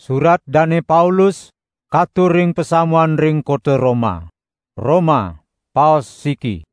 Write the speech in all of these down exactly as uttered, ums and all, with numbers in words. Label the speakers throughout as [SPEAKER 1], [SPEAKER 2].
[SPEAKER 1] Surat Dane Paulus katur ring pesamuan ring kota Roma. Roma, Paus siki.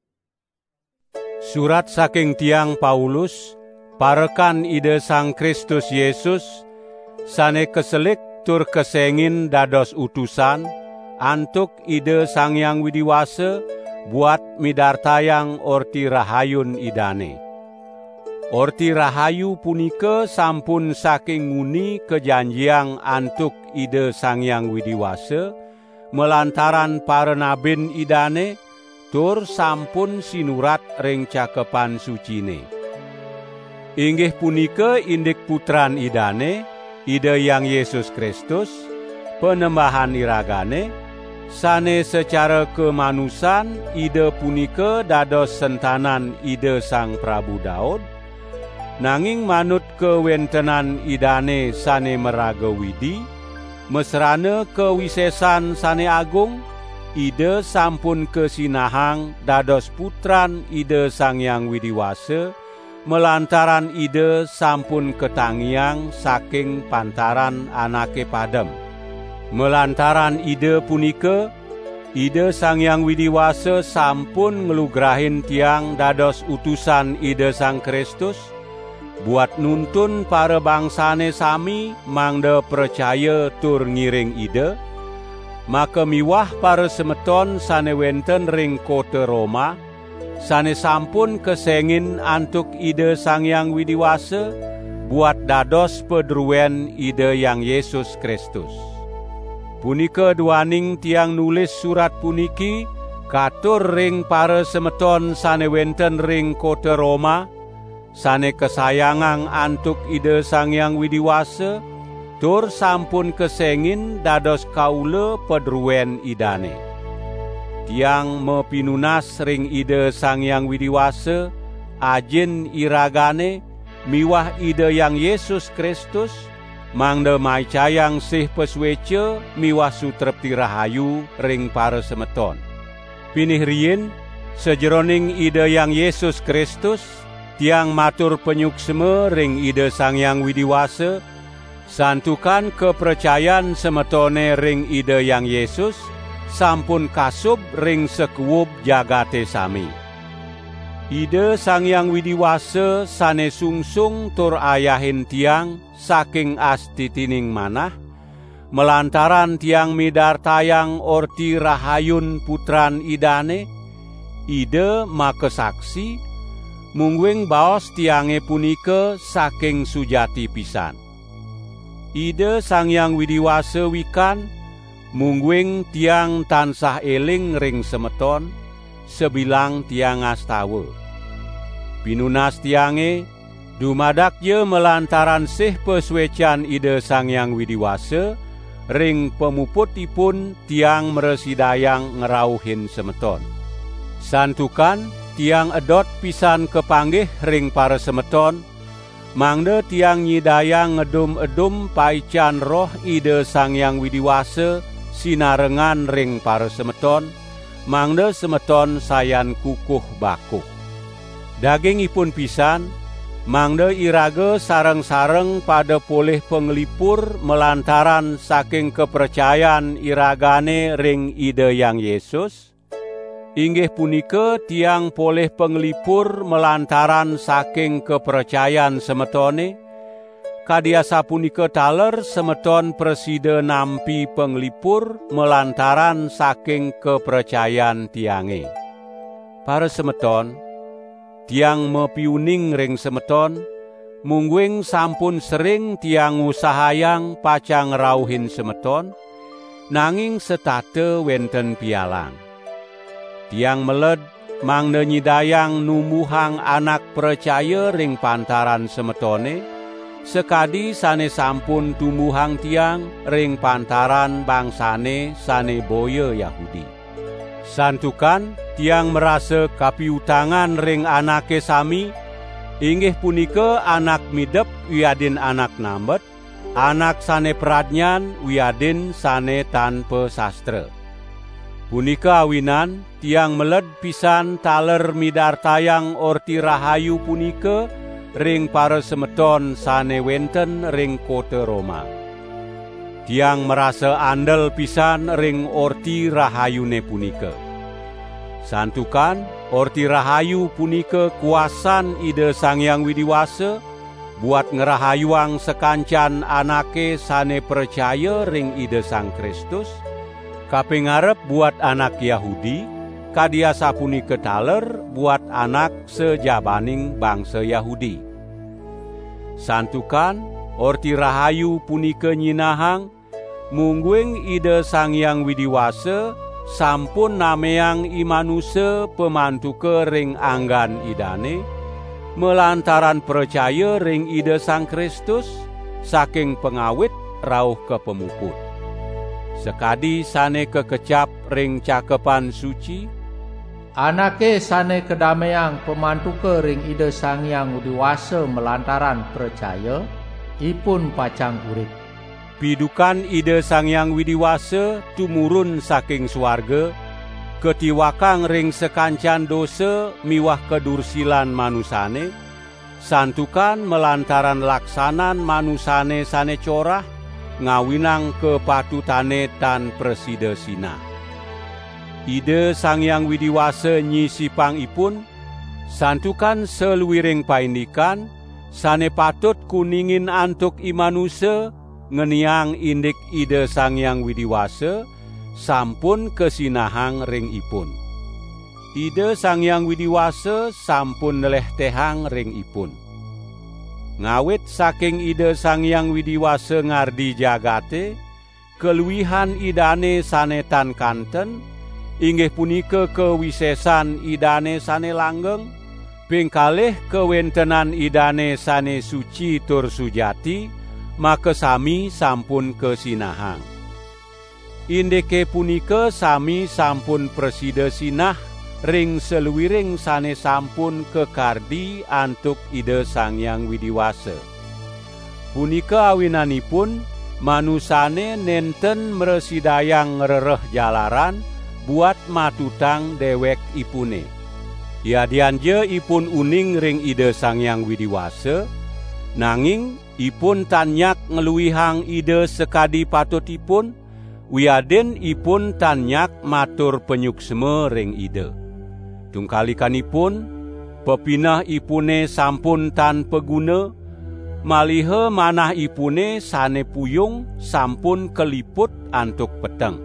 [SPEAKER 2] Surat saking tiang Paulus, parekan ide Sang Kristus Yesus, sane keselik tur kesengin dados utusan, antuk ide Sang Yang Widiwase, buat midartayang orti rahayun idane. Orti rahayu punika sampun saking nguni kejanjiang antuk ide Sang Yang Widiwase, melantaran para nabin idane, tur sampun sinurat ring cakepan sucine. Inggih punika indik putran idane, ide Yang Yesus Kristus, penembahan iragane, sane secara kemanusan ide punika dados sentanan ide Sang Prabu Daud, nanging manut kewentenan idane sane meraga widi, mesrane kewisesan sane agung, ide sampun kesinahang dados putran ide Sang Yang Widiwase, melantaran ide sampun ketangiang saking pantaran anake padem. Melantaran ide punika, ide Sang Yang Widiwase sampun ngelugrahin tiang dados utusan ide Sang Kristus, buat nuntun para bangsane sami mangda percaya tur ngiring ide, maka miwah para semeton sane wenten ring kota Roma, sane sampun kesengin antuk ide Sang Yang Widiwase, buat dados pedruwen ide Yang Yesus Kristus. Punika duaning tiang nulis surat puniki, katur ring para semeton sane wenten ring kota Roma, sane kesayangang antuk ide Sang Yang Widiwase, tur sampun kesengin dados kaula pedruwen idane. Tiang mepinunas ring ide Sang Yang Widiwase, ajin iragane, miwah ide Yang Yesus Kristus, mangda maicayang sih peswece miwah sutrepti rahayu ring para semeton. Pinih riyin, sejeroning ide Yang Yesus Kristus, tiang matur penyukseme ring ide Sang Yang Widiwase, santukan kepercayaan semetone ring ide Yang Yesus, sampun kasub ring sekuwub jagate sami. Ide Sang Yang Widiwase sane sungsung tur ayahin tiang saking astitining manah, melantaran tiang midartayang orti rahayun putran idane, ide makesaksi, mungguing baos tiange punika saking sujati pisan. Ide Sang Yang Widiwase wikan, mungguing tiang tansah eling ring semeton, sebilang tiang astawa. Pinunas tiange, dumadak ye melantaran sih peswecan ide Sang Yang Widiwase, ring pemuputipun tiang meresidayang ngerauhin semeton. Santukan, tiang edot pisan kepanggih ring para semeton, mangda tiang nyidayang ngedum-edum paican roh ide Sang Yang Widiwase sinarengan ring para semeton, mangda semeton sayan kukuh bakuh. Dagingipun pisan, mangda iraga sareng-sareng pada poleh penglipur melantaran saking kepercayaan iragane ring ide Yang Yesus. Inggih punika tiang poleh penglipur melantaran saking kepercayaan semetone, kadiasa punika taler semeton preside nampi penglipur melantaran saking kepercayaan tiange. Para semeton, tiang mepiuning ring semeton, mungguing sampun sering tiang usahayang pacang rauhin semeton, nanging setate wenten pialang. Tiang meled mangda nyidayang numbuhang anak percaya ring pantaran semetone, sekadi sane sampun tumbuhang tiang ring pantaran bangsane sane boya Yahudi. Santukan tiang merasa kapiutangan ring anake sami, inggih punika anak midep wiadin anak nambet, anak sane pradnyan wiadin sane tanpa sastra. Punika awinan, tiang meled pisan taler midartayang orti rahayu punika ring para semeton sane wenten ring kota Roma. tiang merasa andel pisan ring orti rahayune punika. Santukan orti rahayu punika kuasan Ide Sang Hyang Widiwasa buat ngerahayuang sekancan anake sane percaya ring Ide Sang Kristus, kapingarep buat anak Yahudi, kadia sapunika taler buat anak sejabaning bangsa Yahudi. Santukan orti rahayu punika nyinahang mungguing Ide Sang Hyang Widiwasa sampun nameang imanuse pemantuke ring anggan idane, melantaran percaya ring Ide Sang Kristus, saking pengawit rauh kepemuput. Sekadi sane kekecap ring cakepan suci,
[SPEAKER 3] anake sane kedameang pemantuke ring Ide Sang Hyang Widiwasa melantaran percaya, ipun pacang urip.
[SPEAKER 2] Pidukan Ide Sang Hyang Widiwasa tumurun saking swarga, ketiwakang ring sekancan dosa miwah kedursilan manusane, santukan melantaran laksanan manusane sane corah, ngawinang kepatutane tan presidesina. Ide Sang Hyang Widiwasa nyisipangipun, santukan seluwiring paindikan, sane patut kuningin antuk imanuse, ngeniang indik Ide Sang Hyang Widiwasa, sampun kesinahang ring ipun. Ide Sang Hyang Widiwasa sampun neleh tehang ring ipun. Ngawit saking Ide Sang Hyang Widiwasa ngardi jagate, keluwihan idane sanetan kanten, inggih punika kewisesan idane sane langgeng, pingkalih kewentenan idane sane suci tur sujati, maka sami sampun kesinahang. Indike punika sami sampun presidesinah ring seluwiring sane sampun kekardi antuk Ide Sang Hyang Widiwasa. Punika awinanipun manusane nenten mresidayang ngrereh jalaran buat matutang dewek ipune. Yadianje ipun uning ring Ide Sang Hyang Widiwasa, nanging ipun tanyak ngeluwihang ide sekadi patutipun, wiaden ipun tanyak matur penyuksme ring ide. Tungkalikanipun, pepinah ipune sampun tan peguna, malihe manah ipune sane puyung sampun keliput antuk peteng.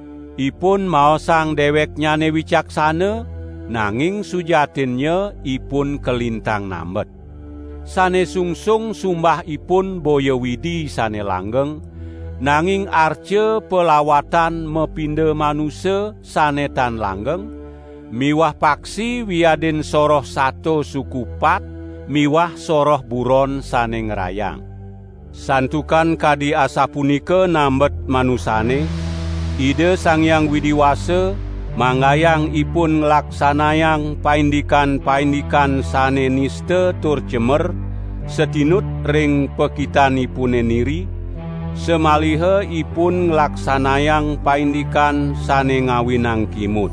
[SPEAKER 2] Ipun maosang deweknyane wicaksana, nanging sujatinnya ipun kelintang nambet. Sane sungsung sumbah ipun boya widi sane langgeng, nanging arce pelawatan mepinde manusia sane tan langgeng, miwah paksi wiaden soroh sato sukupat, miwah soroh buron sane ngerayang. Santukan kadi asapunika nambet manusane, Ide Sang Hyang Widiwasa manggayang ipun nglaksanayang paindikan-paindikan sane niste tur cemer, setinut ring pekitanipune niri, semalihe ipun nglaksanayang paindikan sane ngawinang kimut.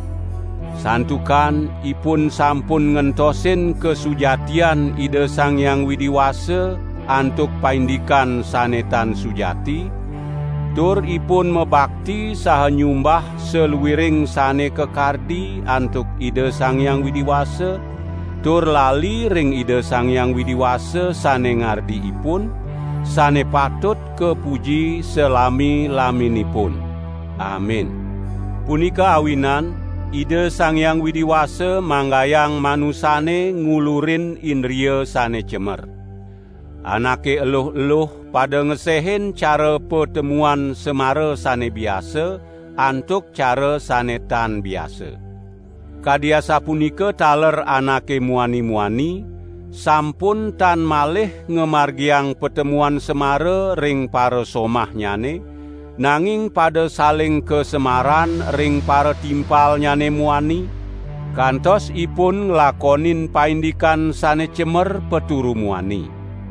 [SPEAKER 2] Santukan ipun sampun ngentosin kesujatian Ide Sang Hyang Widiwasa antuk paindikan sane tan sujati, tur ipun mebakti saha nyumbah seluwiring sane kekardi antuk Ide Sang Hyang Widiwasa, tur lali ring Ide Sang Hyang Widiwasa sane ngardi ipun, sane patut kepuji selami-laminipun. Amin. Punika awinan Ide Sang Hyang Widiwasa manggayang manusane ngulurin indriya sane cemer. Anake eluh-eluh pada ngesehen cara pertemuan semara sane biasa antuk cara sanetan biasa. Kadiasa punika taler anake muani-muani, sampun tan malih ngemargiang pertemuan semara ring para somahnyane, nanging pada saling kesemaran ring para timpalnyane muani, kantos ipun nglakonin paindikan sane cemer peturu muani.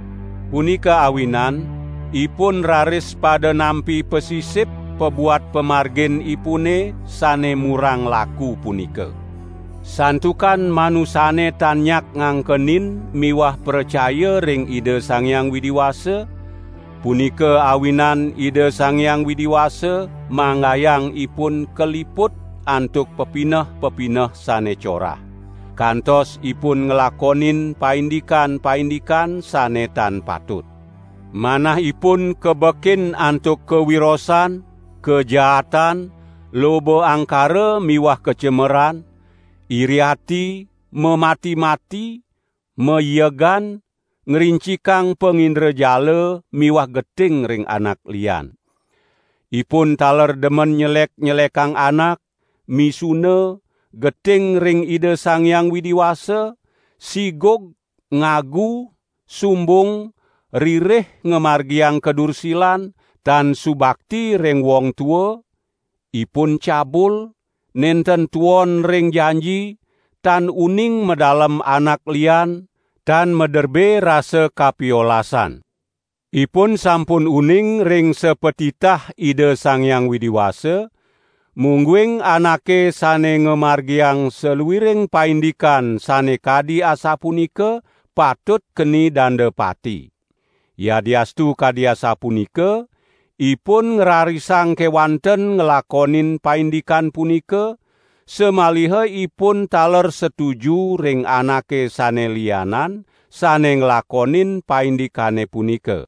[SPEAKER 2] Punika awinan, ipun raris pada nampi pesisip pebuat pemargin ipune sane murang laku punika. Santukan manusane tanyak ngangkenin miwah percaya ring Ide Sang Hyang Widiwasa, Punika awinan Ida Sang Hyang Widiwasa manggayang ipun keliput antuk pepineh-pepineh sane corah. Kantos ipun ngelakonin paindikan-paindikan sane tan patut. Manah ipun kebekin antuk kewirosan, kejahatan, lobo angkara miwah kecemeran, iri hati, memati-mati, meyegan, ngerincikang pengindra jala miwah geting ring anak lian. Ipun taler demen nyelek-nyelekang anak, misuna, geting ring Ida Sang Hyang Widiwasa, sigog, ngagu, sumbung, ririh ngemargiang kedursilan, dan subakti ring wong tua, ipun cabul, nenten tuon ring janji, tan uning medalem anak lian, dan mederbe rasa kapiolasan. Ipun sampun uning ring sepetitah Ida Sang Hyang Widiwasa, mungguing anake sane ngemargiang seluwiring paindikan sane kadi asapunika patut keni danda pati. Yadiastu kadi asapunika, ipun ngerarisang kewanten ngelakonin paindikan punika, semaliha ipun taler setuju ring anake sane lianan, sane ngelakonin paindikane punika.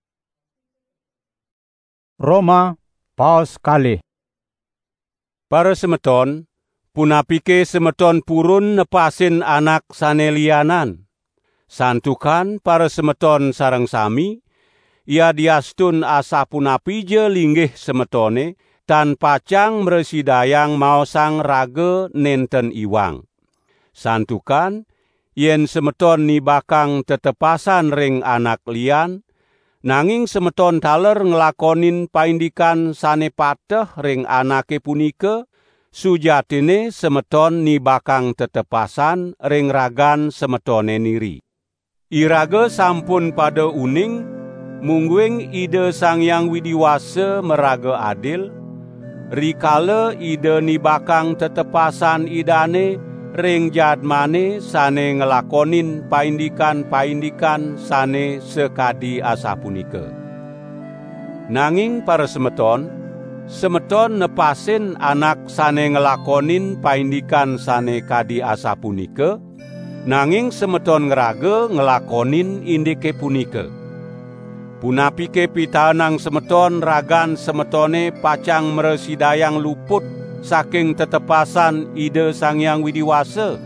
[SPEAKER 1] Roma, paus kalih.
[SPEAKER 2] Para semeton, punapike semeton purun nepasin anak sane lianan. Santukan para semeton sareng sami, ia diastun asa punapije linggih semetone, tan pacang mresidayang maosang raga nenten iwang. Santukan, yen semeton nibakang tetepasan ring anak lian, nanging semeton taler ngelakonin paindikan sane pateh ring anake punika, sujatine semeton nibakang tetepasan ring ragan semetone niri. Iraga sampun pada uning, mungguing Ida Sang Hyang Widiwasa meraga adil, rikala Ida nibakang tetepasan idane ring jadmane sane ngelakonin paindikan-paindikan sane sekadi asapunika. Nanging para semeton, semeton nepasin anak sane ngelakonin paindikan sane kadi asapunika, nanging semeton ngeraga ngelakonin indike punika. Punapike pitanang semeton ragan semetone pacang mresidayang luput saking tetepasan Ida Sang Hyang Widiwasa.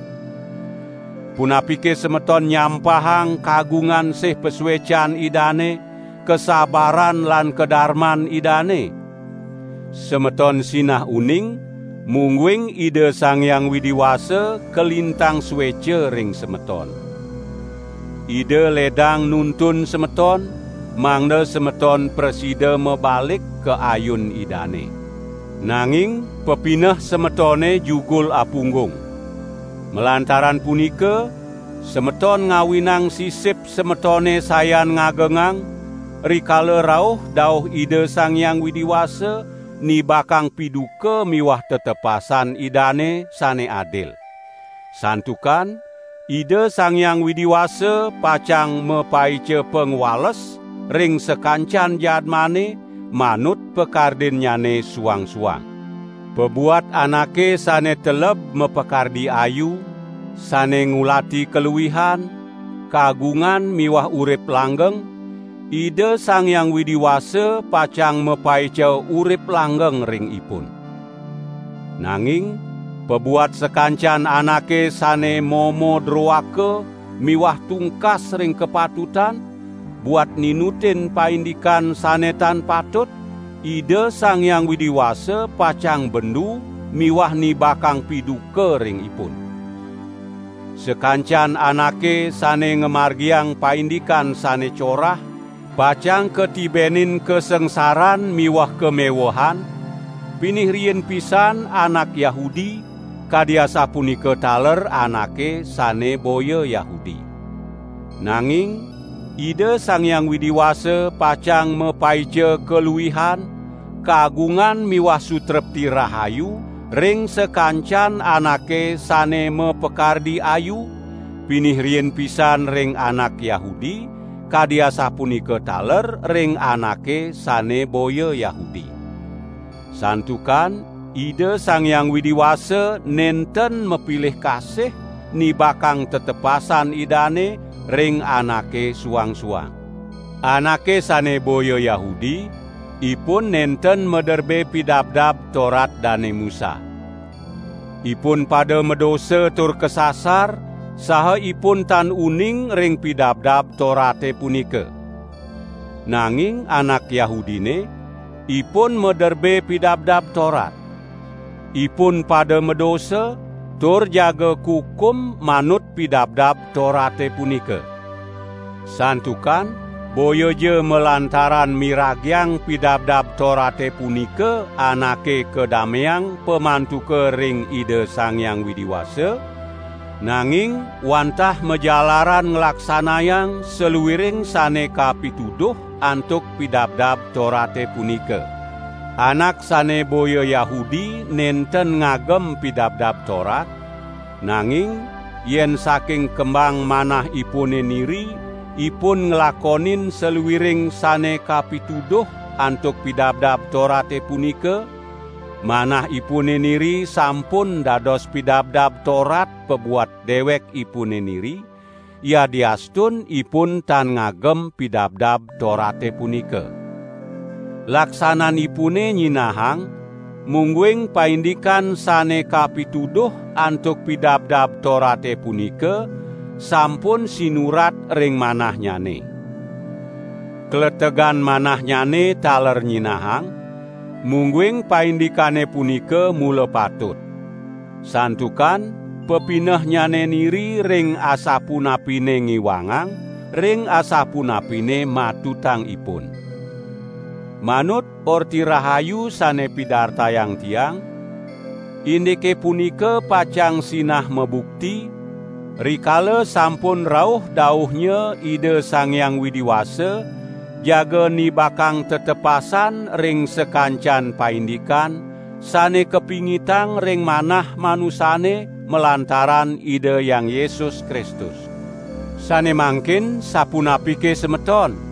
[SPEAKER 2] Punapike semeton nyampahang kagungan sih pesuecan idane, kesabaran lan kedarman idane. Semeton sinah uning, mungguing Ida Sang Hyang Widiwasa kelintang suwece ring semeton. Ida ledang nuntun semeton, mangda semeton presida mebalik ke ayun idane. Nanging pepineh semetone jugul apunggung. Melantaran punika, semeton ngawinang sisip semetone sayan ngagengang, rikala rauh dauh Ida Sang Hyang Widiwasa nibakang piduka miwah tetepasan idane sane adil. Santukan, Ida Sang Hyang Widiwasa pacang mepaice pengwales ring sekancan jadmane manut pekardinnyane suang-suang. Pebuat anake sane teleb mepekardi ayu, sane ngulati keluwihan, kagungan miwah urip langgeng, Ida Sang Hyang Widiwasa pacang mepaice urip langgeng ring ipun. Nanging, pebuat sekancan anake sane momo droake miwah tungkas ring kepatutan, buat ninutin paindikan sanetan patut, Ida Sang Hyang Widiwasa pacang bendu miwah nibakang piduka ring ipun. Sekancan anake sane ngemargiang paindikan sane corah, pacang ketibenin kesengsaran miwah kemewahan, pinih rien pisan anak Yahudi, kadiasa punika taler anake sane boya Yahudi. Nanging, Ida Sang Hyang Widiwasa pacang mepaice keluwihan, kagungan miwah sutrepti rahayu, ring sekancan anake sane mepekardi ayu, pinih rien pisan ring anak Yahudi, kadiasa punika taler ring anake sane boya Yahudi. Santukan Ida Sang Hyang Widiwasa nenten mepilih kasih nibakang tetepasan idane ring anake suang-suang. Anake sane boya Yahudi ipun nenten mederbe pidabdab Torat dane Musa. Ipun pada medosa tur kesasar saha ipun tan uning ring pidabdab Torate punika. Nanging anak Yahudine ipun mederbe pidabdab Torat. Ipun pada medosa tur jaga kukum manut pidabdab Torate punika. Santukan boyo je melantaran miragyang pidabdab Torate punika anake kedameang pemantuke ring Ida Sang Hyang Widiwasa, nanging wantah mejalaran nglaksanayang seluwiring sane kapituduh antuk pidabdab Torate punika. Anak sane boya Yahudi nenten ngagem pidabdab Torat, nanging yen saking kembang manah ipune niri, ipun nglakonin seluwiring sane kapituduh antuk pidabdab Torate punika, manah ipune niri sampun dados pidabdab Torat pebuat dewek ipune niri, ya diastun ipun tan ngagem pidabdab Torate punika. Laksanan ipune nyinahang, mungguing paindikan sane kapituduh antuk pidabdab Torate punika, sampun sinurat ring manahnyane. Kletegan manahnyane taler nyinahang, mungguing paindikane punika mula patut. Santukan pepinehnyane niri ring asapunapine ngiwangang, ring asapunapine matutang ipun. Manut Orti Rahayu sane pidartayang tiang, indike punika pacang sinah mebukti, rikala sampun rauh dauhnya Ida Sang Hyang Widiwasa, jaga nibakang tetepasan ring sekancan paindikan, sane kepingitang ring manah manusane melantaran Ida Yang Yesus Kristus. Sane mangkin sapunapike semeton.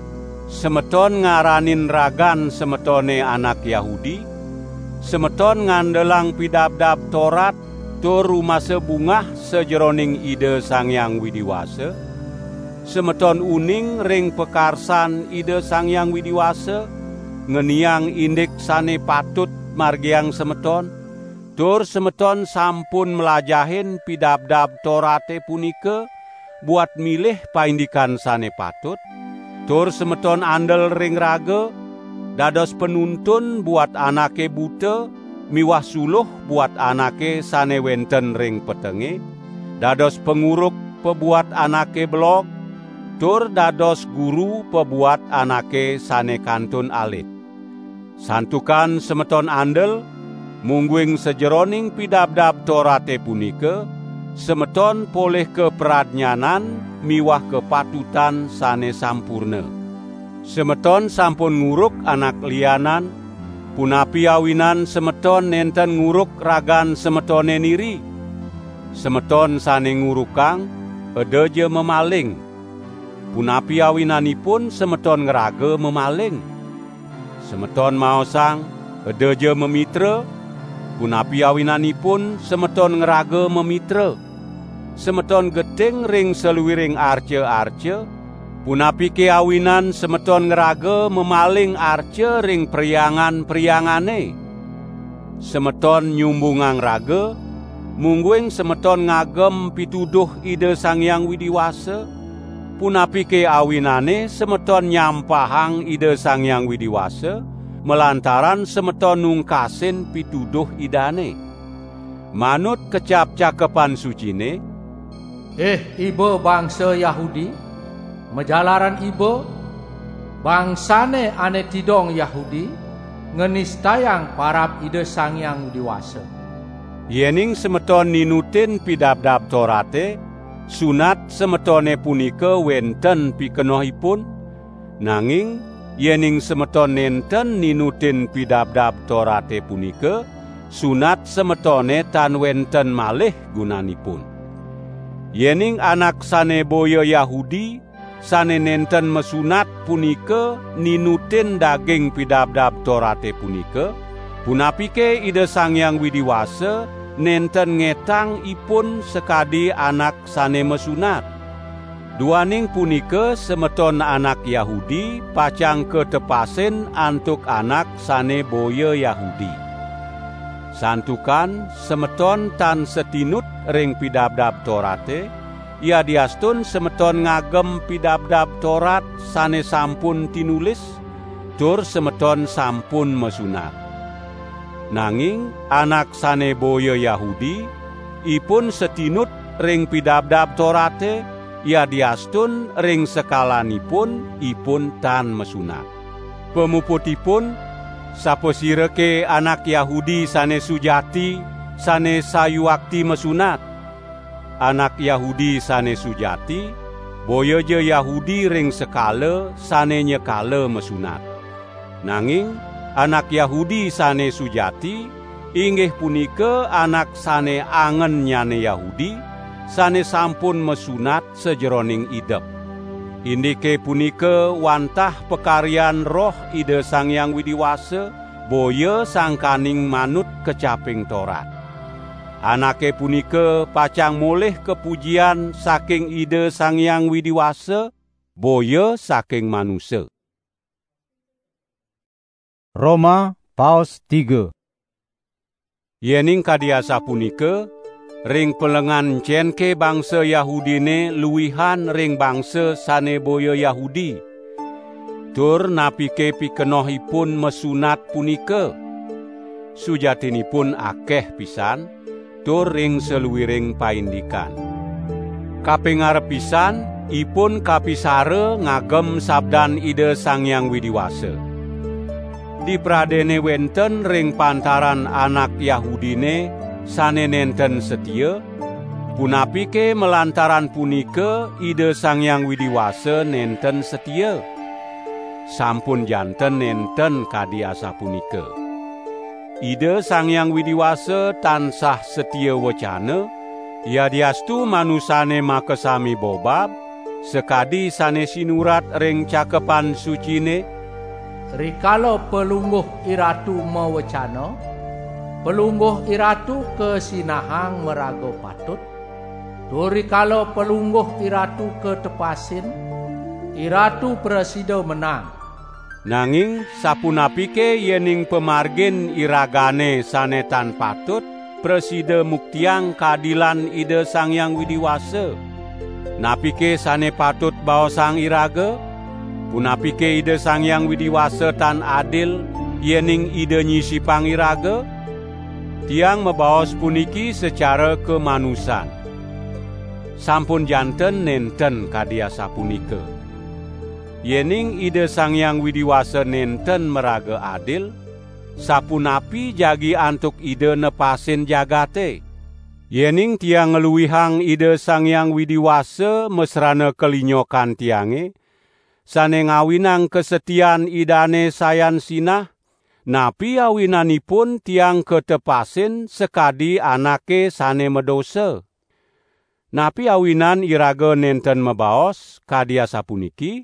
[SPEAKER 2] Semeton ngaranin ragan semetone anak Yahudi, semeton ngandelang pidabdab Torat tur rumase bungah sejeroning Ida Sang Hyang Widiwasa, semeton uning ring pekarsan Ida Sang Hyang Widiwasa, ngeniang indik sane patut margiang semeton, tur semeton sampun melajahin pidabdab Torate punika buat milih paindikan sane patut, tur semeton andel ring raga, dados penuntun buat anake buta, miwah suluh buat anake sane wenten ring petenge, dados penguruk pebuat anake blog, tur dados guru pebuat anake sane kantun alit. Santukan semeton andel, mungguing sejeroning pidabdab Torate punika, semeton poleh keperadnyanan miwah kepatutan sane sampurna. Semeton sampun nguruk anak lianan, punapi awinan semeton nenten nguruk ragan semetone niri. Semeton sane ngurukang, edeje memaling. Punapi awinanipun semeton ngeraga memaling. Semeton maosang, edeje memitra. Punapi awinanipun semeton ngeraga memitra. Semeton gedeng ring seluwiring arce-arce, punapi keawinan semeton ngeraga memaling arce ring priangan-priangane. Semeton nyumbungang raga, mungguing semeton ngagem pituduh Ida Sang Hyang Widiwasa, punapi keawinane semeton nyampahang Ida Sang Hyang Widiwasa, melantaran semeton nungkasin pituduh idane. Manut kecap cakepan sucine,
[SPEAKER 3] Eh ibo bangsa Yahudi, mejalaran ibo, bangsane ane tidong Yahudi, ngenistayang parab Ida Sang Hyang Widiwasa.
[SPEAKER 2] Yening semeton ninutin pidabdab Torate, sunat semetone punika wenten pikenohipun, nanging yening semeton nenten ninutin pidabdab Torate punika, sunat semetone tan wenten malih gunanipun. Yening anak sane boya Yahudi sane nenten mesunat punika ninutin daging pidabdab Torate punika, punapike Ida Sang Hyang Widiwasa nenten ngetang ipun sekadi anak sane mesunat. Duaning punika semeton anak Yahudi pacang ketepasin antuk anak sane boya Yahudi. Santukan semeton tan setinut ring pidabdab Torate, ia diastun semeton ngagem pidabdab Torat sane sampun tinulis, tur semeton sampun mesunat. Nanging anak sane boya Yahudi, ipun setinut ring pidabdab Torate, ia diastun ring sekalanipun ipun tan mesunat. Pemuputipun, saposireke anak Yahudi sane sujati, sane sayuakti mesunat. Anak Yahudi sane sujati, boya je Yahudi ring sekala sane nyekala mesunat. Nanging, anak Yahudi sane sujati, inggih punika anak sane angen nyane Yahudi, sane sampun mesunat sejeroning idep. Indike punika wantah pekaryan roh Ida Sang Hyang Widiwasa, boya sangkaning manut kecaping Torat. Anake punika pacang moleh kepujian saking Ida Sang Hyang Widiwasa, boya saking manusia.
[SPEAKER 1] Roma Paus tiga.
[SPEAKER 2] Yening kadiasa punika, ring pelengan cenke bangsa Yahudine luwihan ring bangsa sane boya Yahudi. Tur napike pikenohipun mesunat punika. Sujatinipun akeh pisan, tur ring seluwiring paindikan. Kapingarep pisan, ipun kapisare ngagem sabdan Ida Sang Hyang Widiwasa. Di pradene wenten ring pantaran anak Yahudine sane nenten setia, punapike melantaran punika Ida Sang Hyang Widiwasa nenten setia. Sampun janten nenten kadiasa punika. Ida Sang Hyang Widiwasa tansah setia wacana, ia diastu manusane makesami bobab, sekadi sane sinurat ring cakepan sucine,
[SPEAKER 3] rikala pelungguh iratu mawacana, pelungguh iratu kesinahang meraga patut, turi kala pelungguh iratu ketepasin, iratu presida menang.
[SPEAKER 2] Nanging sapunapike yening pemargin iragane sane tan patut, presida muktiang keadilan Ida Sang Hyang Widiwasa. Napike sane patut baosang iraga, punapike Ida Sang Hyang Widiwasa tan adil yening ida nyisipang iraga, tiang mebaos puniki secara kemanusan. Sampun janten nenten kadiasa punika. Yening Ida Sang Hyang Widiwasa nenten meraga adil, sapunapi jagi antuk ida nepasin jagate. Yening tiang ngeluwihang Ida Sang Hyang Widiwasa mesrana kelinyokan tiange, sane ngawinang kesetian idane sayan sinah, napi awinanipun tiang ketepasin sekadi anake sane medosa. Napi awinan iraga nenten mebaos kadiasa puniki,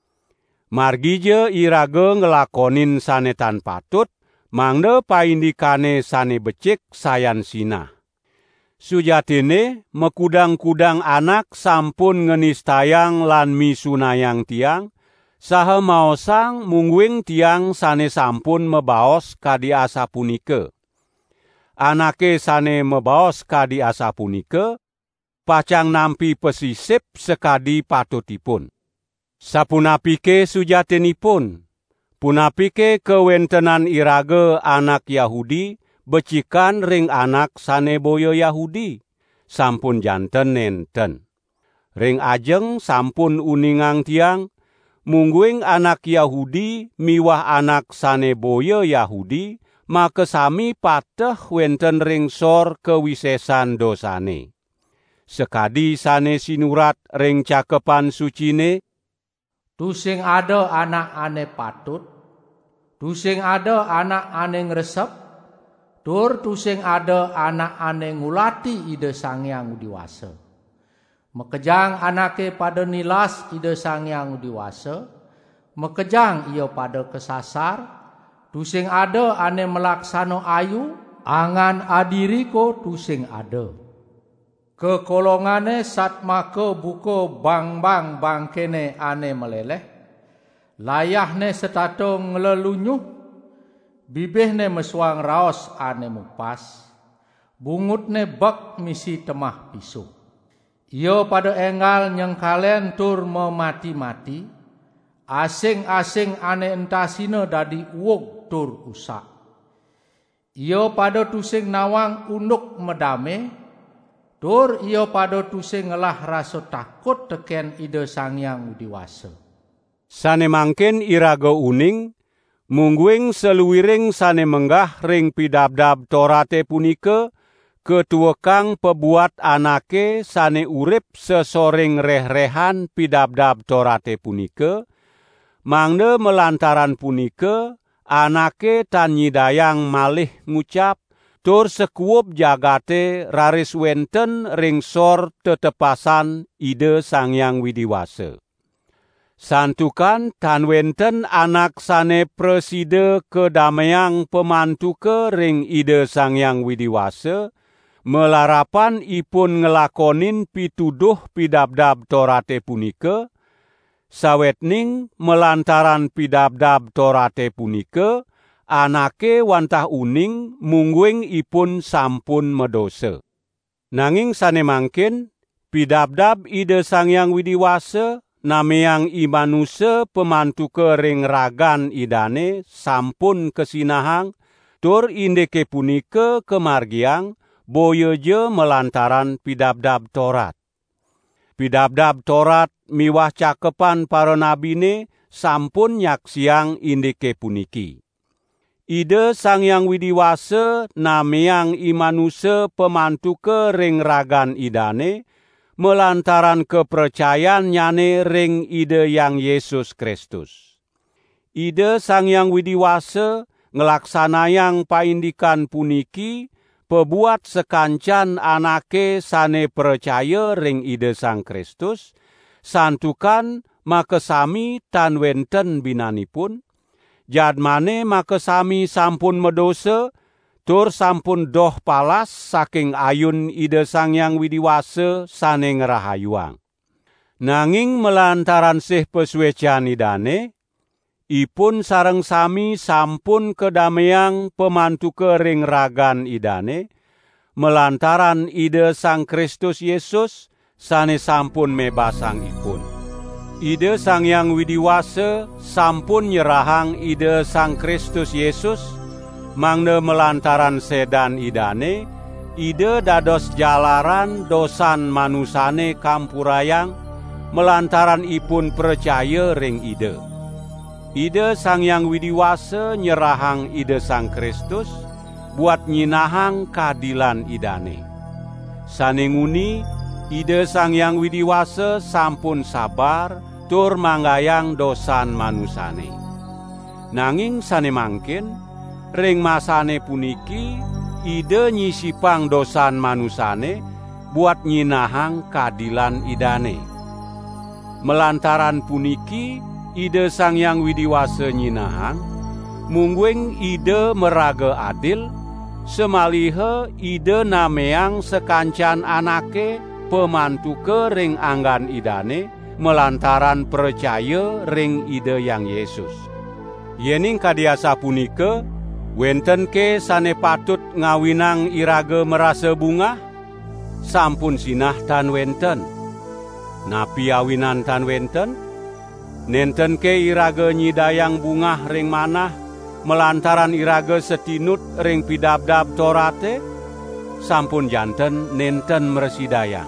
[SPEAKER 2] margije iraga ngelakonin sane tan patut, mangde paindikane sane becik sayan sinah. Sujatine mekudang-kudang anak sampun ngenistayang lan misunayang tiang, saha maosang mungguing tiang sane sampun mebaos kadi asa punika. Anake sane mebaos kadi asa punika, pacang nampi pesisip sekadi patutipun. Sapunapike sujatinipun, punapike kewentenan iraga anak Yahudi, becikan ring anak sane boya Yahudi, sampun janten nenten. Ring ajeng sampun uningang tiang, mungguing anak Yahudi miwah anak sane boya Yahudi, makesami pateh wenten ring sor kewisesan dosane. Sekadi sane sinurat ring cakepan sucine,
[SPEAKER 3] tusing ada anak ane patut, tusing ada anak ane ngresep, tur tusing ada anak ane ngulati Ida Sang Hyang Widiwasa. Mekejang anake pada nilas Ida Sang Hyang Widiwasa, mekejang ia pada kesasar, tusing ada ane melaksano ayu, angan adiriko tusing ada. Kekolongane sat maka buko bang-bang bangkene ane meleleh, layahne setato ngelelunyuh, bibihne mesuang raos ane mupas, bungutne bak misi temah pisu. Ia pada enggal yang kalian tur memati-mati, asing-asing ane entasina dadi uog tur usak. Ia pada tusing nawang unduk medame, tur ia pada tusing ngelah rasa takut teken Ida Sang Hyang Widiwasa.
[SPEAKER 2] Sane mangkin iraga uning, mungguing seluwiring sane menggah ring pidabdab Torate punika, ketuekang pebuat anake sane urip sesoring reh-rehan pidabdab Torate punika, mangde melantaran punika, anake tan nyidayang malih ngucap, tur sekuup jagate raris wenten ring sor tetepasan Ida Sang Hyang Widiwasa. Santukan tan wenten anak sane preside kedamaiang pemantuke ring Ida Sang Hyang Widiwasa, melarapan ipun ngelakonin pituduh pidabdab Torate punika, sawetning melantaran pidabdab Torate punika, anake wantah uning mungguing ipun sampun medose. Nanging sane mangkin, pidabdab Ida Sang Hyang Widiwasa, nameang imanuse pemantuke ring ragan idane sampun kesinahang, tur indeke punika kemargiang, boyeje melantaran pidabdab Torat. Pidabdab Torat miwah cakepan para nabine sampun nyaksiang indike puniki. Ida Sang Hyang Widiwasa nameang imanuse pemantuke ring ragan idane, melantaran kepercayaan nyane ring Ida Yang Yesus Kristus. Ida Sang Hyang Widiwasa ngelaksanayang paindikan puniki, pebuat sekancan anake sane percaya ring Ida Sang Kristus, santukan makesami tan wenten binanipun, jadmane makesami sampun medose, tur sampun doh palas saking ayun Ida Sang Hyang Widiwasa sane ngerahayuang. Nanging melantaran sih pesuecan idane, ipun sareng sami sampun kedamaiang pemantuke ring ragan idane, melantaran Ida Sang Kristus Yesus sane sampun mebasang ipun. Ida Sang Hyang Widiwasa sampun nyerahang Ida Sang Kristus Yesus, mangde melantaran sedan idane, Ida dados jalaran dosan manusane kampurayang, melantaran ipun percaya ring Ida. Ida Sang Hyang Widiwasa nyerahang Ida Sang Kristus, buat nyinahang keadilan idane. Sanenguni, Ida Sang Hyang Widiwasa sampun sabar, tur manggayang dosan manusane. Nanging sane mangkin, ring masane puniki, Ida nyisipang dosan manusane, buat nyinahang keadilan idane. Melantaran puniki, Ida Sang Hyang Widiwasa nyinahang, mungguing Ida meraga adil, semalihe Ida nameang sekancan anake pemantuke ring anggan idane, melantaran percaya ring Ida Yang Yesus. Yening kadiasa punika, wenten ke sane patut ngawinang iraga merasa bunga, sampun sinah tan wenten. Napi awinan tan wenten, nenten ke iraga nyidayang bungah ring manah, melantaran iraga setinut ring pidabdab Torate, sampun janten nenten meresidayang.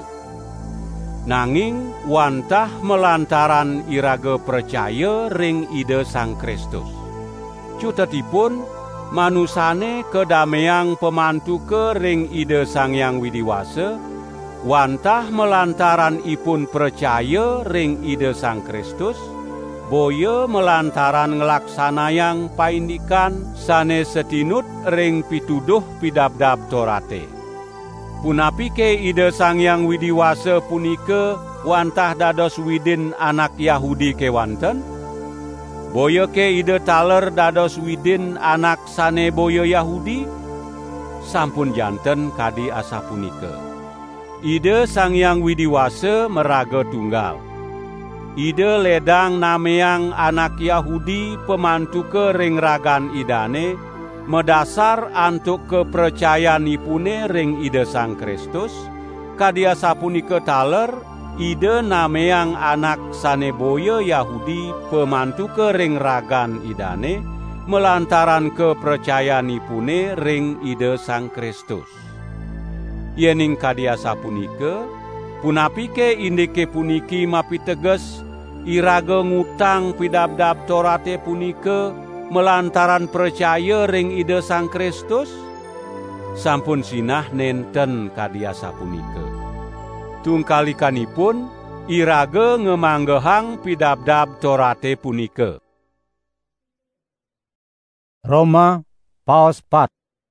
[SPEAKER 2] Nanging wantah melantaran iraga percaya ring Ida Sang Kristus. Cutetipun manusane kedamaiang pemantuke ring Ida Sang Hyang Widiwasa, wantah melantaran ipun percaya ring Ida Sang Kristus, boya melantaran ngelaksanayang paindikan sane setinut ring pituduh pidabdab Torate. Punapike Ida Sang Hyang Widiwasa punika wantah dados widin anak Yahudi kewanten? Boya ke Ida taler dados widin anak sane boya Yahudi? Sampun janten kadi asa punika. Ida Sang Hyang Widiwasa meraga tunggal. Ida ledang nameang anak Yahudi pemantuke ring ragan idane, medasar antuk kepercayaanipune ring Ida Sang Kristus, kadia sapunika taler Ida nameang anak saneboya Yahudi pemantuke ring ragan idane, melantaran kepercayaanipune ring Ida Sang Kristus. Yening kadia sapunika, punapike indike puniki mapiteges iraga ngutang pidabdab Torate punika melantaran percaya ring Ida Sang Kristus? Sampun sinah nenten kadia sapunika. Tungkalikanipun iraga ngemanggehang pidabdab Torate punika.
[SPEAKER 1] Roma paos pat.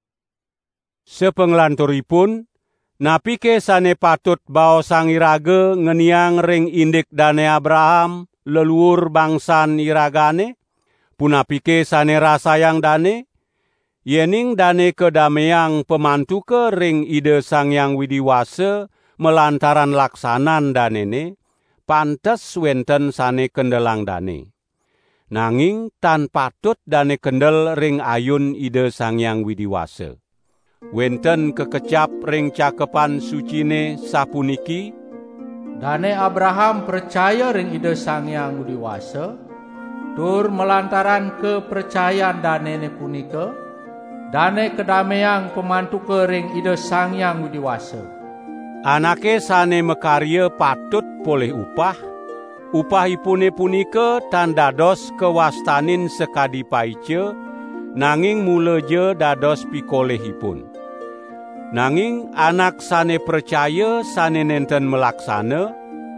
[SPEAKER 2] Sepenglanturipun napike sane patut baos sang iraga ngeniang ring indik dane Abraham leluhur bangsan iragane, punapike sane rasayang dane, yening dane kedameang pemantuke ring Ida Sang Hyang Widiwasa melantaran laksanan danene, pantes wenten sane kendelang dane. Nanging tan patut dane kendel ring ayun Ida Sang Hyang Widiwasa. Wenten kekecap ring cakepan sucine sapuniki,
[SPEAKER 3] dane Abraham percaya ring Ida Sang Hyang Widiwasa, tur melantaran kepercayaan danene punika, dane kedameang pemantuke ring Ida Sang Hyang Widiwasa.
[SPEAKER 2] Anake sane mekarya patut poleh upah, upahipune punika tan dados kewastanin sekadi paice, nanging muleje dados pikolehipun. Nanging anak sane percaya sane nenten melaksana,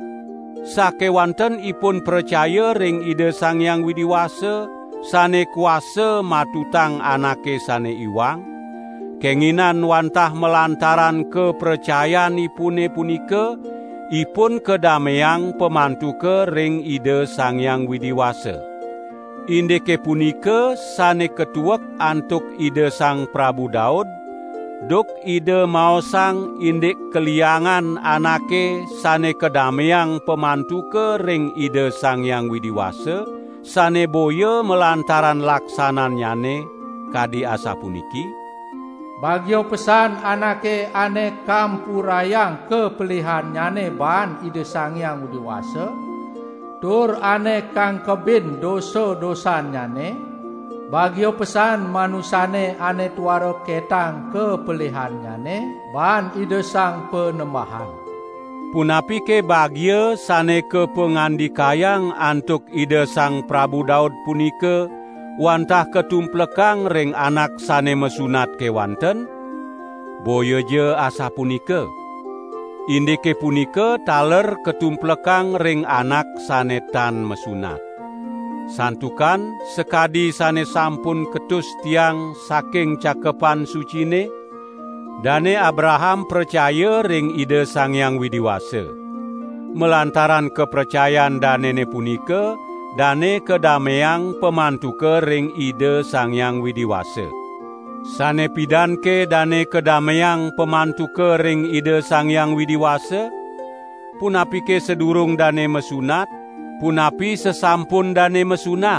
[SPEAKER 2] sakewanten ipun percaya ring Ida Sang Hyang Widiwasa, sane kuasa matutang anake sane iwang, kenginan wantah melantaran kepercayaan ipune punika, ipun kedameang pemantuke ring Ida Sang Hyang Widiwasa. Indike punika sane ketuek antuk Ida Sang Prabu Daud, duk Ida maosang indik keliangan anake sane kedameang pemantuke ring Ida Sang Hyang Widiwasa, sane boya melantaran laksananyane kadi asapuniki.
[SPEAKER 3] Bagio pesan anake ane kampurayang kepelihanyane ban Ida Sang Hyang Widiwasa, tur ane kang kebin dosa-dosanyane, bagio pesan manusane ane tuaro ketang kepelihanyane ban Ida Sang Penembahan.
[SPEAKER 2] Punapike bagia sane kepengandikayang antuk Ida Sang Prabu Daud punika, wantah ketumplekang ring anak sane mesunat kewanten, boya je asa punika. Indike punika taler ketumplekang ring anak sane tan mesunat. Santukan sekadi sane sampun ketus tiang saking cakepan sucine, dane Abraham percaya ring Ida Sang Hyang Widiwasa. Melantaran kepercayaan danene punika, dane kedameang pemantuke ring Ida Sang Hyang Widiwasa. Sane pidanke dane kedameang pemantuke ring Ida Sang Hyang Widiwasa, punapike sedurung dane mesunat, punapi sesampun dane mesunat.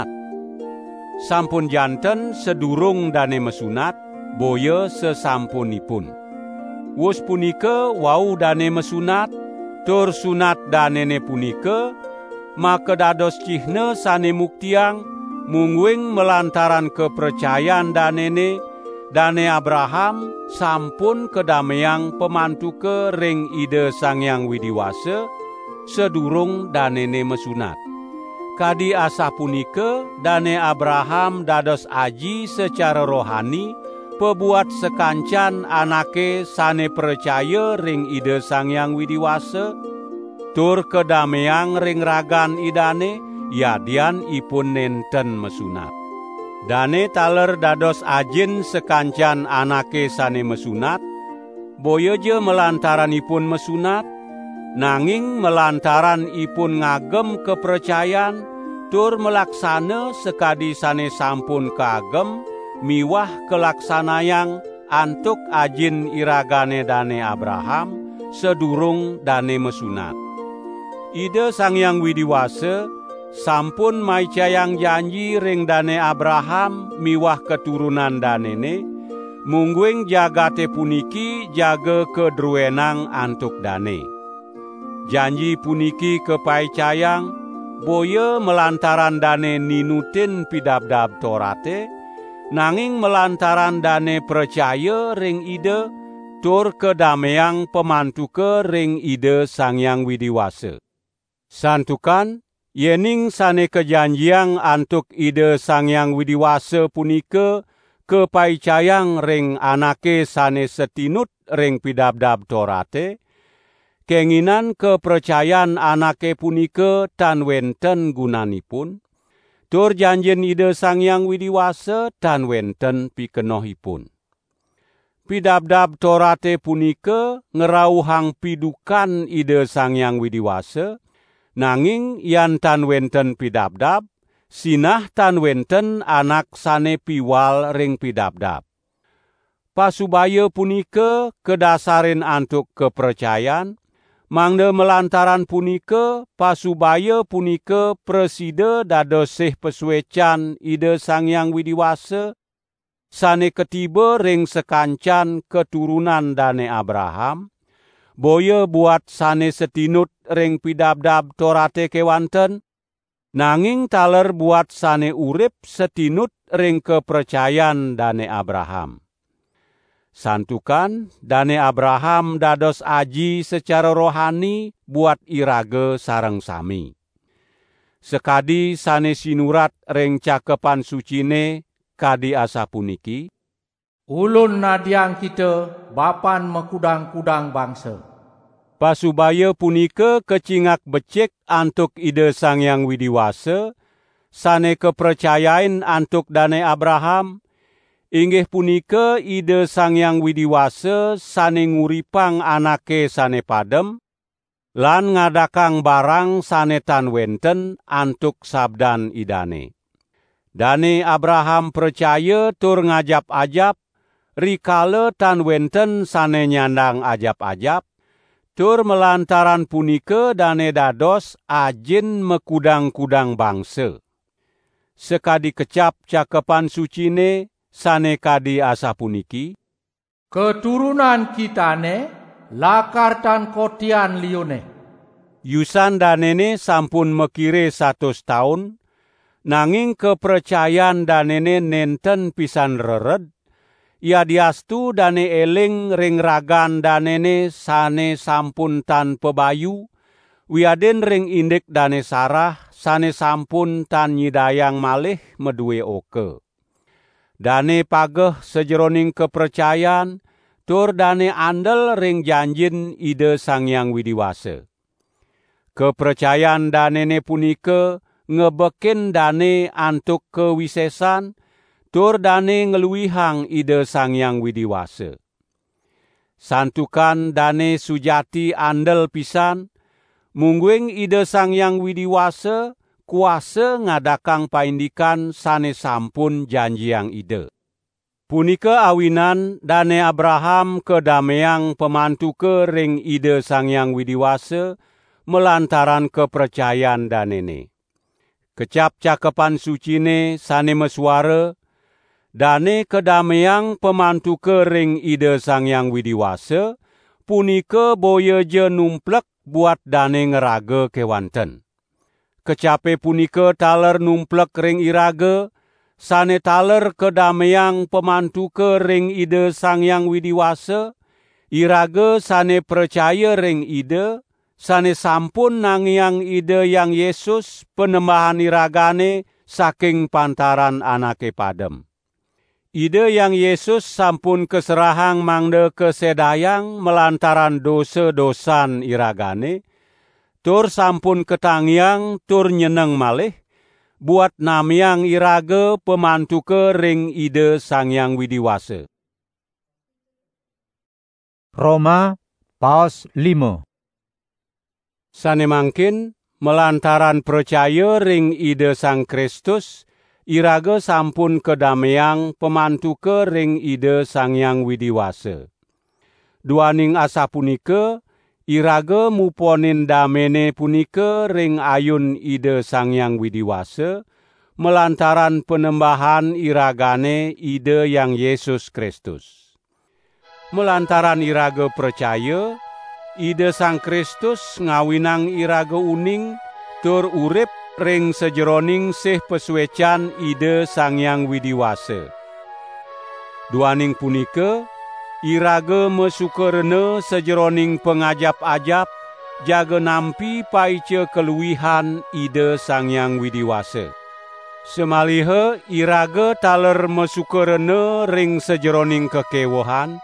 [SPEAKER 2] Sampun janten sedurung dane mesunat, boya sesampunipun. Wus punika wau dane mesunat, tur sunat danene punika, maka dados cihna sane muktiang mungwing melantaran kepercayaan danene, dane Abraham sampun kedameang pemantuke ring Ida Sang Hyang Widiwasa, sedurung danene mesunat. Kadi asa punika dane Abraham dados aji secara rohani, pebuat sekancan anake sane percaya ring Ida Sang Hyang Widiwasa, tur kedameang ring ragan idane, yadian ipun nenten mesunat. Dane taler dados ajin sekancan anake sane mesunat, boya je melantaran ipun mesunat, nanging melantaran ipun ngagem kepercayan tur melaksana sekadi sane sampun kagem miwah kelaksanayang antuk ajin iragane dane Abraham sedurung dane mesunat. Ida Sang Hyang Widiwasa sampun maicayang janji ring dane Abraham miwah keturunan danene, mungguing jagate puniki jaga kedruenang antuk dane. Janji puniki kepaicayang boya melantaran dane ninutin pidabdab Torate, nanging melantaran dane percaya ring ide tur kedameyang pemantuke ring ide Sang Hyang Widiwasa. Santukan yening sane kejanjiang antuk ide Sang Hyang Widiwasa punika kepaicayang ring anake sane setinut ring pidabdab Torate, kenginan kepercayaan anake punika tan wenten gunanipun, tur janjen ide Sang Hyang Widiwasa tan wenten pikenohipun. Pidabdab Torate punika ngerauhang pidukan ide Sang Hyang Widiwasa, nanging yan tan wenten pidabdab, sinah tan wenten anak sane piwal ring pidabdab. Pasubaya punika kedasarin antuk kepercayaan, mangda melantaran punika pasubaya punika presida dados sih pesuecan ide Sang Hyang Widiwasa, sane ketiba ring sekancan keturunan dane Abraham, boya buat sane setinut ring pidabdab Torate kewanten, nanging taler buat sane urip setinut ring kepercayaan dane Abraham. Santukan dane Abraham dados aji secara rohani buat irage sareng sami. Sekadi sane sinurat ring cakepan sucine kadi asa puniki,
[SPEAKER 3] ulun nadiang kita bapan mekudang-kudang bangsa.
[SPEAKER 2] Pasubaya punika kecingak becik antuk ide Sang Hyang Widiwasa, sane kepercayain antuk dane Abraham, inggih punika ide Sang Hyang Widiwasa sane nguripang anake sane padem, lan ngadakang barang sane tan wenten antuk sabdan idane. Dane Abraham percaya tur ngajap-ajap, rikala tan wenten sane nyandang ajap-ajap, tur melantaran punika dane dados ajin mekudang-kudang bangsa. Sekadi kecap cakepan sucine sane kadi asa puniki,
[SPEAKER 3] keturunan kitane lakar tan kotian liune.
[SPEAKER 2] Yusan danene sampun mekire satus taun, nanging kepercayaan danene nenten pisan rered, yadiastu dane eling ring ragan danene sane sampun tan pebayu, wiaden ring indik dane Sarah sane sampun tan nyidayang malih medue oke. Dane pageh sejeroning kepercayaan, tur dane andel ring janjin ide Sang Hyang Widiwasa. Kepercayaan danene punika ngebekin dane antuk kewisesan, tur dane ngeluihang ide Sang Hyang Widiwasa. Santukan dane sujati andel pisan, mungguing ide Sang Hyang Widiwasa kuasa ngadakang paindikan sane sampun janjiang ide. Punika awinan dane Abraham kedameyang pemantuke ring ide Sang Hyang Widiwasa melantaran kepercayaan danene. Kecap cakepan sucine sane mesuara, dane kedameyang pemantuke ring ide Sang Hyang Widiwasa, punika boya je numplek buat dane ngerage kewanten. Kecape punika taler numplek ring irage, sane taler kedameyang pemantuke ring ide Sang Hyang Widiwasa, irage sane percaya ring ide, sane sampun nangiang ide Yang Yesus penembahan iragane saking pantaran anake padem. Ide Yang Yesus sampun keserahang mangde kesedayang melantaran dosa-dosan iragane, tur sampun ketangiang tur nyeneng malih, buat namiang irage pemantuke ring ide Sang Hyang Widiwasa.
[SPEAKER 1] Roma paus lima.
[SPEAKER 2] Sane mangkin melantaran percaya ring ide Sang Kristus, iraga sampun kedameang pemantuke ring ide Sang Hyang Widiwasa. Duaning asa punika, iraga muponin damene punika ring ayun ide Sang Hyang Widiwasa, melantaran penembahan iragane ide Yang Yesus Kristus. Melantaran iraga percaya, ide Sang Kristus ngawinang iraga uning, tur urip ring sejeroning sih pesuecan ide Sang Hyang Widiwasa. Duaning punika, iraga mesukerene sejeroning pengajap-ajap, jaga nampi paice keluwihan ide Sang Hyang Widiwasa. Semaliha iraga taler mesukerene ring sejeroning kekewohan,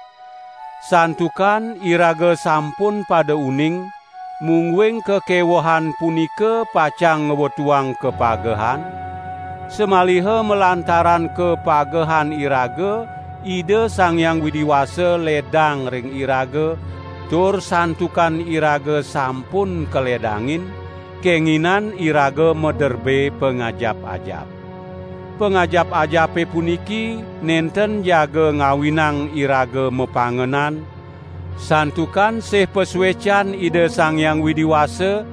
[SPEAKER 2] santukan iraga sampun pada uning, mungwing kekewohan punika pacang ngewetuang kepagehan. Semaliha melantaran kepagehan iraga, ide Sang Hyang Widiwasa ledang ring iraga, tur santukan iraga sampun keledangin, kenginan iraga mederbe pengajap-ajap. Pengajap-ajape puniki nenten jaga ngawinang iraga mepangenan, santukan sih pesuecan ide Sang Hyang Widiwasa,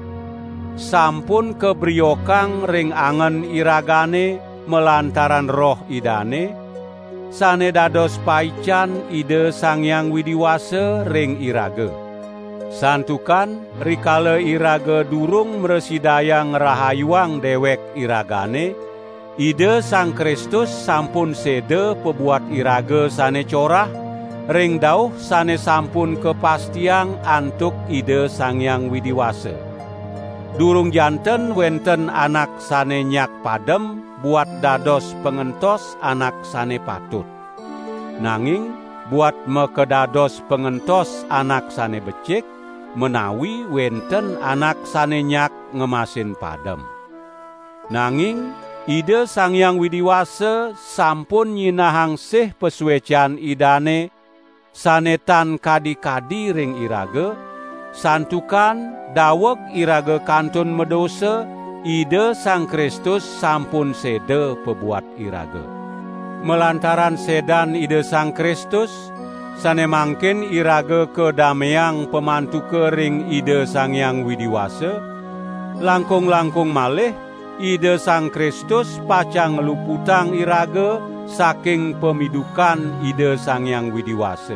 [SPEAKER 2] sampun kebriokang ring angen iragane melantaran roh idane, sane dados paican ide Sang Hyang Widiwasa ring iraga. Santukan rikala iraga durung mresidayang rahayuang dewek iragane, ide Sang Kristus sampun sede pebuat iraga sane corah, ring dauh sane sampun kepastiang antuk ide Sang Hyang Widiwasa. Durung janten wenten anak sane nyak padem, buat dados pengentos anak sane patut. Nanging buat mekedados pengentos anak sane becik, menawi wenten anak sane nyak ngemasin padem. Nanging ide Sang Hyang Widiwasa sampun nyinahang sih pesuecan idane, sanetan kadi-kadi ring iraga, santukan daweg iraga kantun medosa, ide Sang Kristus sampun sede pebuat iraga. Melantaran sedan ide Sang Kristus, sane mangkin iraga kedameang pemantuke ring ide Sang Hyang Widiwasa, langkung-langkung malih ide Sang Kristus pacang luputang iraga saking pemidukan ide Sang Hyang Widiwasa.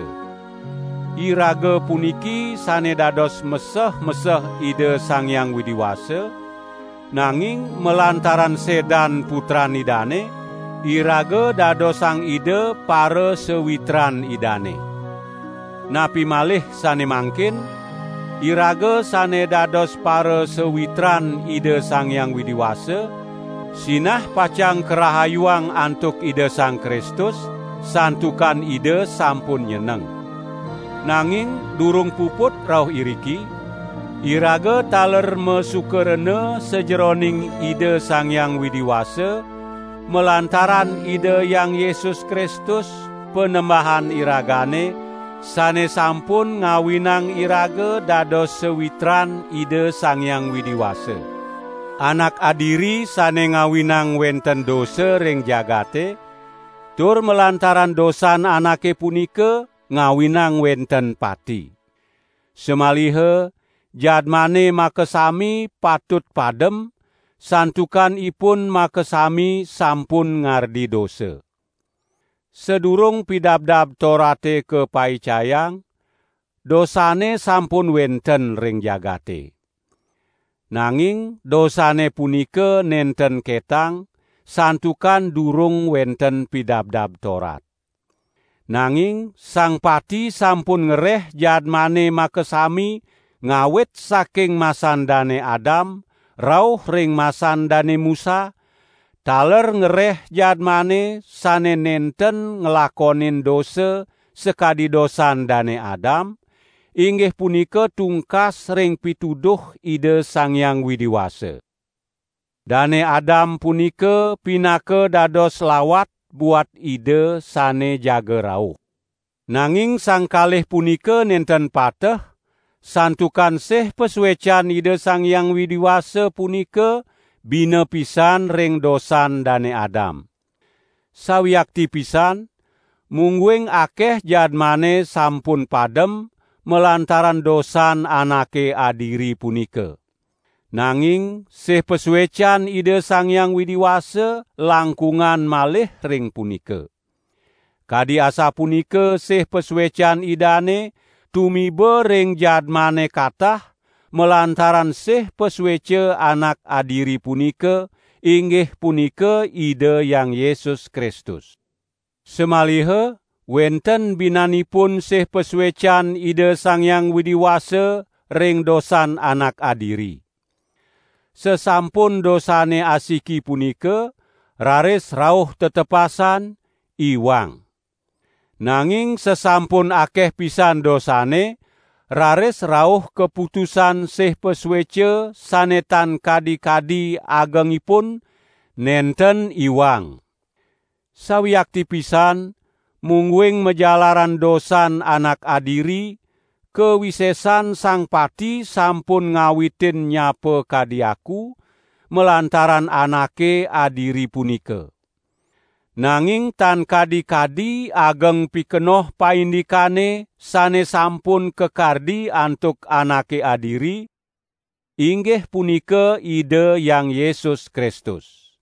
[SPEAKER 2] Iraga puniki sane dados meseh-meseh ide Sang Hyang Widiwasa, nanging melantaran sedan putranidane, iraga dados sang ide para sewitran idane. Napi malih sane mangkin, iraga sane dados para sewitran ide Sang Hyang Widiwasa, sinah pacang kerahayuang antuk ide Sang Kristus, santukan ide sampun nyeneng. Nanging durung puput rauh iriki, iraga taler mesukerene sejeroning ide Sang Hyang Widiwasa, melantaran ide Yang Yesus Kristus penembahan iragane, sane sampun ngawinang iraga dados sewitran ide Sang Hyang Widiwasa. Anak adiri sane ngawinang wenten dosa ring jagate, tur melantaran dosan anake punika ngawinang wenten pati. Semaliha jadmane makesami patut padem, santukan ipun makesami sampun ngardi dosa. Sedurung pidabdab Torate kepaicayang, dosane sampun wenten ring jagate. Nanging dosane punika nenten ketang, santukan durung wenten pidabdab Torat. Nanging sang pati sampun ngereh jadmane makesami ngawit saking masandane Adam, rauh ring masandane Musa, taler ngereh jadmane sane nenten ngelakonin dosa sekadi dosan dane Adam, inggih punika tungkas ring pituduh ide Sang Hyang Widiwasa. Dane Adam punika pinaka dados lawat buat ide sane jaga rauh. Nanging sang kalih punika nenten pateh, santukan sih pesuecan Ida Sang Hyang Widiwasa punika bina pisan ring dosan Dane Adam. Sawiakti pisan, mungguing akeh jadmane sampun padem melantaran dosan anake adiri punika. Nanging sih pesuecan Ida Sang Hyang Widiwasa langkungan malih ring punika. Kadi asa punika sih pesuecan idane tumiba ring jadmane katah melantaran sih pesuece anak adiri punika inggih punika Ida Yang Yesus Kristus. Semaliha wenten binanipun sih pesuecan Ida Sang Hyang Widiwasa ring dosan anak adiri. Sesampun dosane asiki punika raris rauh tetepasan iwang. Nanging sesampun akeh pisan dosane, raris rauh keputusan sih pesuece sanetan kadi-kadi agengipun nenten iwang. Sawiakti pisan, mungguing menjalaran dosan anak adiri, kewisesan sang pati sampun ngawitin nyapa kadiaku, melantaran anake adiri punika. Nanging tan kadi-kadi ageng pikenoh paindikane sane sampun kekardi antuk anake adiri, inggih punika Ida Yang Yesus Kristus.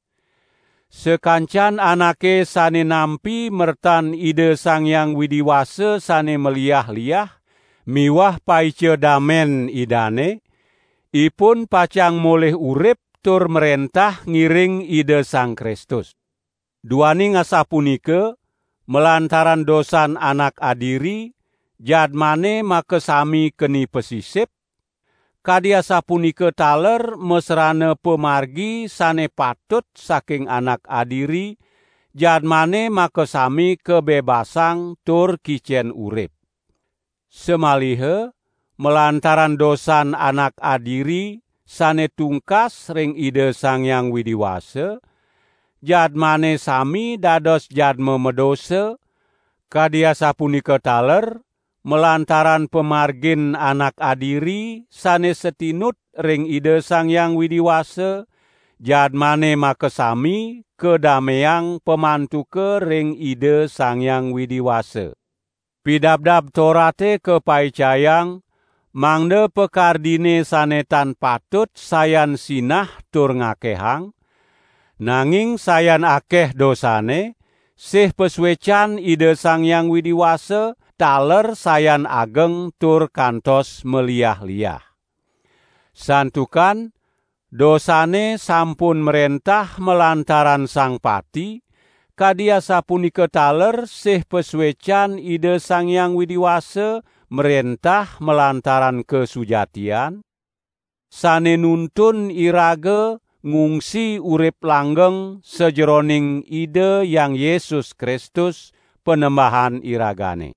[SPEAKER 2] Sekancan anake sane nampi mertan Ida Sang Hyang Widiwasa sane meliah-liah, miwah paice damen idane, ipun pacang moleh urip tur merentah ngiring Ida Sang Kristus. Duani ngasa punika, melantaran dosan anak adiri, jadmane makesami keni pesisip, kadiasa punika taler mesrane pemargi sane patut saking anak adiri, jadmane makesami kebebasang tur kicen urip. Semaliha, melantaran dosan anak adiri, sane tungkas ring Ida Sang Hyang Widiwasa, jadmane sami dados jadme medosa, kadiasa punika taler, melantaran pemargin anak adiri, sane setinut ring Ida Sang Hyang Widiwasa, jadmane makesami kedameang pemantuke ring Ida Sang Hyang Widiwasa. Pidabdab Torate kepaicayang, mangde pekardine sanetan patut sayan sinah tur ngakehang, nanging sayan akeh dosane, sih pesuecan Ida Sang Hyang Widiwasa taler sayan ageng tur kantos meliah-liah. Santukan, dosane sampun merentah melantaran sang pati, kadiasa punika taler sih pesuecan Ida Sang Hyang Widiwasa merentah melantaran kesujatian, sane nuntun irage ngungsi urip langgeng sejeroning Ida Yang Yesus Kristus penembahan iragane.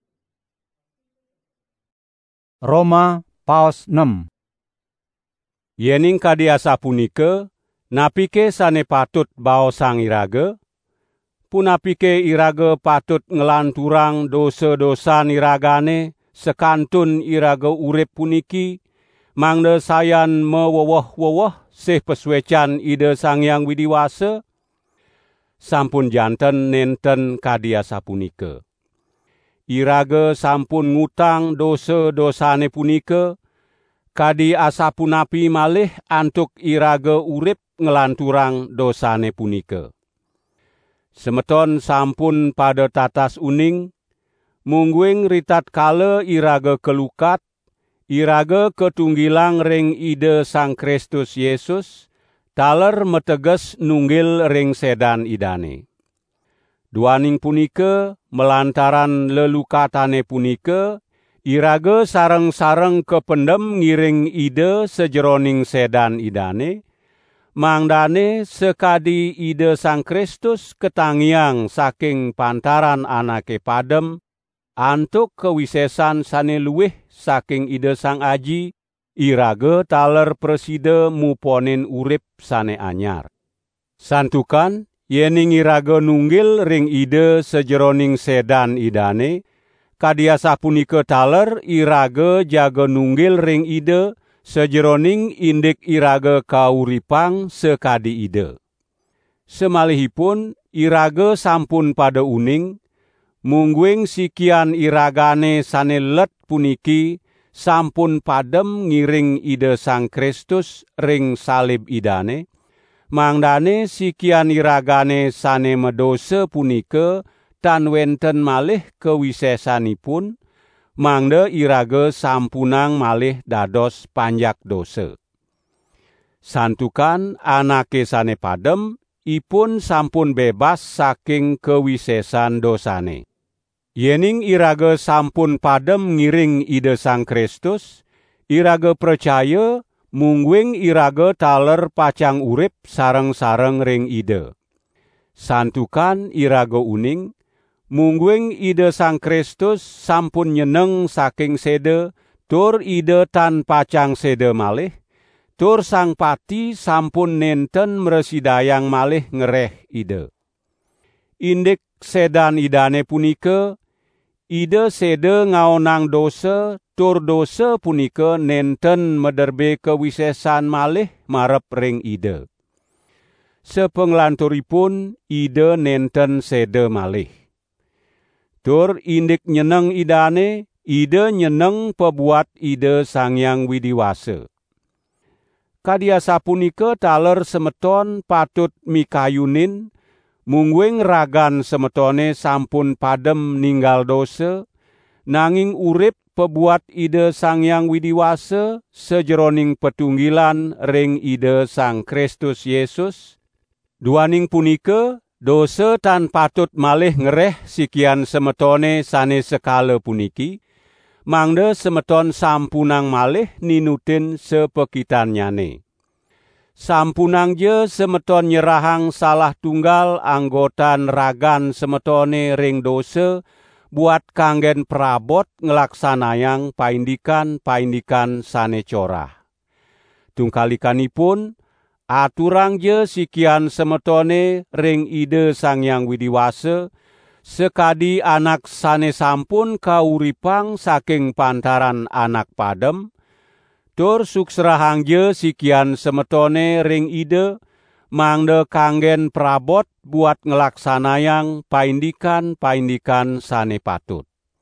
[SPEAKER 1] Roma paus enam.
[SPEAKER 2] Yening kadiasa punika, napike sane patut bao sang iraga, punapike iraga patut ngelanturang dosa-dosa iragane sekantun iraga urip puniki, mangde sayan mewowoh-wowoh sih pesuecan Ida Sang Hyang Widiwasa, sampun janten nenten kadiasa punika. Iraga sampun ngutang dosa-dosane punika, kadi asapunapi malih antuk iraga urip ngelanturang dosane punika. Semeton sampun pada tatas uning, mungguing ritat kala iraga kelukat, iraga ketunggilang ring Ida Sang Kristus Yesus, taler meteges nunggil ring sedan idane. Duaning punika, melantaran lelukatane punika, iraga sareng-sareng kependem ngiring Ida sejeroning sedan idane, mangdane sekadi Ida Sang Kristus ketangiang saking pantaran anake padem, antuk kewisesan sane luwih saking Ida Sang Aji, iraga taler presida muponin urip sane anyar. Santukan, yening iraga nunggil ring Ida sejeroning sedan idane, kadiasa punika taler iraga jaga nunggil ring ide sejeroning indik iraga kauripang sekadi ide. Semalihipun iraga sampun pada uning, mungguing sikian iragane sane let puniki sampun padem ngiring ide Sang Kristus ring salib idane, mangdane sikian iragane sane medose punika tan wenten malih kewisesanipun, mangda iraga sampunang malih dados panjak dosa. Santukan anake sane padem, ipun sampun bebas saking kewisesan dosane. Yening iraga sampun padem ngiring ide Sang Kristus, iraga percaya mungguing iraga taler pacang urip sareng-sareng ring ide. Santukan iraga uning, mungguing ide Sang Kristus sampun nyeneng saking sede, tur ide tan pacang sede malih, tur Sang Pati sampun nenten mresidayang malih ngereh ide. Indik sedan idane punika, ide sede ngaonang dosa, tur dosa punika nenten mederbe kewisesan malih marep ring ide. Sepenglanturipun ide nenten sede malih. Tur indik nyeneng idane, ide nyeneng pebuat ide Sang Hyang Widiwasa. Kadiasa punika taler semeton patut mikayunin, mungguing ragan semetone sampun padem ninggal dosa, nanging urip pebuat ide Sang Hyang Widiwasa sejeroning petunggilan ring ide Sang Kristus Yesus. Duaning punika, dosa tan patut malih ngereh sikian semetone sane sekala puniki, mangda semeton sampunang malih ninutin sepekitanyane. Sampunang je semeton nyerahang salah tunggal anggotan ragan semetone ring dosa, buat kanggen perabot ngelaksanayang paindikan-paindikan sane corah. Tungkalikanipun, aturang je sikian semetone ring ide Sang Hyang Widiwasa, sekadi anak sane sampun kauripang saking pantaran anak padem, tur sukserahang je sikian semetone ring ide, mangda kanggen prabot buat ngelaksanayang paindikan-paindikan sane patut.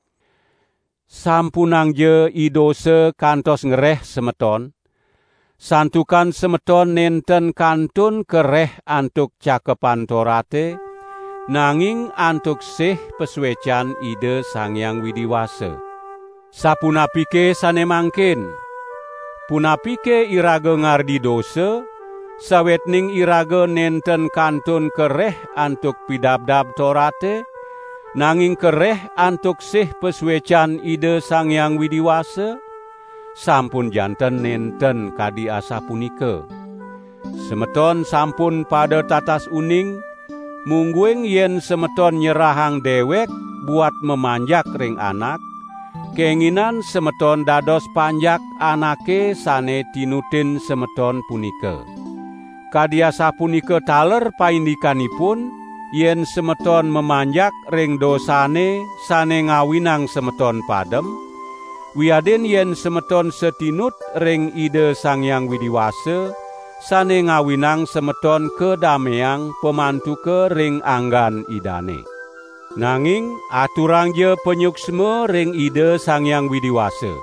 [SPEAKER 2] Sampunang je idose kantos ngereh semeton, santukan semeton nenten kantun kereh antuk cakepan Torate, nanging antuk sih pesuecan ide Sang Hyang Widiwasa. Sapunapike sane mangkin, punapike iraga ngardi dosa, sawetning iraga nenten kantun kereh antuk pidabdab Torate, nanging kereh antuk sih pesuecan ide Sang Hyang Widiwasa, sampun janten nenten kadi asa punika. Semeton sampun pada tatas uning, mungguing yen semeton nyerahang dewek buat memanjak ring anak, keinginan semeton dados panjak anake sane tinutin semeton punika. Kadiasa punika taler paindikanipun, yen semeton memanjak ring dosane sane ngawinang semeton padem, wiaden yen semeton setinut ring ide Sang Hyang Widiwasa, sane ngawinang semeton kedameang pemantuke ring anggan idane. Nanging aturang je penyuksme ring ide Sang Hyang Widiwasa.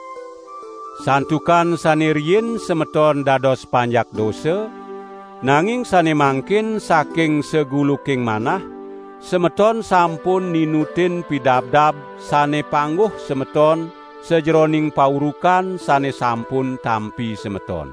[SPEAKER 2] Santukan sane riyin semeton dados panjak dosa, nanging sane mangkin saking seguluking manah, semeton sampun ninutin pidabdab sane pangguh semeton, sejeroning paurukan sane sampun tampi semeton.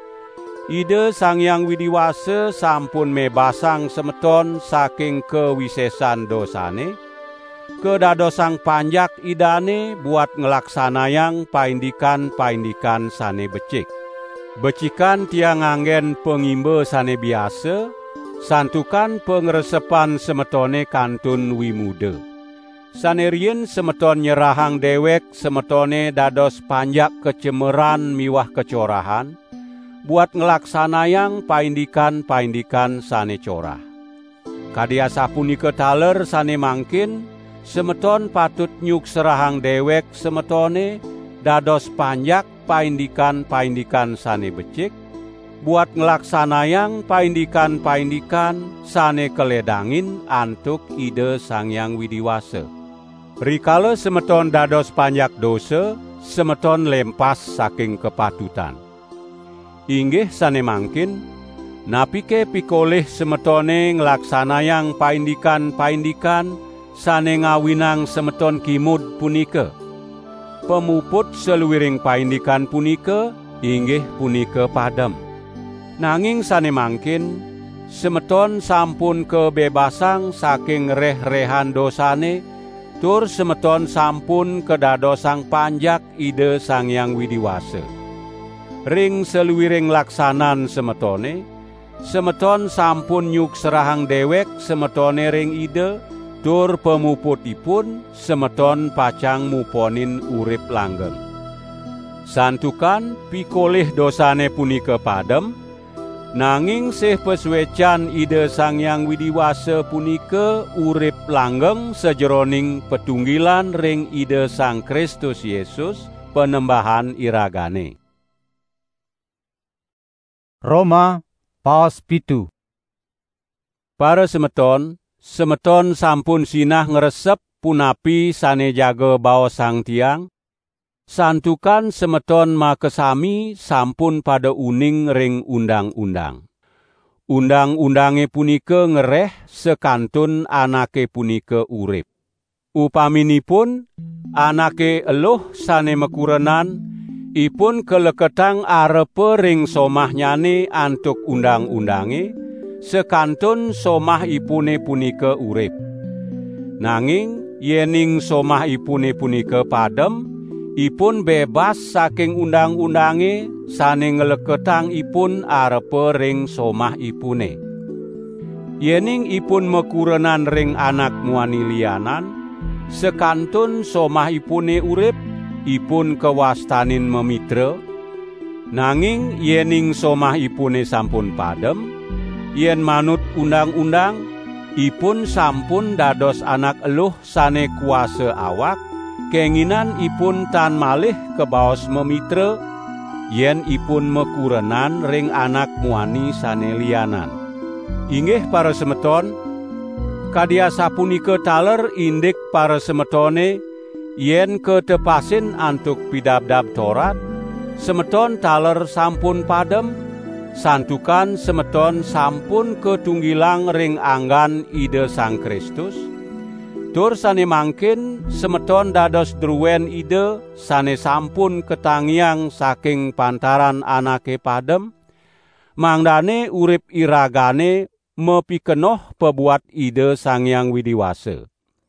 [SPEAKER 2] Ide Sang Hyang Widiwasa sampun mebasang semeton saking kewisesan dosane, kedadosang panjak idane buat ngelaksanayang paindikan-paindikan sane becik. Becikan tiang anggen pengimbe sane biasa, santukan pengresepan semetone kantun wimude. Sanerien semeton nyerahang dewek semetone dados panjak kecemeran miwah kecorahan, buat ngelaksanayang paindikan-paindikan sane corah. Kadiasa punika taler sane mangkin, semeton patut nyuk serahang dewek semetone dados panjak paindikan-paindikan sane becik, buat ngelaksanayang paindikan-paindikan sane keledangin antuk ide Sang Hyang Widiwasa. Rikala semeton dados panjak dosa, semeton lempas saking kepatutan. Inggih sane mangkin, napike pikolih semetone ngelaksanayang paindikan-paindikan sane ngawinang semeton kimud punika. Pemuput seluwiring paindikan punika inggih punika padem. Nanging sane mangkin, semeton sampun kebebasang saking reh-rehan dosane, tur semeton sampun kedadosang panjak ide Sang Hyang Widiwasa. Ring seluwiring laksanan semetone, semeton sampun nyuk serahang dewek semetone ring ide, tur pemuputipun semeton pacang muponin urip langgeng. Santukan pikolih dosane punika padem, nanging sih pesuecan ide Sang Hyang Widiwasa punika urip langgeng sejeroning petunggilan ring ide Sang Kristus Yesus penembahan iragane.
[SPEAKER 1] Roma paos pitu.
[SPEAKER 2] Para semeton, semeton sampun sinah ngresep punapi sane jaga baos sang tiang, santukan semeton makesami sampun pada uning ring undang-undang. Undang-undange punika ngereh sekantun anake punika urip. Upaminipun anake eluh sane mekurenan, ipun keleketang arepe ring somahnyane antuk undang-undange, sekantun somah ipune punika urip. Nanging yening somah ipune punika padem, ipun bebas saking undang-undange sane ngeleketang ipun arepe ring somah ipune. Yening ipun mekurenan ring anak muani lianan, sekantun somah ipune urip, ipun kewastanin memitra. Nanging yening somah ipune sampun padem, yen manut undang-undang, ipun sampun dados anak eluh sane kuasa awak, kenginan ipun tan malih kebaos memitra, yen ipun mekurenan ring anak muani sane lianan. Inggih para semeton, kadya sapunika taler indik para semetone, yen ketepasin antuk pidabdab Torat, semeton taler sampun padem, santukan semeton sampun ketunggilang ring anggan ide Sang Kristus. Tur sane mangkin semeton dados druwen ide sane sampun ketangiang saking pantaran anake padem, mangdane urip iragane mepikenoh pebuat ide Sang Hyang Widiwasa.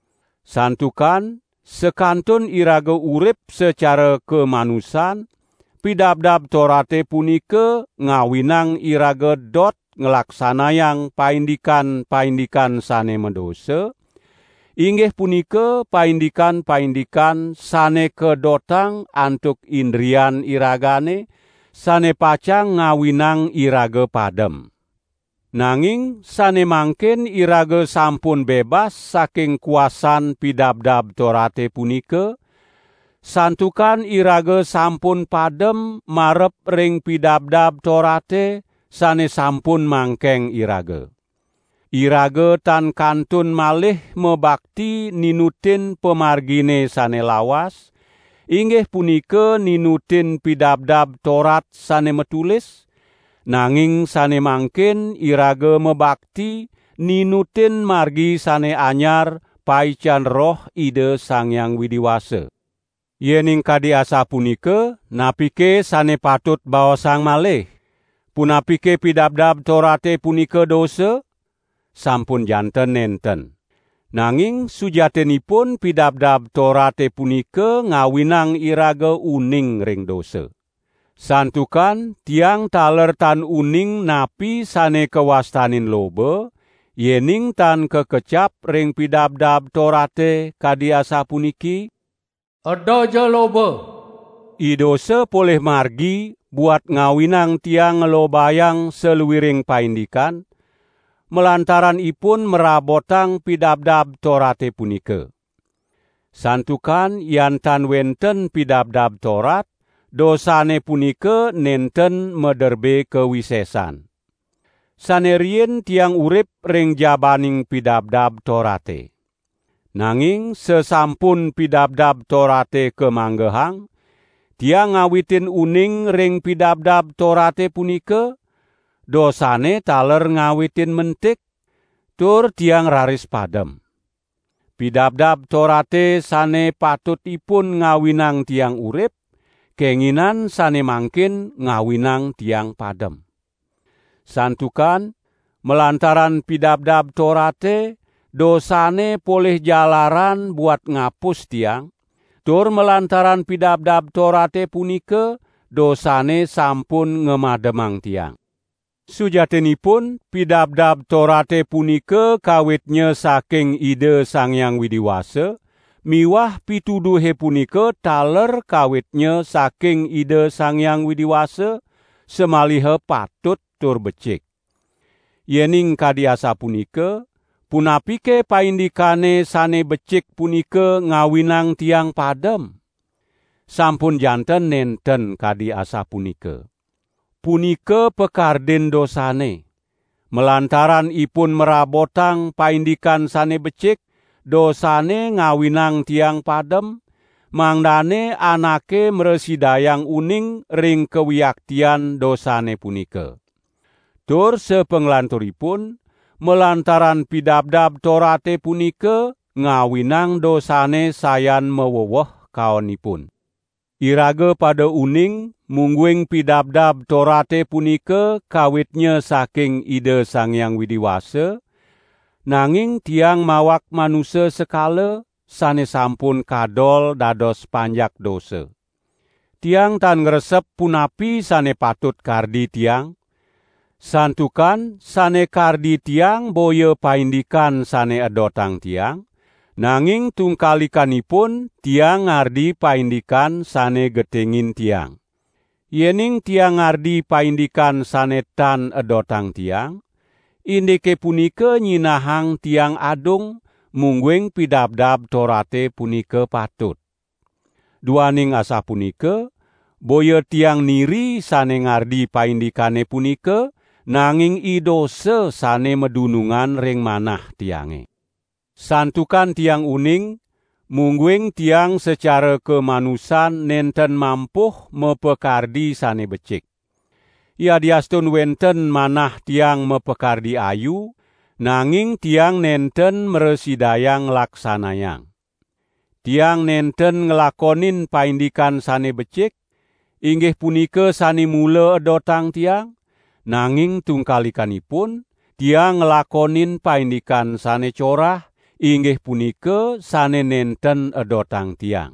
[SPEAKER 2] Santukan sekantun iraga urip secara kemanusan, pidabdab Torate punika ngawinang iraga dot ngelaksanayang paindikan-paindikan sane mendosa, inggih punika paindikan-paindikan sane kedotang antuk indrian iragane, sane pacang ngawinang iraga padem. Nanging sane mangkin iraga sampun bebas saking kuasan pidabdab Torate punika, santukan iraga sampun padem marep ring pidabdab Torate sane sampun mangkeng iraga. Iraga tan kantun malih mebakti ninutin pemargine sane lawas, inggih punika ninutin pidabdab Torat sane metulis, nanging sane mangkin iraga mebakti ninutin margi sane anyar paican roh ide Sang Hyang Widiwasa. Yening kadiasa punika, napike sane patut baosang malih, punapike pidabdab Torate punika dosa, sampun janten nenten. Nanging sujatenipun pidabdab Torate punika ngawinang iraga uning ring dosa. Santukan tiang taler tan uning napi sane kewastanin loba, yening tan kekecap ring pidabdab Torate kadiasa puniki,
[SPEAKER 3] Edojo loba.
[SPEAKER 2] Idosa poleh margi buat ngawinang tiang ngelobayang seluwiring paindikan, melantaran ipun merabotang pidabdab Torate punika. Santukan yantan wenten pidabdab Torat, dosane punika nenten mederbe kewisesan. Sanerien tiang urip ring jabaning pidabdab Torate. Nanging sesampun pidabdab Torate kemanggehang, tiang ngawitin uning ring pidabdab Torate punika, dosane taler ngawitin mentik, tur tiang raris padem. Pidabdab Torate sane patutipun ngawinang tiang urip, kenginan sane mangkin ngawinang tiang padem. Santukan, melantaran pidabdab Torate, dosane poleh jalaran buat ngapus tiang, tur melantaran pidabdab Torate punika, dosane sampun ngemademang tiang. Sujatinipun pidabdab Torate punika kawitnya saking ide Sang Hyang Widiwasa, miwah pituduhe punika taler kawitnya saking ide Sang Hyang Widiwasa, semaliha patut tur becik. Yening kadiasa punika, punapike paindikane sane becik punika ngawinang tiang padem. Sampun janten nenten kadiasa punika. Punika pekarden dosane. Melantaran ipun merabotang paindikan sane becik, dosane ngawinang tiang padem, mangdane anake mresidayang uning ring kewiyaktian dosane punika. Tur sepenglanturipun, melantaran pidabdab Torate punika, ngawinang dosane sayan meweweh kaonipun. Iraga pada uning, mungguing pidabdab Torate punika kawitnya saking ide Sang Hyang Widiwasa, nanging tiang mawak manusia sekala sane sampun kadol dados panjak dosa. Tiang tan ngresep punapi sane patut kardi tiang, santukan sane kardi tiang boya paindikan sane edotang tiang, nanging tungkalikanipun tiang ngardi paindikan sane getengin tiang. Yening tiang ngardi paindikan sane tan edotang tiang, indike punika nyinahang tiang adung mungguing pidabdab Torate punika patut. Duaning asa punika, boya tiang niri sane ngardi paindikane punika, nanging idose sane medunungan ring manah tiange. Santukan tiang uning, mungguing tiang secara kemanusan nenten mampuh mepekardi sane becik. Ia diastun wenten manah tiang mepekardi ayu, nanging tiang nenten meresidayang laksanayang. Tiang nenten ngelakonin paindikan sane becik, inggih punika sane mula edotang tiang, nanging tungkalikanipun, tiang ngelakonin paindikan sane corah, inggih punika sane nenten edotang tiang.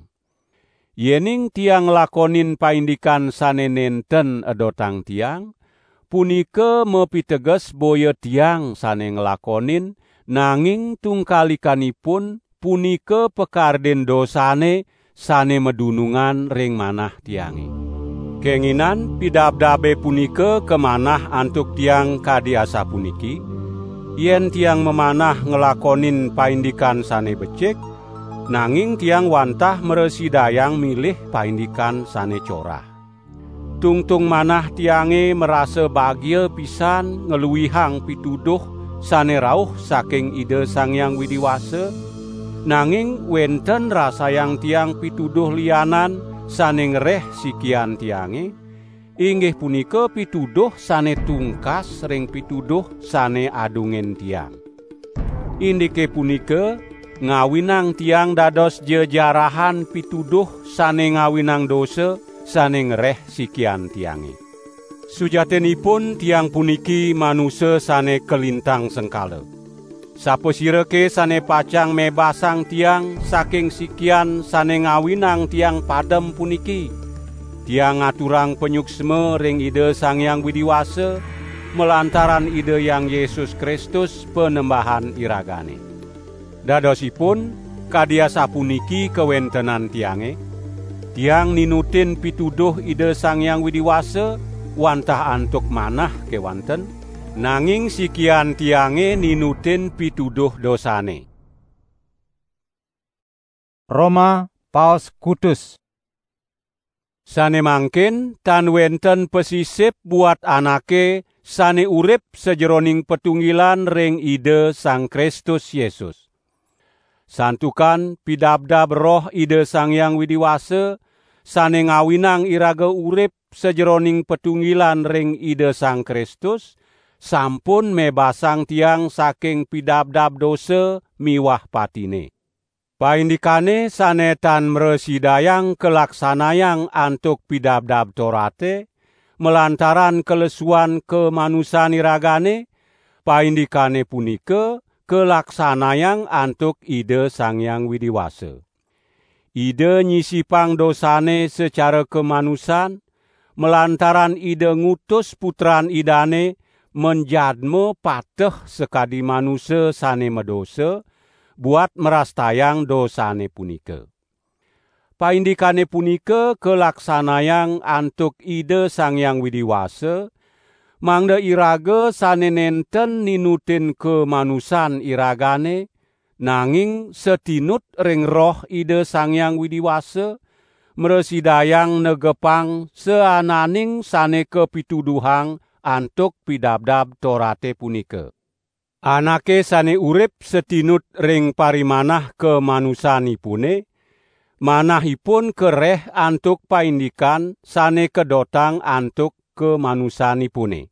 [SPEAKER 2] Yening tiang ngelakonin paindikan sane nenten edotang tiang, punika mepiteges boya tiang sane ngelakonin, nanging tungkalikanipun punika pekarden dosane sane medunungan ring manah tiange. Kenginan pidabdabe punika kemanah antuk tiang kadiasa puniki, yen tiang memanah ngelakonin paindikan sane becik, nanging tiang wantah meresidayang milih paindikan sane corah. Tungtung manah tiange merasa bahagia pisan ngeluwihang pituduh sane rauh saking ide Sang Hyang Widiwasa, nanging wenten rasayang tiang pituduh lianan sane ngereh sikian tiange, inggih punika pituduh sane tungkas ring pituduh sane adungen tiang. Indike punika ngawinang tiang dados jejarahan pituduh sane ngawinang dosa sane ngereh sikian tiange. Sujatinipun tiang puniki manusia sane kelintang sengkala. Saposireke sane pacang mebasang tiang saking sikian sane ngawinang tiang padem puniki. Tiang ngaturang penyuksme ring ide Sang Hyang Widiwasa, melantaran ide Yang Yesus Kristus penembahan iragane. Dadosipun kadiasa puniki kewentenan tiange, tiang ninutin pituduh ide Sang Hyang Widiwasa, wantah antuk manah kewanten, nanging sikian tiange ninutin pituduh dosane.
[SPEAKER 1] Roma Paus Kutus.
[SPEAKER 2] Sane mangkin tan wenten pesisip buat anake sane urip sejeroning petunggilan ring ide Sang Kristus Yesus. Santukan pidabdab roh ide Sang Hyang Widiwase sane ngawinang iraga urip sejeroning petunggilan ring ide Sang Kristus sampun mebasang tiang saking pidabdab dosa miwah patine. Paindikane sanetan mresidayang kelaksanayang antuk pidabdab Torate, melantaran kelesuan kemanusan iragane, paindikane punike kelaksanayang antuk ide Sang Hyang Widiwase. Ide nyisipang dosane secara kemanusan, melantaran ide ngutus putran idane menjadme pateh sekadi manusia sane medosa, buat merastayang dosane punike. Paindikane punike kelaksanayang antuk ide Sang Hyang Widiwase, mangda iraga sane nenten ninutin kemanusan iragane, nanging setinut ring roh ide Sang Hyang Widiwase, mresidayang negepang seananing sane kepituduhang antuk pidabdab Torate punike. Anake sane urip setinut ring parimanah kemanusanipune, manahipun kereh antuk paindikan sane kedotang antuk kemanusanipune.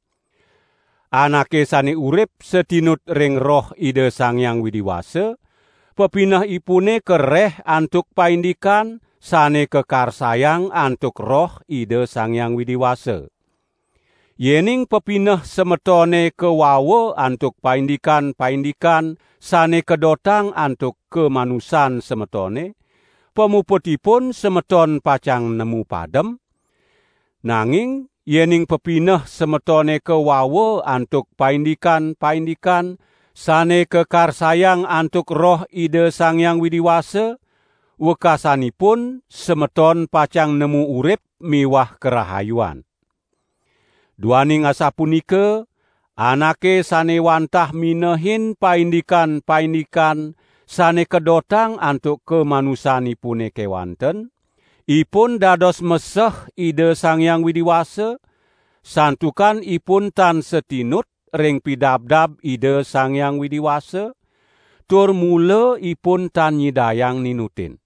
[SPEAKER 2] Anake sane urip setinut ring roh ide Sang Hyang Widiwase, pepinahipune kereh antuk paindikan sane kekarsayang antuk roh ide Sang Hyang Widiwase. Yening pepineh semetone kewawe antuk paindikan-paindikan sane kedotang antuk kemanusan semetone, pemuputipun semeton pacang nemu padem, nanging yening pepineh semetone kewawe antuk paindikan-paindikan sane kekarsayang antuk roh ide Sang Hyang Widiwase, wekasanipun semeton pacang nemu urip miwah kerahayuan. Duaning asapunike, anake sane wantah minehin paindikan-paindikan sane kedotang antuk kemanusanipune kewanten, ipun dados meseh ide Sang Hyang Widiwase, santukan ipun tan setinut ring pidabdab ide Sang Hyang Widiwase, tur mula ipun tan nyidayang ninutin.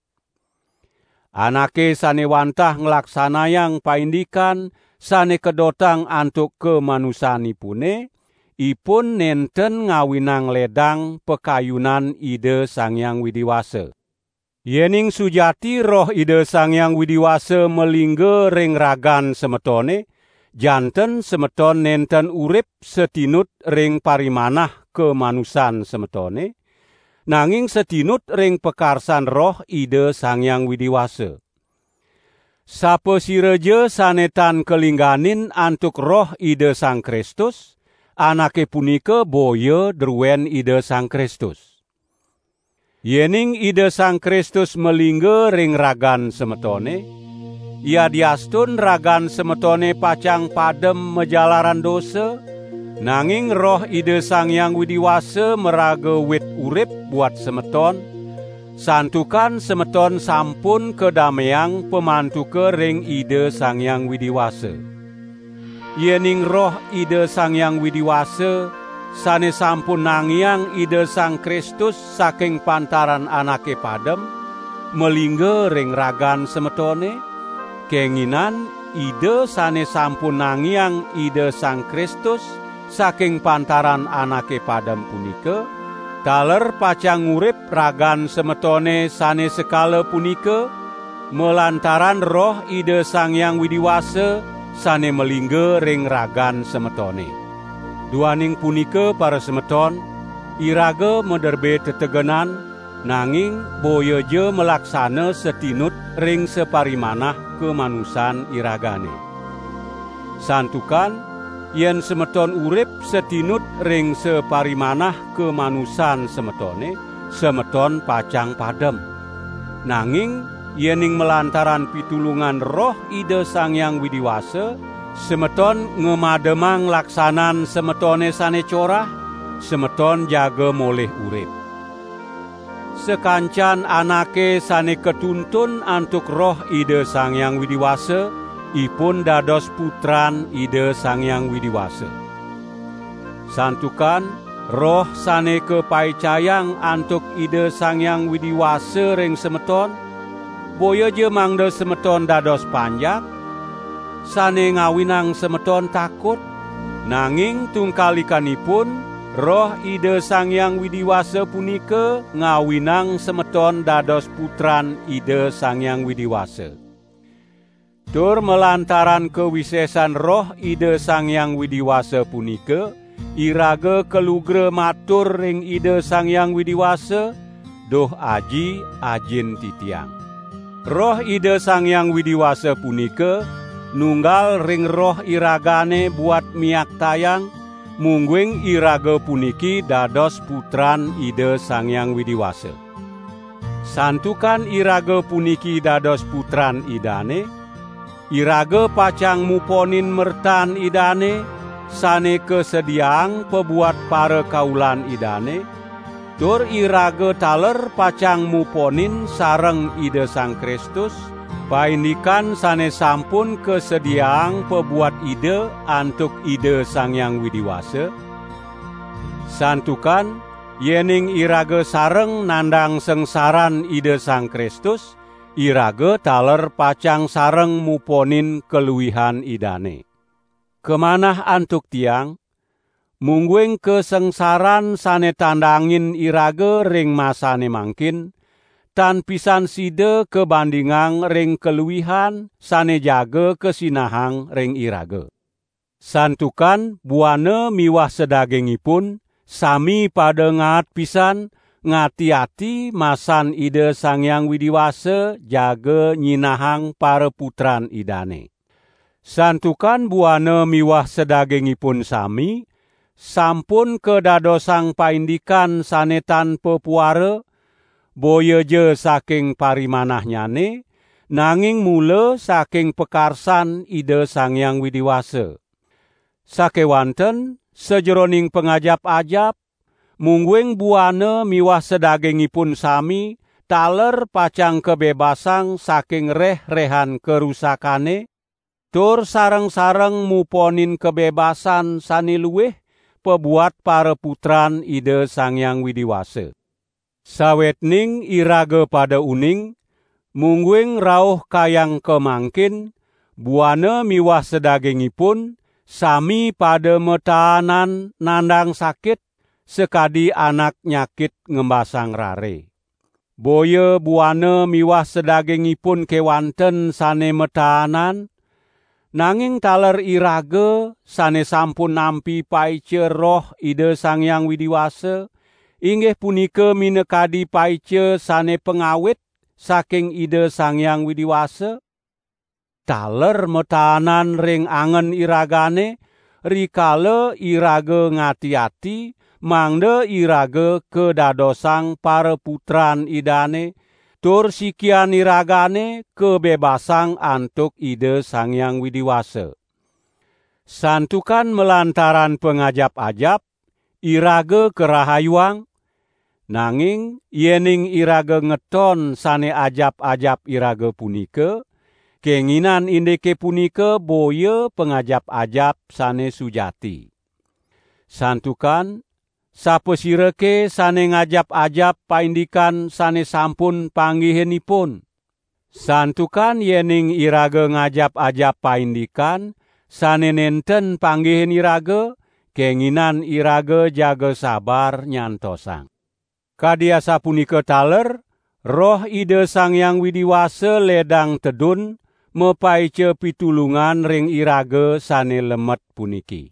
[SPEAKER 2] Anake sane wantah nglaksanayang paindikan sane kedotang antuk kemanusanipune, ipun nenten ngawinang ledang pekayunan ide Sang Hyang Widiwase. Yening sujati roh ide Sang Hyang Widiwase melingge ring ragan semetone, janten semeton nenten urip setinut ring parimanah kemanusan semetone, nanging setinut ring pekarsan roh ide Sang Hyang Widiwase. Sapa sireje sanetan kelingganin antuk roh ide Sang Kristus, anake punike boya druwen ide Sang Kristus. Yening ide Sang Kristus melingge ring ragan semetone, ia diastun ragan semetone pacang padem mejalaran dosa, nanging roh ide Sang Hyang Widiwase meraga wit urip buat semeton, santukan semeton sampun kedameyang pemantuke ring ide Sang Hyang Widiwase. Yening roh ide Sang Hyang Widiwase sane sampun nangiang ide Sang Kristus saking pantaran anake padem, melingge ring ragan semetone, kenginan ide sane sampun nangiang ide Sang Kristus saking pantaran anake padem punike, taler pacang urip ragan semetone sane sekala punike, melantaran roh ide Sang Hyang Widiwase sane melingge ring ragan semetone. Duaning punike para semeton, iraga mederbe tetegenan, nanging boya je melaksana setinut ring separimanah kemanusan iragane. Santukan, yen semeton urip setinut ring separimanah kemanusan semetone, semeton pacang padem. Nanging yening melantaran pitulungan roh ide Sang Hyang Widiwase, semeton ngemademang laksanan semetone sane corah, semeton jaga moleh urip. sekancan anake sane ketuntun antuk roh Ida Sang Hyang Widiwasa, ipun dados putran Ida Sang Hyang Widiwasa. Santukan roh sane kepaicayang antuk Ida Sang Hyang Widiwasa ring semeton, boya je mangda semeton dados panjak, sane ngawinang semeton takut, nanging tungkalikanipun roh Ida Sang Hyang Widiwasa punika ngawinang semeton dados putran Ida Sang Hyang Widiwasa. Tur melantaran kewisesan roh Ida Sang Hyang Widiwasa punika, iraga kelugre matur ring Ida Sang Hyang Widiwasa, doh aji ajin titiang. Roh Ida Sang Hyang Widiwasa punika nunggal ring roh iragane buat miak tayang, mungguing iraga puniki dados putran Ida Sang Hyang Widiwasa. Santukan iraga puniki dados putran idane, iraga pacang muponin mertan idane, sane kesediang pebuat para kaulan idane, tur iraga taler pacang muponin sareng Ida Sang Kristus, paindikan sane sampun kesediang pebuat ide antuk Ida Sang Hyang Widiwasa. Santukan yening iraga sareng nandang sengsaran Ida Sang Kristus, iraga taler pacang sareng muponin keluwihan idane. Kemanah antuk tiang, mungguing kesengsaran sane tandangin iraga ring masane mangkin, tan pisan side kebandingang ring keluwihan sane jaga kesinahang ring iraga. Santukan buana miwah sedagingipun sami pada ngat pisan ngati-ati masan Ida Sang Hyang Widiwasa jaga nyinahang para putran idane. Santukan buana miwah sedagingipun sami sampun kedadosang paindikan sane tanpa puara, boya je saking parimanahnyane, nanging mula saking pekarsan Ida Sang Hyang Widiwasa. Sakewanten sejeroning pengajap-ajap, mungguing buana miwah sedagingipun sami taler pacang kebebasang saking reh-rehan kerusakane, tur sareng-sareng muponin kebebasan sane luweh pebuat para putran Ida Sang Hyang Widiwasa. Sawetning iraga pada uning, mungguing rauh kayang kemangkin, buana miwah sedagingipun, sami pada metaanan nandang sakit, sekadi anak nyakit ngembasang rare. Boya buana miwah sedagingipun kewanten sane metaanan, nanging taler iraga sane sampun nampi paice roh Ida Sang Hyang Widiwasa, inggih punika minekadi paice sane pengawit saking Ida Sang Hyang Widiwasa. Taler metahanan ring angen iragane, rikala iraga ngati-ati, mangda iraga kedadosang para putran idane, tur sikian iragane kebebasang antuk Ida Sang Hyang Widiwasa. Santukan melantaran pengajap-ajap, iraga kerahayuang, nanging yening iraga ngeton sane ajap-ajap iraga punika, kenginan indeke punika boya pengajap-ajap sane sujati. Santukan sapesireke sane ngajap-ajap paindikan sane sampun panggihenipun. Santukan yening iraga ngajap-ajap paindikan sane nenten panggihen iraga, kenginan iraga jaga sabar nyantosang. Kadiasa punika taler, roh Ida Sang Hyang Widiwasa ledang tedun, mepaice pitulungan ring iraga sane lemet puniki.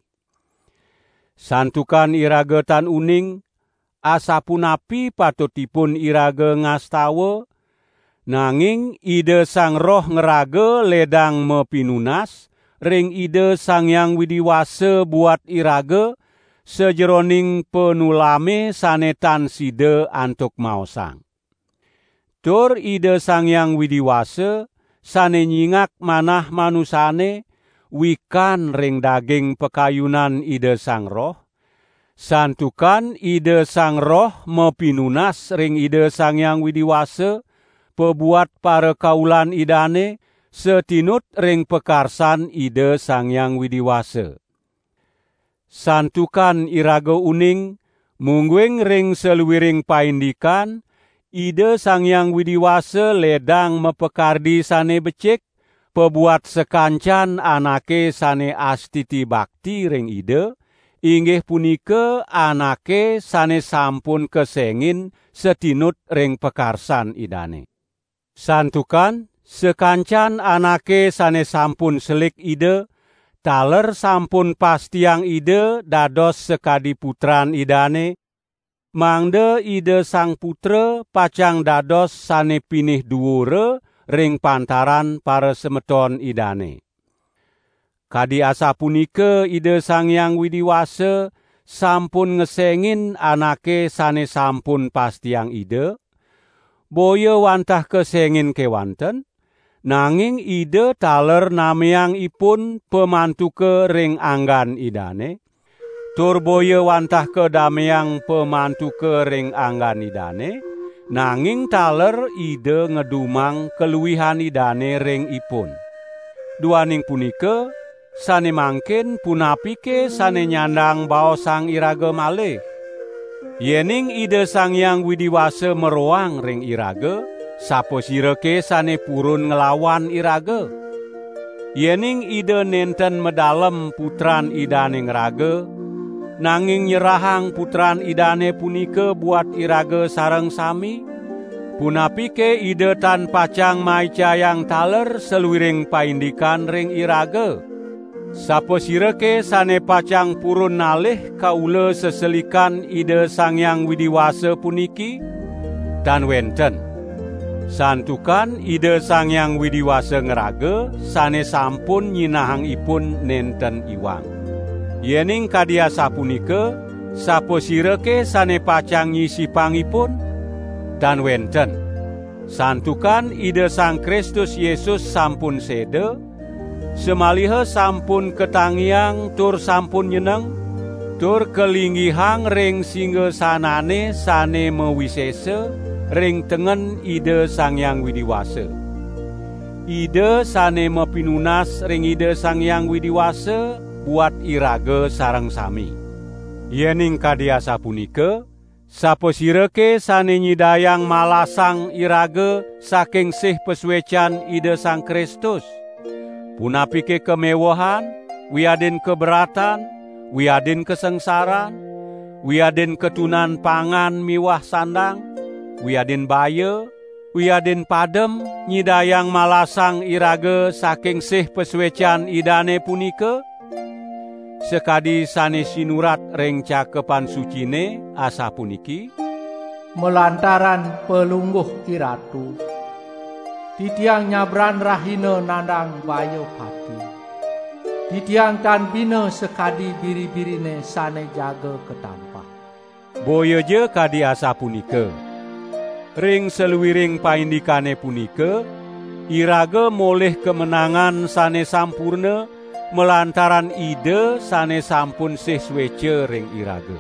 [SPEAKER 2] Santukan iraga tan uning, asapunapi patutipun iraga ngastawa, nanging Ida Sang Roh ngeraga ledang mepinunas, ring Ida Sang Hyang Widiwasa buat iraga, sejeroning penulame sane tan sida antuk maosang. Tur Ida Sang Hyang Widiwasa, sane nyingak manah manusane, wikan ring daging pekayunan Ida Sang Roh, Santukan ide Sang Roh mepinunas ring ide Sang Hyang Widiwasa, pebuat para kaulan idane, setinut ring pekarsan ide Sang Hyang Widiwasa. Santukan iraga uning, mungguing ring seluwiring paindikan, ide Sang Hyang Widiwasa ledang mepekardi sane becik, pebuat sekancan anake sane astiti bakti ring ide, inggih punika anake sane sampun kesengin setinut ring pekarsan idane. Santukan sekancan anake sane sampun selik ide, taler sampun pastiang ide dados sekadi putran idane, mangde ide Sang Putra pacang dados sane pinih dhuwure ring pantaran para semeton idane. Kadi asa punika ide Sang Hyang Widiwasa sampun ngesengin anake sane sampun pastiang ide, boya wantah kesengin kewanten, nanging ide taler nameang ipun pemantuke ring anggan idane, tur boya wantah kedameang pemantuke ring anggan idane, nanging taler ide ngedumang keluwihan idane ring ipun. Duaning punika, sane mangkin punapike sane nyandang baos Sang iraga malih. Yening ide Sang Hyang Widiwasa meroang ring iraga, sapa sirake sane purun ngelawan iraga? Yening ide nenten medalem putran idane ngraga, nanging nyerahang putran idane punika buat iraga sareng sami, punapike ide tan pacang maicayang taler seluwiring paindikan ring iraga? Sapa sirake sane pacang purun nalih kaula seselikan ide Sang Hyang Widiwasa puniki? Tan wenten. Santukan ide Sang Hyang Widiwasa ngeraga, sane sampun nyinahang ipun nenten iwang. Yening kadia sapunika, sapa sirake sane pacang nyisipangipun? Tan wenten. Santukan ide Sang Kristus Yesus sampun seda, semaliha sampun ketangiang tur sampun nyeneng, tur kelinggihang ring singga sanane sane mewisesa ring tengen ide Sang Hyang Widiwasa. Ide sane mepinunas ring ide Sang Hyang Widiwasa buat iraga sareng sami. Yening kadia sapunika, sapa sirake sane nyidayang malasang iraga saking sih pesuecan ide Sang Kristus? Punapike kemewahan, wiadin keberatan, wiadin kesengsaran, wiadin ketunan pangan miwah sandang, wiadin baya, wiadin padem, nyidayang malasang iraga saking sih pesuecan idane punika? Sekadi sane sinurat ring cakepan sucine asa puniki,
[SPEAKER 3] melantaran pelungguh iratu, titiang nyabran rahina nandang bayo pati, titiang tan bina sekadi biri-birine sane jaga ketampah.
[SPEAKER 2] Boya je kadi asa punika. Ring seluwiring paindikane punika, iraga moleh kemenangan sane sampurna melantaran ide sane sampun sih swece ring iraga.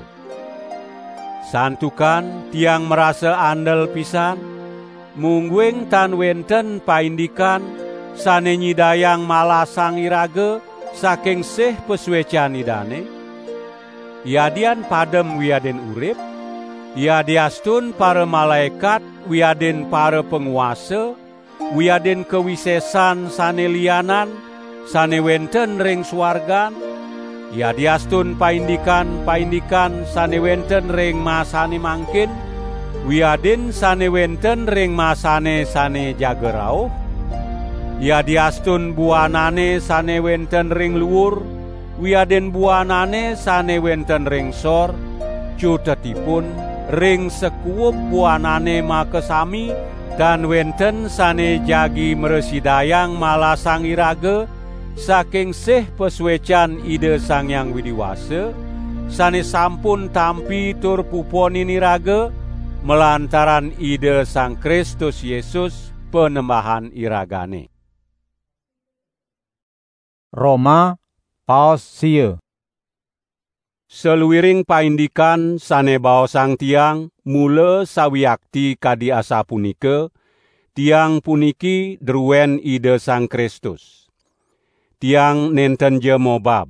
[SPEAKER 2] Santukan tiang merasa andel pisan, mungguing tan wenten paindikan sane nyidayang malasang iraga saking sih pesuecan idane, yadian padem wiadin urip, yadiastun para malaikat wiadin para penguasa, wiadin kewisesan sane lianan sane wenten ring swargan, yadiastun paindikan-paindikan sane wenten ring masane mangkin, wiadin sane wenten ring masane sane jaga rauh, yadiastun buanane sane wenten ring luur, wiadin buanane sane wenten ring sor, cutetipun ring sekuup buanane makesami, dan wenten sane jagi meresidayang malasang iraga saking sih pesuecan ide Sang Hyang Widiwasa, sane sampun tampi tur puponi niraga melantaran ide Sang Kristus Yesus penembahan iragane.
[SPEAKER 1] Roma paus sieu.
[SPEAKER 2] Seluwiring paindikan sane baosang tiang mula sawiakti kadi asa punike, tiang puniki druwen ide Sang Kristus. Tiang nenten je mobab.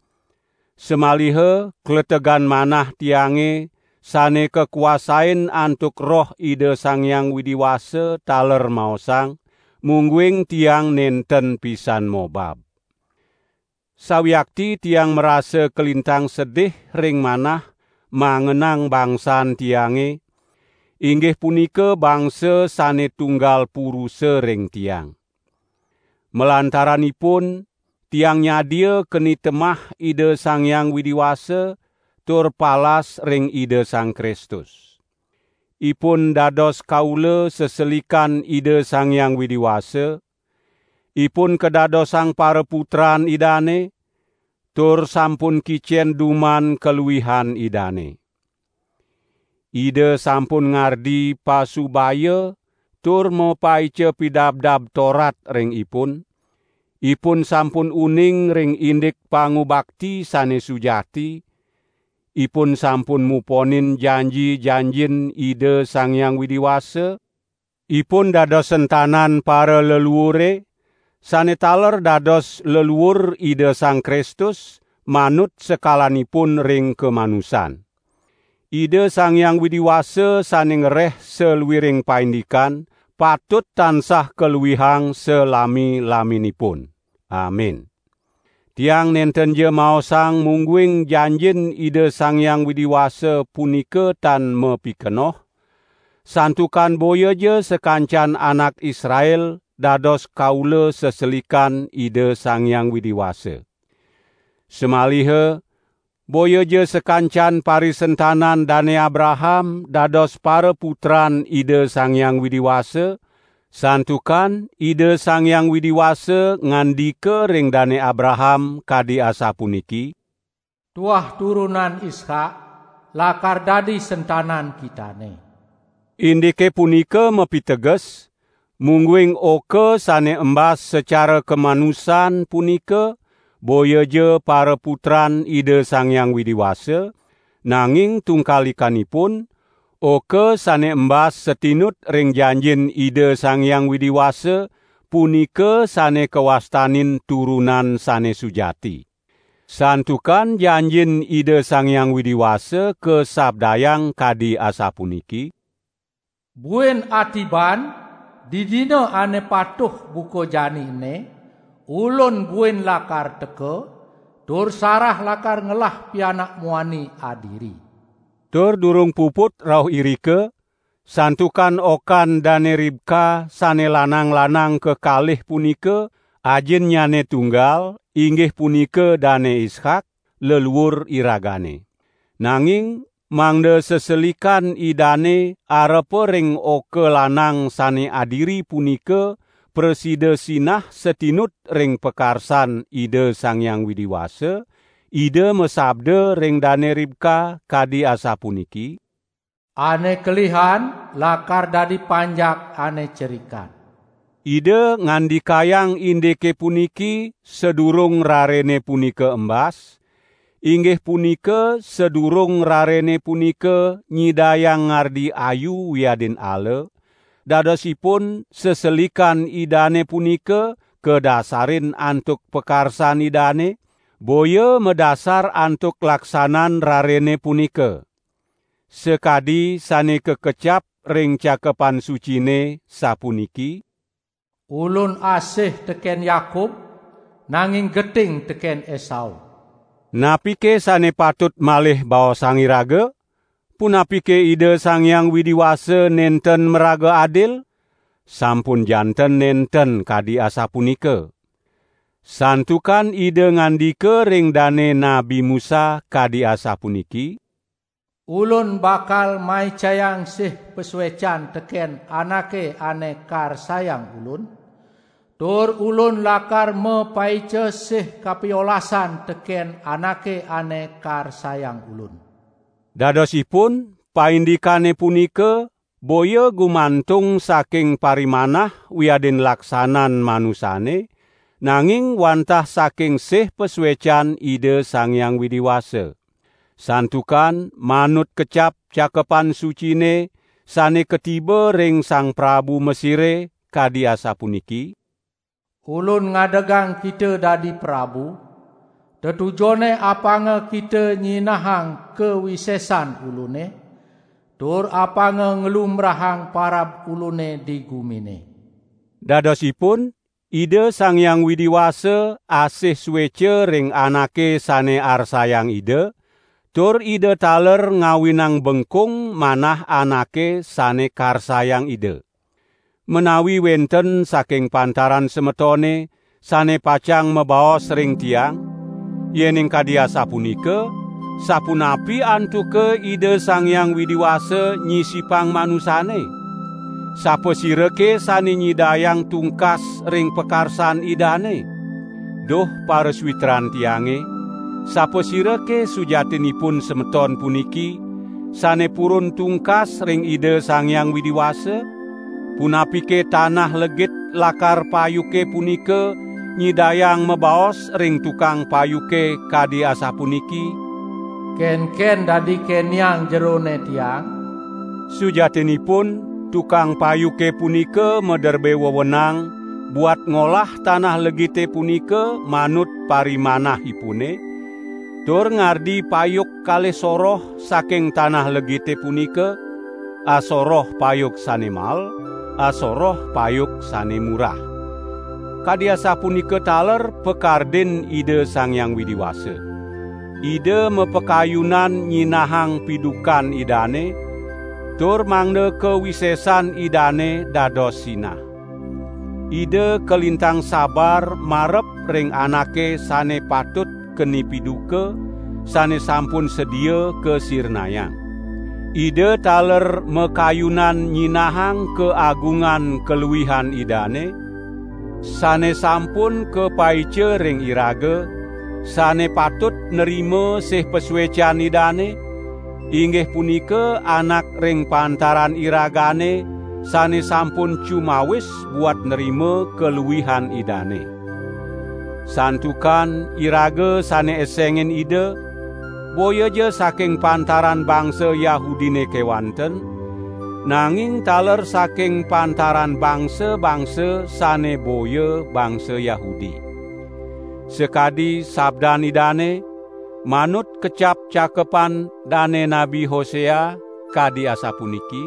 [SPEAKER 2] Semalihe kletegan manah tiange sane kekuasain antuk roh ide Sang Hyang Widiwasa taler maosang, mungguing tiang nenten pisan mobab. Sawiakti tiang merasa kelintang sedih ring manah mangenang bangsan tiange, inggih punika bangsa sane tunggal puruse ring tiang. Melantaranipun tiang nyadia keni temah ide Sang Hyang Widiwasa tur palas ring ide Sang Kristus. Ipun dados kaula seselikan ide Sang Hyang Widiwasa, ipun kedadosang para putran idane, tur sampun kicen duman keluihan idane. Ide sampun ngardi pasubaya, tur mopaice pidabdab Torat ring ipun, ipun sampun uning ring indik pangubakti sane sujati, ipun sampun muponin janji-janjin ide Sang Hyang Widiwasa, ipun dados sentanan para leluhure, sane taler dados leluhur ide Sang Kristus, manut sekalanipun ring kemanusan. Ide Sang Hyang Widiwasa sane ngereh seluwiring paindikan, patut tansah keluihang selami-laminipun. Amin. Tiang nenten je maosang mungguing janjin ide Sang Hyang Widiwasa punika tan mepikenoh, santukan boya je sekancan anak Israel dados kaula seselikan ide Sang Hyang Widiwasa. Semalihe boya je sekancan parisentanan dane Abraham dados para putran ide Sang Hyang Widiwasa, santukan ide Sang Hyang Widiwasa ngandika ring dane Abraham kadi asa puniki,
[SPEAKER 3] tuah turunan Ishak lakar dadi sentanan kitane.
[SPEAKER 2] Indike punika mepiteges, mungguing oke sane embas secara kemanusan punika, boya je para putran ide Sang Hyang Widiwasa, nanging tungkalikanipun, oke sane embas setinut ring janjin ide Sang Hyang Widiwasa, punika sane kewastanin turunan sane sujati. Santukan janjin ide Sang Hyang Widiwasa ke sabdayang kadi asa puniki,
[SPEAKER 3] buen atiban, didina ane patuh buko jani ne, ulun buen lakar teke, tur sarah lakar ngelah pianak muani adiri.
[SPEAKER 2] Tur durung puput rauh irike, santukan okan dane Ribka sane lanang-lanang kekalih punika, ajin nyane tunggal, inggih punika dane Ishak, leluhur iragane. Nanging, mangde seselikan idane arepe ring oke lanang sane adiri punika, preside sinah setinut ring pekarsan ide Sang Hyang Widiwasa, ide mesabde ring dane Ribka kadi asa puniki,
[SPEAKER 3] ane kelihan lakar dadi panjak ane cerikan.
[SPEAKER 2] Ide ngandikayang indeke puniki sedurung rarene punika embas, inggih punika sedurung rarene punika nyidayang ngardi ayu wiadin ale, dadosipun seselikan idane punika kedasarin antuk pekarsan idane, boya medasar antuk laksanan rarene punika. Sekadi sane kekecap ring cakepan sucine sapuniki,
[SPEAKER 3] ulun asih teken Yakub, nanging geting teken Esau.
[SPEAKER 2] Napike sane patut malih baosang iraga, punapike ide Sang Hyang Widiwasa nenten meraga adil, sampun janten nenten kadi asa punika. Santukan ide ngandika ring dane Nabi Musa kadi asa puniki,
[SPEAKER 3] ulun bakal mai cayang sih pesuecan teken anake ane kar sayang ulun, tur ulun lakar mepaice sih kapiolasan teken anake ane kar sayang ulun.
[SPEAKER 2] Dadosipun paindikane punika boya gumantung saking parimanah wiadin laksanan manusane, nanging wantah saking sih pesuecan ide Sang Hyang Widiwasa. Santukan manut kecap cakepan sucine sane ketiba ring Sang Prabu Mesire kadi asapuniki.
[SPEAKER 3] Ulun ngadegang kita dadi Prabu, tetujone apanga kita nyinahang kewisesan ulune, tur apanga ngelumrahang parab ulune di gumine.
[SPEAKER 2] Dadosipun, ide Sang Hyang Widiwasa asih suwece ring anake sane arsayang ide, tur ide taler ngawinang bengkung manah anake sane karsayang ide. Menawi wenten saking pantaran semetone sane pacang mebaos ring tiang, yening kadia sapunika, sapunapi antuke ide Sang Hyang Widiwasa nyisipang manusane. Sapa sireke sane nyidayang tungkas ring pekarsan idane. Duh pareswitran tiange, sapa sireke sujatinipun semeton puniki sane purun tungkas ring ide Sang Hyang Widiwasa? Punapike tanah legit lakar payuke punika nyidayang mebaos ring tukang payuke kadi asapuniki.
[SPEAKER 3] Ken-ken dadi kenyang jerone tiang.
[SPEAKER 2] Sujatinipun tukang payuke punika mederbe wewenang buat ngolah tanah legite punika manut parimanahipune. Tur ngardi payuk kalih soroh saking tanah legite punika, asoroh payuk sanemal, asoroh payuk sane murah. Kadia sapunika taler pekarden ide Sang Hyang Widiwasa. Ide mepekayunan nyinahang pidukan idane, tur mangde kewisesan idane dados sinah. Ide kelintang sabar marep ring anake sane patut keni piduka, sane sampun sedia kesirnayang. Ide taler mekayunan nyinahang keagungan keluwihan idane, sane sampun kepaice ring irage, sane patut nerima sih pesuecan idane, inggih punika anak ring pantaran iragane, sane sampun cumawis buat nerima keluwihan idane. Santukan irage sane esengen ide, boya je saking pantaran bangsa Yahudine kewanten, nanging taler saking pantaran bangsa-bangsa sane boya bangsa Yahudi. Sekadi sabdan idane, manut kecap cakepan dane Nabi Hosea kadi asapuniki.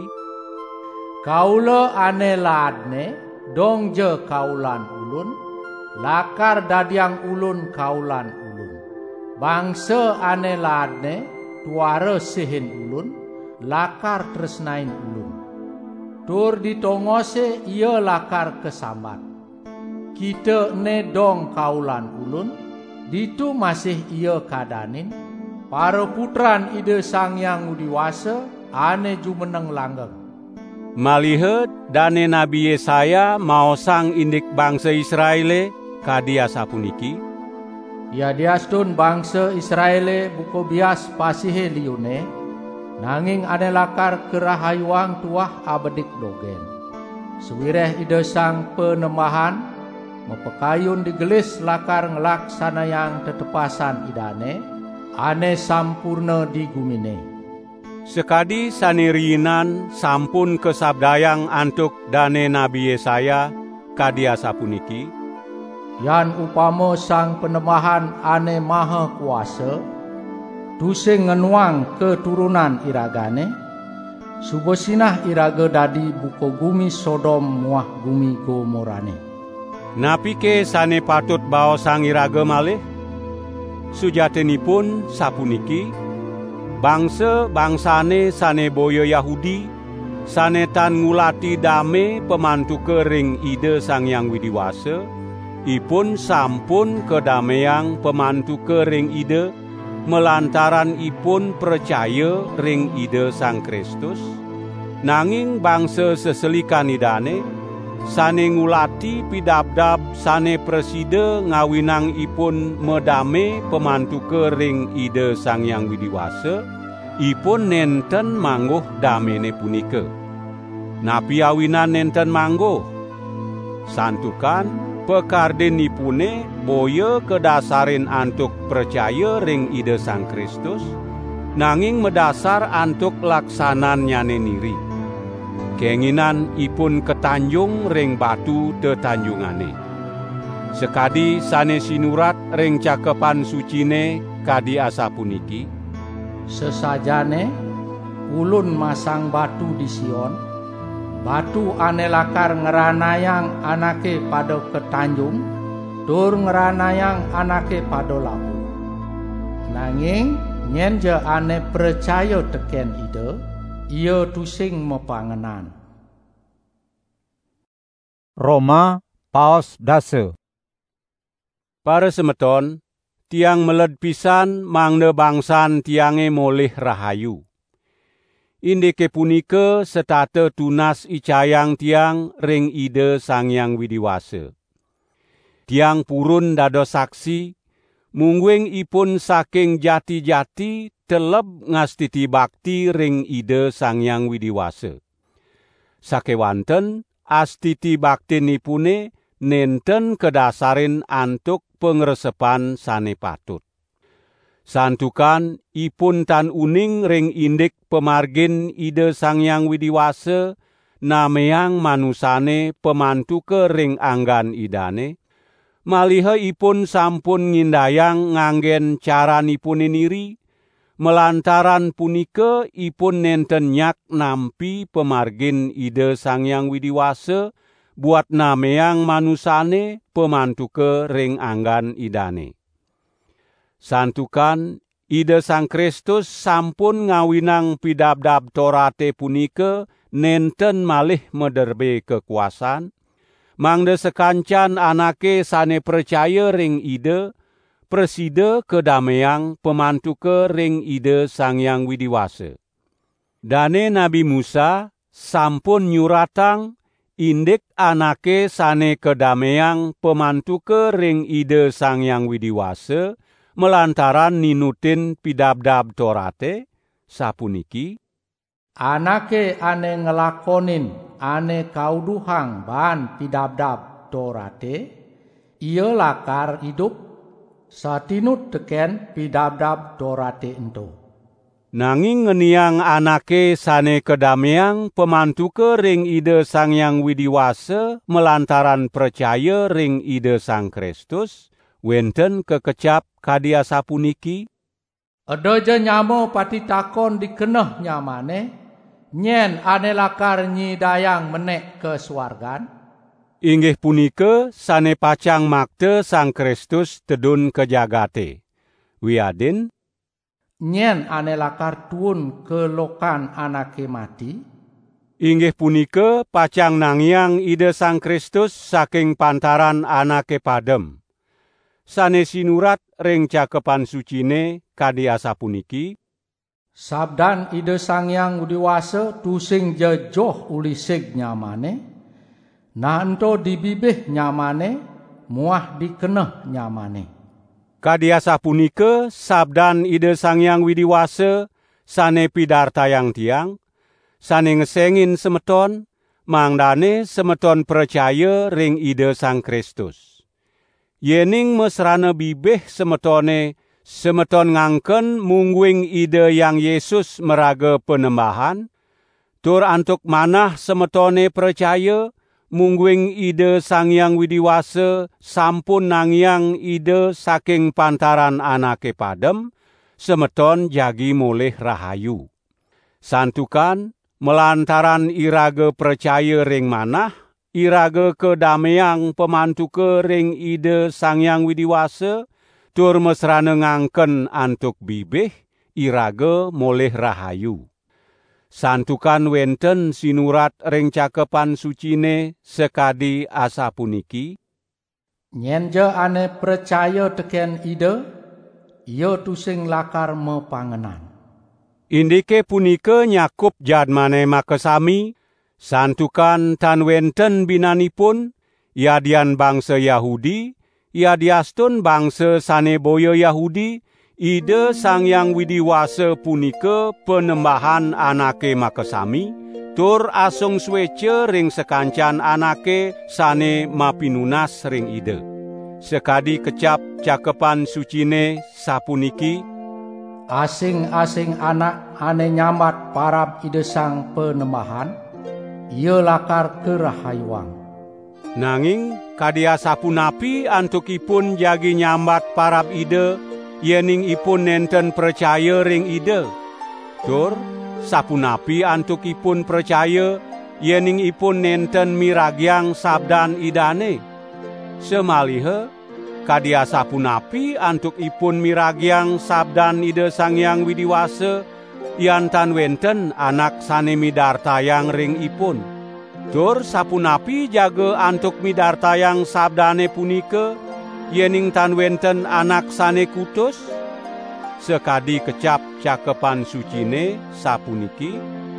[SPEAKER 3] Kaula ane ladne, dong je kaulan ulun, lakar dadiang ulun kaulan ulun. Bangsa ane ladne, tuara sihin ulun, lakar tresnain ulun. Tur ditongose ia lakar kesambat. Kita ne dong kaulan ulun, ditu masih ia kadanin, para putran ide Sang Hyang Widiwasa ane jumeneng langgeng.
[SPEAKER 2] Malihat dane Nabi Yesaya mau sang indik bangsa Israele kadi asapuniki.
[SPEAKER 3] Ya diastun bangsa Israele buko bias pasihe liune, nanging ane lakar kerahayuang tuah abedik dogen. Suwireh ide sang penembahan, mepekayun digelis lakar ngelaksana yang tetepasan idane, ane sampurna di gumine.
[SPEAKER 2] Sekadi sanirinan sampun kesabdayang antuk dane Nabi Yesaya kadi asapuniki.
[SPEAKER 3] Yan upama sang penembahan ane maha kuasa, tusing ngenuang keturunan iragane, subosinah iraga dadi buko gumi Sodom muah gumi Gomorane.
[SPEAKER 2] Napike sane patut bao sang iraga malih? Sujatinipun sapuniki, bangsa bangsane sane boyo Yahudi, sane tan ngulati dame pemantu kering ide Sang Hyang Widiwasa, ipun sampun kedameyang pemantu kering ide, melantaran ipun percaya ring ide Sang Kristus. Nanging bangsa seselikan idane, sane ngulati pidabdab sane preside ngawinang ipun medame pemantu kering ide Sang Hyang Widiwasa, ipun nenten mangguh damene punika. Napi awinan nenten mangguh, santukan pekardenipune boya kedasarin antuk percaya ring ide Sang Kristus, nanging medasar antuk laksanan nyane niri. Kenginan ipun ketanjung ring batu tetanjungane. Sekadi sane sinurat ring cakepan sucine kadi asapuniki.
[SPEAKER 3] Sesajane ulun masang batu di Sion, batu ane lakar ngeranayang anake pada ketanjung, tur ngeranayang anake pada labu. Nanging nyen je ane percaya teken ide, ia tusing mepangenan.
[SPEAKER 1] Roma paos dase.
[SPEAKER 2] Para semeton, tiang meled pisan mangde bangsan tiange moleh rahayu. Indike punika setate tunas icayang tiang ring ide Sang Hyang Widiwasa. Tiang purun dados saksi, mungguing ipun saking jati-jati teleb ngastiti bakti ring ide Sang Hyang Widiwasa. Sakewanten astiti baktinipune nenten kedasarin antuk pengresepan sane patut. Santukan ipun tan uning ring indik pemargin ide Sang Hyang Widiwasa nameang manusane pemantuke ring anggan idane, maliha ipun sampun ngindayang nganggen caranipun niri, melantaran punika ipun nenten nyak nampi pemargin ide Sang Hyang Widiwasa buat nameang manusane pemantuke ring anggan idane. Santukan ide Sang Kristus sampun ngawinang pidabdab Torate punika nenten malih mederbe kekuasaan, mangde sekancan anake sane percaya ring ide, preside kedameang pemantuke ring ide Sang Hyang Widiwasa. Dane Nabi Musa sampun nyuratang indik anake sane kedameang pemantuke ring ide Sang Hyang Widiwasa, melantaran ninutin pidabdab Torate, sapuniki.
[SPEAKER 3] Anake ane ngelakonin ane kauduhang ban pidabdab Torate, ia lakar hidup satinut teken pidabdab Torate ento.
[SPEAKER 2] Nanging ngeniang anake sane kedameang pemantuke ring ide Sang Hyang Widiwasa melantaran percaya ring ide Sang Kristus, wenten kekecap kadia sapuniki.
[SPEAKER 3] Edoje nyamo pati takon dikeneh nyamane, nyen ane lakar nyidayang menek ke swargan.
[SPEAKER 2] Inggih punika sane pacang makte Sang Kristus tedun ke jagate. Wiadin,
[SPEAKER 3] nyen ane lakar tuun ke lokan anake mati.
[SPEAKER 2] Inggih punika pacang nangyang ide Sang Kristus saking pantaran anake padem. Sane sinurat ring cakepan sucine kadi asapuniki.
[SPEAKER 3] Sabdan ide Sang Hyang Widiwasa tusing jejoh ulisig nyamane, nah ento dibibih nyamane, muah dikeneh nyamane.
[SPEAKER 2] Kadi asapunika sabdan ide Sang Hyang Widiwasa sane pidartayang tiang, sane ngesengin semeton, mangdane semeton percaya ring ide Sang Kristus. Yening mesrana bibih semetone, semeton ngangken mungguing ide yang Yesus meraga penembahan, tur antuk manah semetone percaya, mungguing ide Sang Hyang Widiwasa sampun nangyang ide saking pantaran anake padem, semeton jagi moleh rahayu. Santukan, melantaran iraga percaya ring manah, iraga kedameang pemantuke ring ide Sang Hyang Widiwasa, tur mesrana ngangken antuk bibih, iraga moleh rahayu. Santukan wenten sinurat ring cakepan sucine sekadi asapuniki.
[SPEAKER 3] Nyen je ane percaya teken ide, ia tusing lakar mepangenan.
[SPEAKER 2] Indike punika nyakup jadmane makesami, santukan tan wenten binanipun, yadian bangsa Yahudi, yadiastun bangsa sane boyo Yahudi, ide Sang Hyang Widiwasa punika penembahan anake makesami, tur asung swece ring sekancan anake sane mapinunas ring ide. Sekadi kecap cakepan sucine sapuniki.
[SPEAKER 3] asing-asing anak ane nyambat parab ide sang penembahan, ia lakar kerahayuang.
[SPEAKER 2] Nanging kadia sapunapi antukipun jagi nyambat parab ide, yening ipun nenten percaya ring ide. Tur sapunapi antukipun percaya, yening ipun nenten miragyang sabdan idane. Semalihe kadia sapunapi antuk ipun miragyang sabdan ide Sangyang Widiwasa, yantan wenten anak sane midartayang ring ipun. Tur sapunapi jaga antuk midartayang sabdane punike, yening tan wenten anak sane kutus. Sekadi kecap cakepan sucine sapuniki,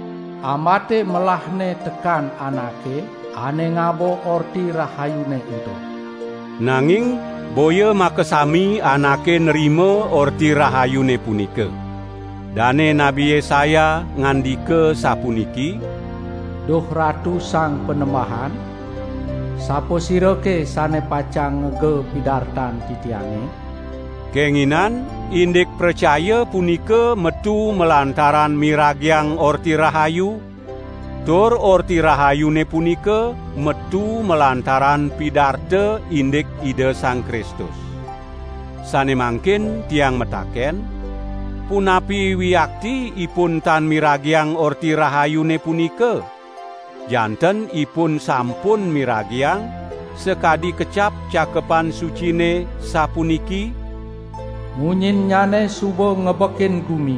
[SPEAKER 3] amate melahne tekan anake, ane ngabo orti rahayune itu.
[SPEAKER 2] Nanging boya makesami anake nerima orti rahayune punike. Dane Nabi Yesaya ngandika sapuniki,
[SPEAKER 3] Duh Ratu sang penembahan, sapo siroke sane pacang ngege pidartan titiange.
[SPEAKER 2] Kenginan indik percaya punika metu melantaran miragyang orti rahayu, tur orti rahayune punika metu melantaran pidarte indik ide Sang Kristus. Sane mangkin tiang metaken, punapi wiyakti ipun tan miragyang orti rahayune punika, janten ipun sampun miragyang, sekadi kecap cakepan sucine sapuniki,
[SPEAKER 3] munyin nyane subo ngebekin gumi,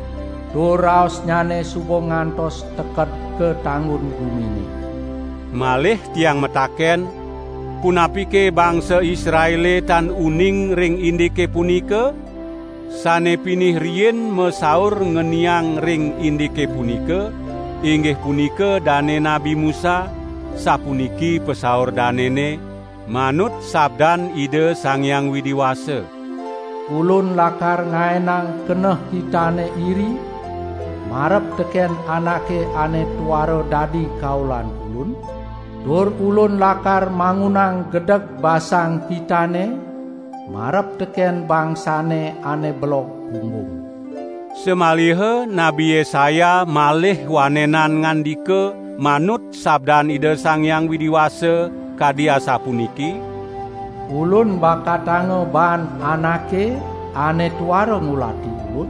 [SPEAKER 3] doraos nyane subo ngantos teket ke tangun gumine.
[SPEAKER 2] Malih tiang metaken, punapike bangsa Israele tan uning ring indike punika, sane pinih rien mesaur ngeniang ring indike punika, inggih punika dane Nabi Musa, sapuniki pesaur danene, manut sabdan ide Sangyang Widiwasa.
[SPEAKER 3] Ulun lakar ngaenang keneh hitane iri, marep teken anake ane tuaro dadi kaulan ulun, dur ulun lakar mangunang gedeg basang hitane, marep teken bangsane ane belok bumbung.
[SPEAKER 2] Semalihe Nabi Yesaya malih wanenan ngandika manut sabdan ide Sangyang Widiwasa kadia sapuniki,
[SPEAKER 3] ulun bakatange ban anake ane tuaro ngulati ulun,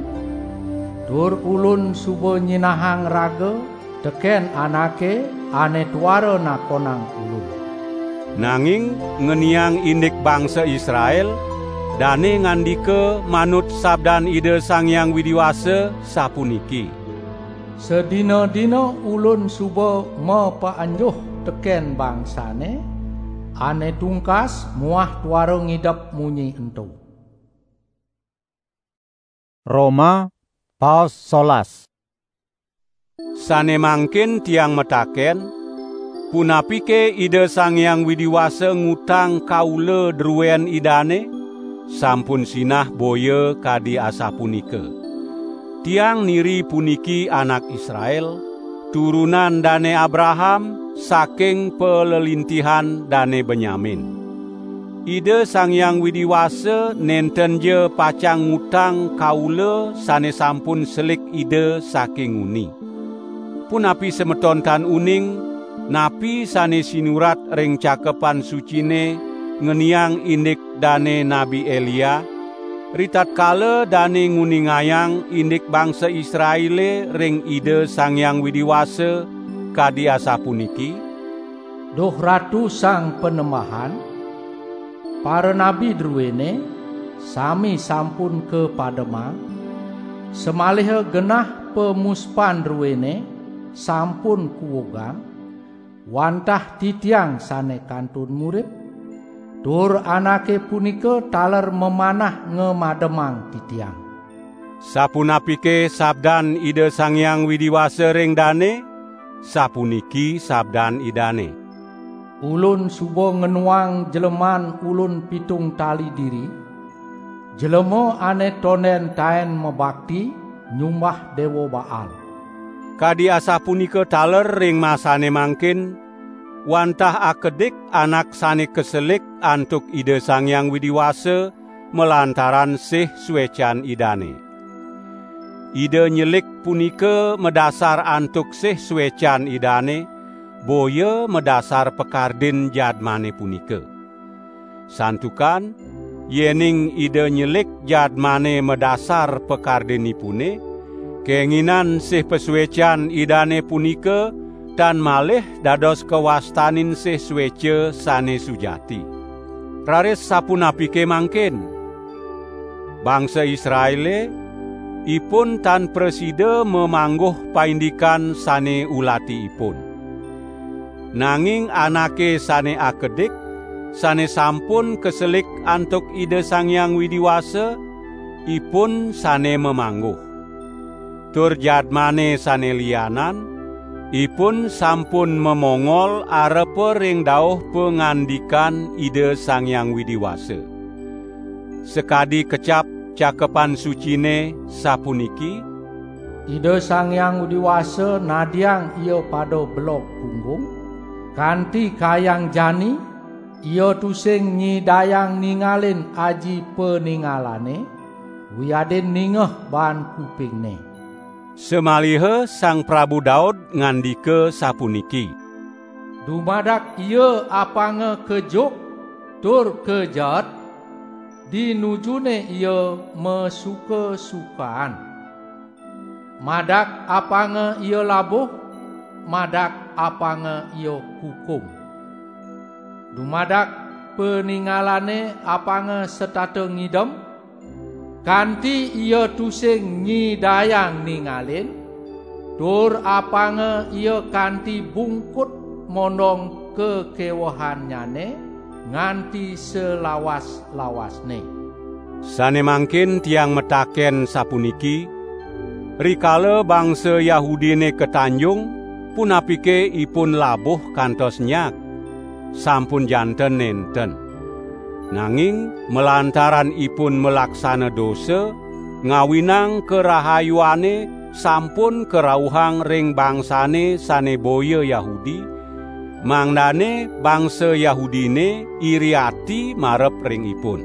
[SPEAKER 3] dur ulun subo nyinahang raga teken anake ane tuaro nakonang ulun.
[SPEAKER 2] Nanging ngeniang indik bangsa Israel, dane ngandika manut sabdan ide Sangyang Widiwasa sapuniki,
[SPEAKER 3] sedina-dina ulun subo mepaanjuh teken bangsane, ane tungkas muah tuaro ngidap munyi entu.
[SPEAKER 1] Roma paus solas.
[SPEAKER 2] Sane mangkin tiang metaken, punapike ide Sangyang Widiwasa ngutang kaula druen idane, sampun sinah boya kadi asapunika. Tiang niri puniki anak Israel, turunan dane Abraham, saking pelelintihan dane Benyamin. Ide Sangyang Widiwasa nenten je pacang ngutang kaula sane sampun selik ide saking uni. Punapi semeton tan uning, napi sane sinurat ring cakepan sucine ngeniang indik dane Nabi Elia, ritat kala dane nguningayang indik bangsa Israele ring ide Sangyang Widiwasa kadi asapuniki,
[SPEAKER 3] Duh Ratu sang penembahan, para nabi druene sami sampun ke padema, semalihe genah pemuspan druene sampun kuwogang, wantah titiang sane kantun murid, tur anake punika taler memanah ngemademang titiang.
[SPEAKER 2] Sapunapike sabdan ide Sangyang Widiwasa ring dane, sapuniki sabdan idane.
[SPEAKER 3] Ulun subo ngenuang jeleman ulun pitung tali diri, jelemo ane tonen taen mebakti nyumbah dewa Baal.
[SPEAKER 2] Kadi asapunika taler ring masane mangkin, wantah akedik anak sane keselik antuk ide Sangyang Widiwasa melantaran sih suecan idane. ide nyelik punika medasar antuk sih suecan idane, boya medasar pekardin jadmane punika. Santukan, yening ide nyelik jadmane medasar pekardinipune, keinginan sih pesuecan idane punika dan malih dados kewastanin sih suece sane sujati. Raris sapunapike mangkin, bangsa Israele ipun tan presida memangguh paindikan sane ulati ipun. Nanging anake sane akedik, sane sampun keselik antuk ide Sang Hyang Widiwasa, ipun sane memangguh. Tur jadmane sane lianan, ipun sampun memongol arepe ring dauh pengandikan ide Sang Hyang Widiwasa. Sekadi kecap cakepan sucine sapuniki,
[SPEAKER 3] ide Sang Hyang Widiwasa nadiang iyo pado belok punggung, kanti kayang jani, iyo tusing nyidayang ningalin aji peningalane, wiyaden ningeh ban kupingne.
[SPEAKER 2] Semalihe Sang Prabu Daud ngandike sapuniki,
[SPEAKER 3] dumadak ieu apange kejuk tur kejat, dinujune ieu mesuka-sukaan. Madak apange ieu labuh, madak apange ieu hukum. Dumadak peningalane apange setate ngidem, kanti ieu tusing nyidayang ningalin, tur apange ieu kanti bungkut mondong kekewohanyane nganti selawas-lawasne.
[SPEAKER 2] Sane mangkin tiang metaken sapuniki, rikala bangsa Yahudine ketanjung, punapike ipun labuh kantos nyak, sampun janten nenten. Nanging melantaran ipun melaksana dosa, ngawinang kerahayuane sampun kerauhang ring bangsane sane boya Yahudi, mangdane bangsa Yahudine iri ati marep ring ipun.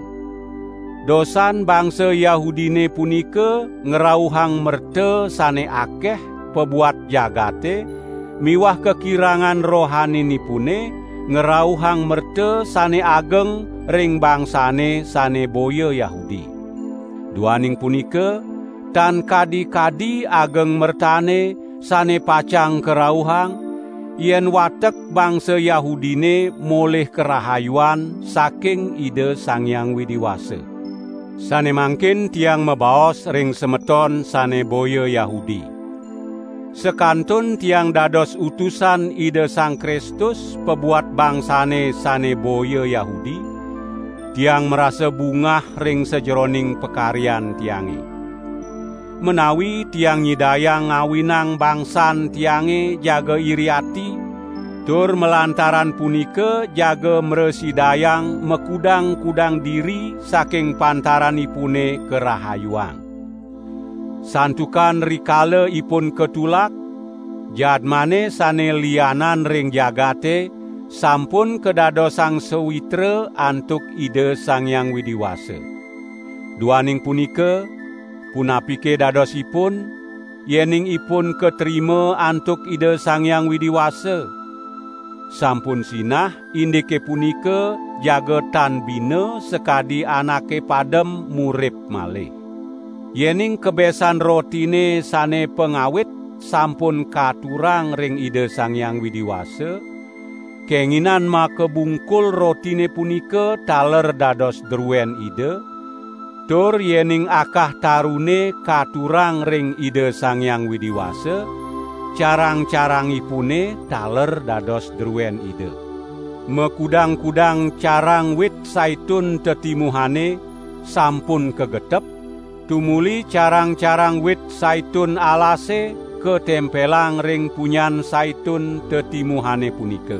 [SPEAKER 2] Dosan bangsa Yahudine punika ngerauhang merte sane akeh pebuat jagate, miwah kekirangan rohaninipune ngerauhang merte sane ageng ring bangsane sane boya Yahudi. Duaning punika, tan kadi-kadi ageng mertane sane pacang kerauhang, yen watek bangsa Yahudine moleh kerahayuan saking ide Sang Hyang Widiwasa. Sane mangkin tiang mebaos ring semeton sane boya Yahudi. Sekantun tiang dados utusan ide Sang Kristus pebuat bangsane sane boya Yahudi, tiang merasa bungah ring sejeroning pekarian tiange. Menawi tiang nyidayang ngawinang bangsan tiange jaga iri ati, tur melantaran punika jaga mresidayang mekudang-kudang diri saking pantaranipune kerahayuang. Santukan rikala ipun ketulak, jadmane sane lianan ring jagate, sampun kedadosang sewitra antuk ide Sang Hyang Widiwasa. Duaning punika, punapike dadosipun, yening ipun keterima antuk ide Sang Hyang Widiwasa. Sampun sinah indike punika jaga tan bina sekadi anake padem murip malih. Yening kebesan rotine sane pengawit sampun katurang ring ide Sang Hyang Widiwasa, kenginan makebungkul rotine punika taler dados druen ide, tur yening akah tarune katurang ring ide Sang Hyang Widiwasa, carang-carangipune taler dados druen ide. Mekudang-kudang carang wit saitun tetimuhane sampun kegetep, tumuli carang-carang wit saitun alase ketempelang ring punyan saitun tetimuhane punika.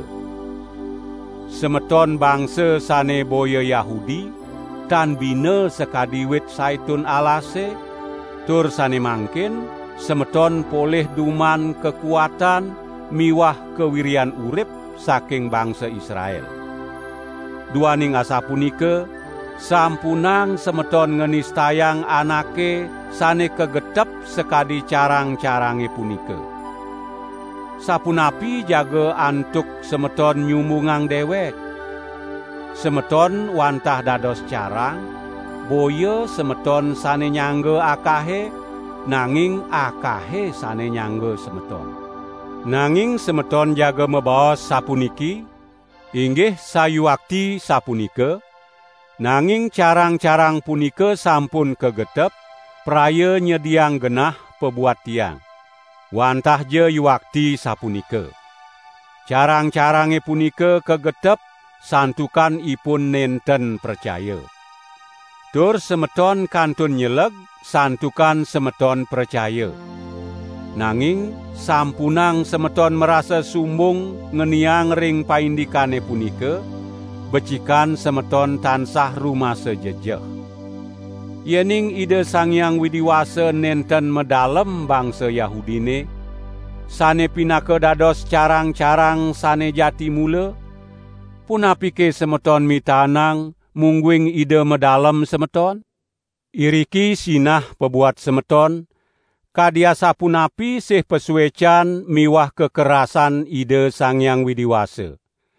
[SPEAKER 2] Semeton bangsa sane boya Yahudi, tan bina sekadi wit saitun alase, tur sane mangkin, semeton poleh duman kekuatan miwah kewirian urip saking bangsa Israel. Duaning asapunika, sampunang semeton ngenistayang anake sane kegetep sekadi carang-carange punika. Sapunapi jaga antuk semeton nyumbungang dewek. Semeton wantah dados carang, boya semeton sane nyangge akahe, nanging akahe sane nyangge semeton. Nanging semeton jaga mebaos sapuniki, inggih sayuakti sapunika, nanging carang-carang punika sampun kegetep, praya nyediang genah pebuat tiang. Wantah je yuakti sapunika. Carang-carange punika kegetep, santukan ipun nenten percaya. Tur semeton kantun nyeleg, santukan semeton percaya. Nanging sampunang semeton merasa sumbung ngeniang ring paindikane punika, becikan semeton tansah rumasa jejeh. Yening ide Sang Hyang Widiwasa nenten medalem bangsa Yahudine, sane pinaka dados carang-carang sane jati mula, punapike semeton mitanang mungguing ide medalem semeton? Iriki sinah pebuat semeton, kadiasa punapi sih pesuecan miwah kekerasan ide Sang Hyang Widiwasa.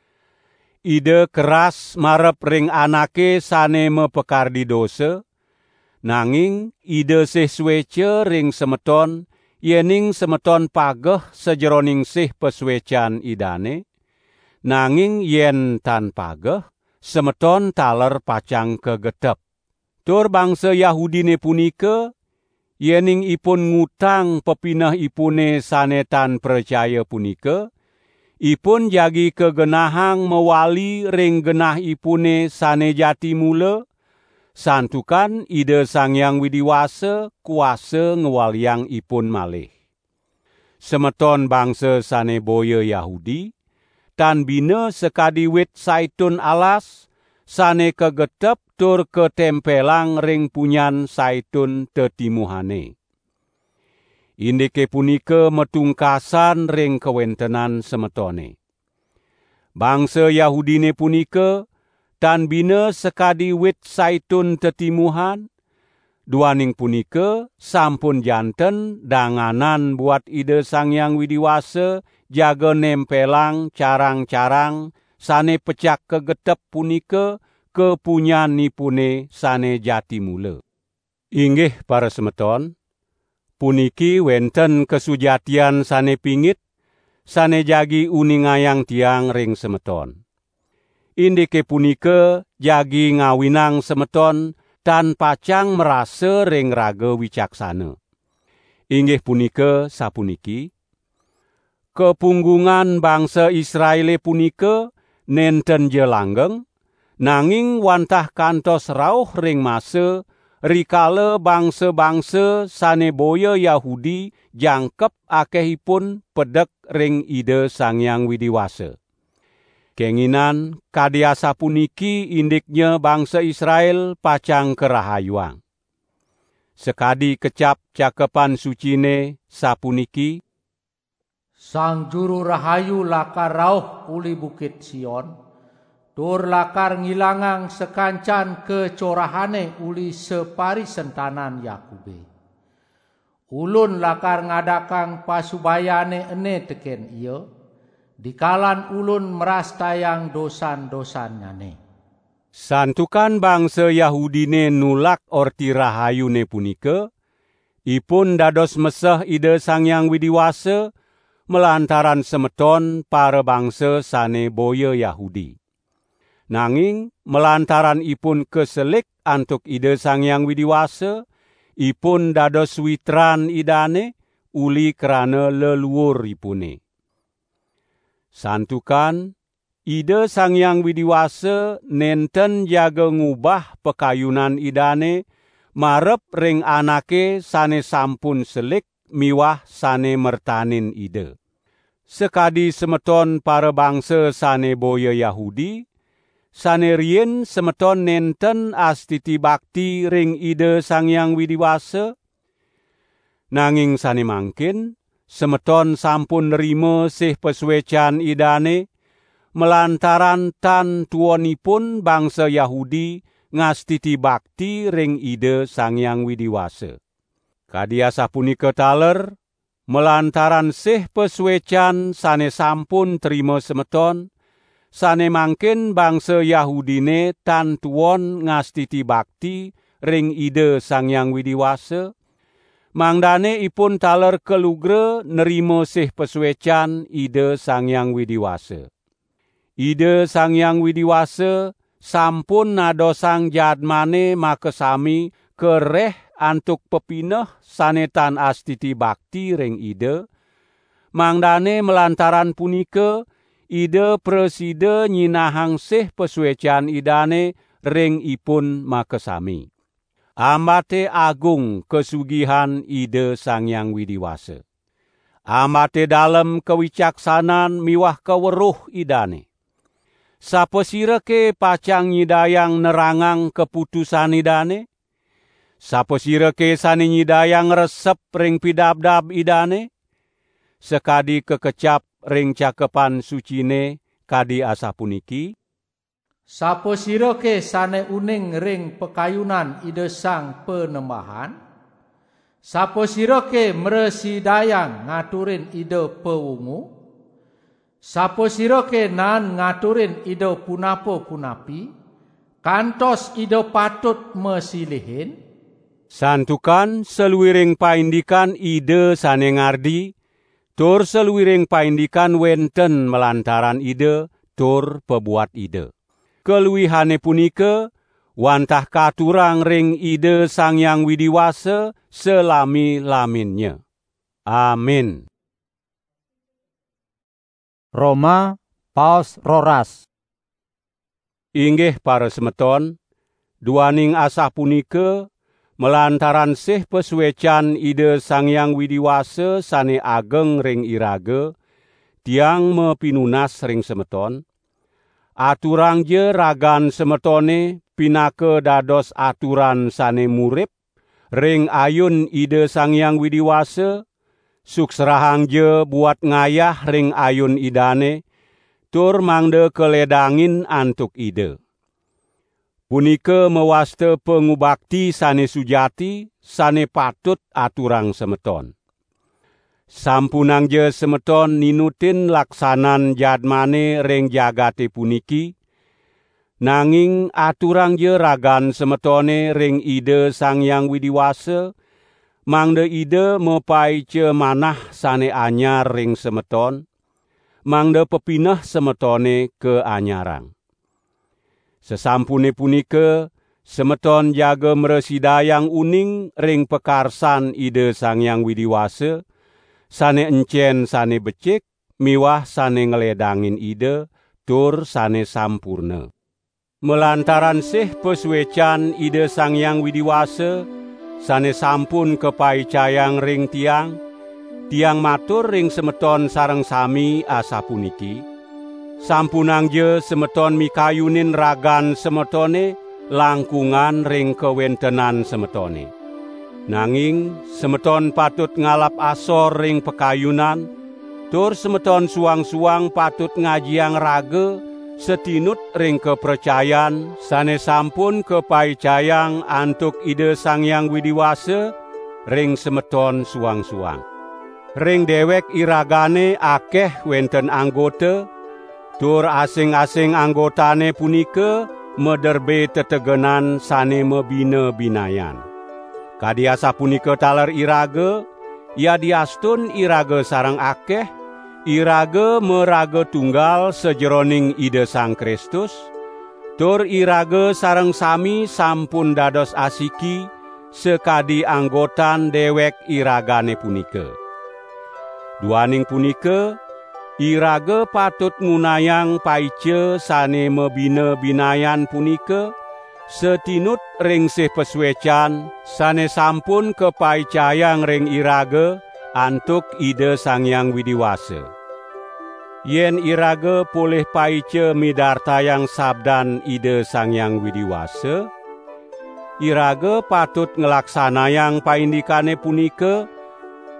[SPEAKER 2] Ide keras marep ring anake sane mepekardi dosa, nanging ide sih suwece ring semeton, yening semeton pageh sejeroning sih pesuecan idane, nanging yen tan pageh, semeton taler pacang kegetep. Tur bangsa Yahudine punika, yening ipun ngutang pepinah ipune sane tan percaya punika, ipun jagi kegenahang mewali ring genah ipune sane jati mula, santukan ide Sang Hyang Widiwasa kuasa ngewaliang ipun malih. Semeton bangsa sane boya Yahudi, tan bina sekadi wit saitun alas, sane kegetep tur ketempelang ring punyan saitun tetimuhane. Indike punika metungkasan ring kewentenan semetone. Bangsa Yahudine punika, tan bina sekadi wit saitun tetimuhan, duaning punika sampun janten danganan buat ide Sang Hyang Widiwasa jaga nempelang carang-carang sane pecak kegetep punika kepunyanipune sane jati mula. Inggih para semeton, puniki wenten kesujatian sane pingit, sane jagi uningayang tiang ring semeton. Indike punika jagi ngawinang semeton tan pacang merasa ring raga wicaksana. Inggih punika sapuniki, kepunggungan bangsa Israele punika nenten je langgeng, nanging wantah kantos rauh ring masa rikala bangsa-bangsa sane boya Yahudi jangkep akehipun pedek ring ide Sang Hyang Widiwasa. Kenginan kadiasa puniki indiknya bangsa Israel pacang kerahayuang. Sekadi kecap cakepan sucine sapuniki,
[SPEAKER 3] Sang Juru Rahayu lakar rauh uli Bukit Sion, tur lakar ngilangang sekancan kecorahane uli separi sentanan Yakube. Ulun lakar ngadakang pasubayane ene teken iyo, dikalan ulun meras tayang dosan-dosanyane.
[SPEAKER 2] Santukan bangsa Yahudine nulak orti rahayune punika, ipun dados meseh ide Sang Hyang Widiwasa, melantaran semeton para bangsa sane boya Yahudi. Nanging melantaran ipun keselik antuk ide Sang Hyang Widiwasa, ipun dados witran idane uli kerana leluhur ipune. Santukan ide Sang Hyang Widiwasa nenten jaga ngubah pekayunan idane marep ring anake sane sampun selik miwah sane mertanin ide. Sekadi semeton para bangsa sane boya Yahudi, sane rien semeton nenten astiti bakti ring ide Sang Hyang Widiwasa, nanging sane mangkin semeton sampun nerima sih pesuecan idane, melantaran tan tuonipun bangsa Yahudi ngastiti bakti ring Ida Sang Hyang Widiwasa. Kadiasa punika taler melantaran sih pesuecan sane sampun trima semeton, sane mangkin bangsa Yahudine tantuon ngastiti bakti ring Ida Sang Hyang Widiwasa, mangdane ipun taler kelugre nerimo sih pesuecan Ida Sang Hyang Widiwasa. Ida Sang Hyang Widiwasa sampun nadosang jadmane makesami kereh antuk pepineh sanetan astiti bakti ring Ida, mangdane melantaran punika Ida presida nyinahang sih pesuecan idane ring ipun makesami. Amate agung kesugihan Ida Sang Hyang Widiwasa. Amate dalem kewicaksanan miwah keweruh idane. Sapa sireke pacang nyidayang nerangang keputusan idane? Sapa sireke sane nyidayang resep ring pidabdab idane? Sekadi kekecap ring cakepan sucine kadi asapuniki.
[SPEAKER 3] Sapa sireke sane uning ring pekayunan Ida Sang Penembahan? Sapa sireke mresidayang ngaturin Ida Pewungu? Sapa sirake nan ngaturin Ida punapo-punapi, kantos Ida patut mesilihin?
[SPEAKER 2] Santukan seluwiring paindikan Ida sane ngardi, tur seluwiring paindikan wenten melantaran Ida, tur pebuat Ida. Keluwihane punika, wantah katurang ring Ida Sang Hyang Widiwasa selami-laminnya. Amin.
[SPEAKER 1] Roma Paus Roras.
[SPEAKER 2] Inggih para semeton, duaning asah punika melantaran sih pesuecan Ida Sang Hyang Widiwasa sane ageng ring iraga, tiang mepinunas ring semeton, aturang je ragan semetone pinake dados aturan sane murip ring ayun Ida Sang Hyang Widiwasa, suksrahang je buat ngayah ring ayun idane, tur mangde keledangin antuk Ida. Punika mewaste pengubakti sane sujati, sane patut aturang semeton. Sampunang je semeton ninutin laksanan jadmane ring jagate puniki, nanging aturang je ragan semetone ring Ida Sang Hyang Widiwasa, mangde Ida mepai ce manah sane anyar ring semeton, mangde pepinah semetone ke anyarang. Sesampune punika, semeton jaga mresidayang uning ring pekarsan Ida Sang Hyang Widiwasa, sane encen sane becik, miwah sane ngeledangin Ida, tur sane sampurna. Melantaran sih pesuecan Ida Sang Hyang Widiwasa, sane sampun kepaicayang ring tiang, tiang matur ring semeton sareng sami asapuniki, sampunang je semeton mikayunin ragan semetone langkungan ring kewentenan semetone. Nanging semeton patut ngalap asor ring pekayunan, tur semeton suang-suang patut ngajiang raga, setinut ring kepercayan sane sampun kepaicayang antuk Ida Sang Hyang Widiwasa ring semeton suang-suang. Ring dewek iragane akeh wenten anggota, tur asing-asing anggotane punika mederbe tetegenan sane mebina-binayan. Kadiasa punika taler iraga, ia diastun iraga sareng akeh, iraga meraga tunggal sejeroning Ida Sang Kristus, tur iraga sareng sami sampun dados asiki sekadi anggotan dewek iragane punika. Duaning punika, iraga patut ngunayang paice sane mebina-binayan punika, setinut ring sih pesuecan sane sampun kepaicayang ring iraga antuk Ida Sang Hyang Widiwasa. Yen iraga poleh paice midartayang sabdan Ida Sang Hyang Widiwasa, iraga patut ngelaksanayang paindikane punika,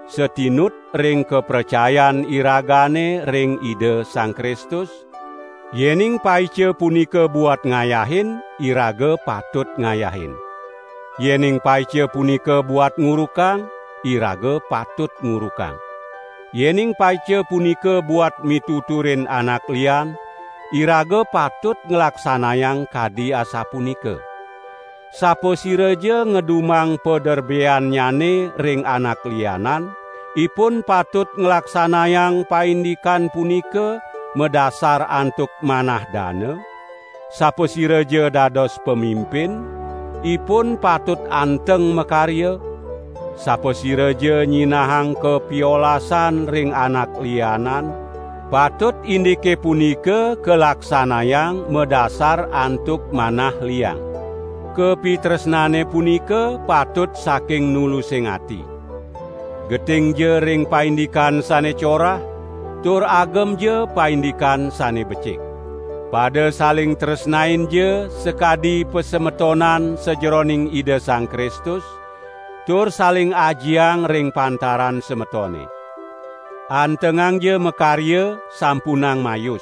[SPEAKER 2] setinut ring kepercayan iragane ring Ida Sang Kristus, Yening paice punika buat ngayahin, iraga patut ngayahin. Yening paice punika buat ngurukang, iraga patut ngurukang. Yening paice punika buat mituturin anak lian, iraga patut ngelaksanayang kadi asa punika. Sapo sireje ngedumang pederbean nyane ring anak lianan, ipun patut ngelaksanayang paindikan punika medasar antuk manah dana. Sapo sireje dados pemimpin, ipun patut anteng mekarya. Sapo sireje nyinahang kepiolasan ring anak lianan, patut indike punika kelaksanayang medasar antuk manah liang. Kepitresnane punika patut saking nulusing ati. Geting je ring paindikan sane corah, tur agem je paindikan sane becik. Pada saling tresnain je sekadi pesemetonan sejeroning ide Sang Kristus, tur saling ajiang ring pantaran semetone. Antengang je mekarya sampunang mayus.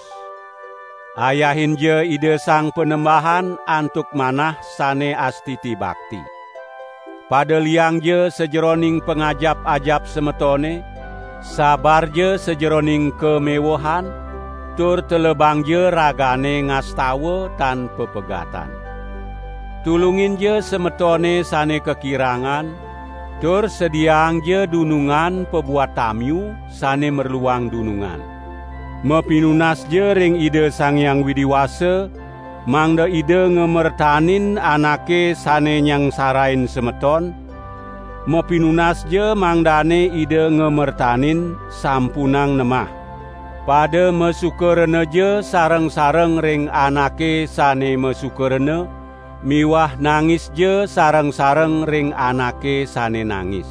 [SPEAKER 2] Ayahin je ide Sang Penembahan antuk manah sane astiti bakti. Pada liang je sejeroning pengajap-ajap semetone, sabar je sejeroning kemewahan, tur telebang je ragane ngastawa tan pepegatan. Tulungin je semetone sane kekirangan, tur sediang je dunungan pebuat tamyu sane merluang dunungan. Mepinunas je ring ide Sang Hyang Widiwasa, mangda ide ngemertanin anake sane nyang sarain semeton, mepinunas je mangdane ide ngemertanin sampunang nemah. Pada mesukerene je sareng-sareng ring anake sane mesukerene, miwah nangis je sareng-sareng ring anake sane nangis.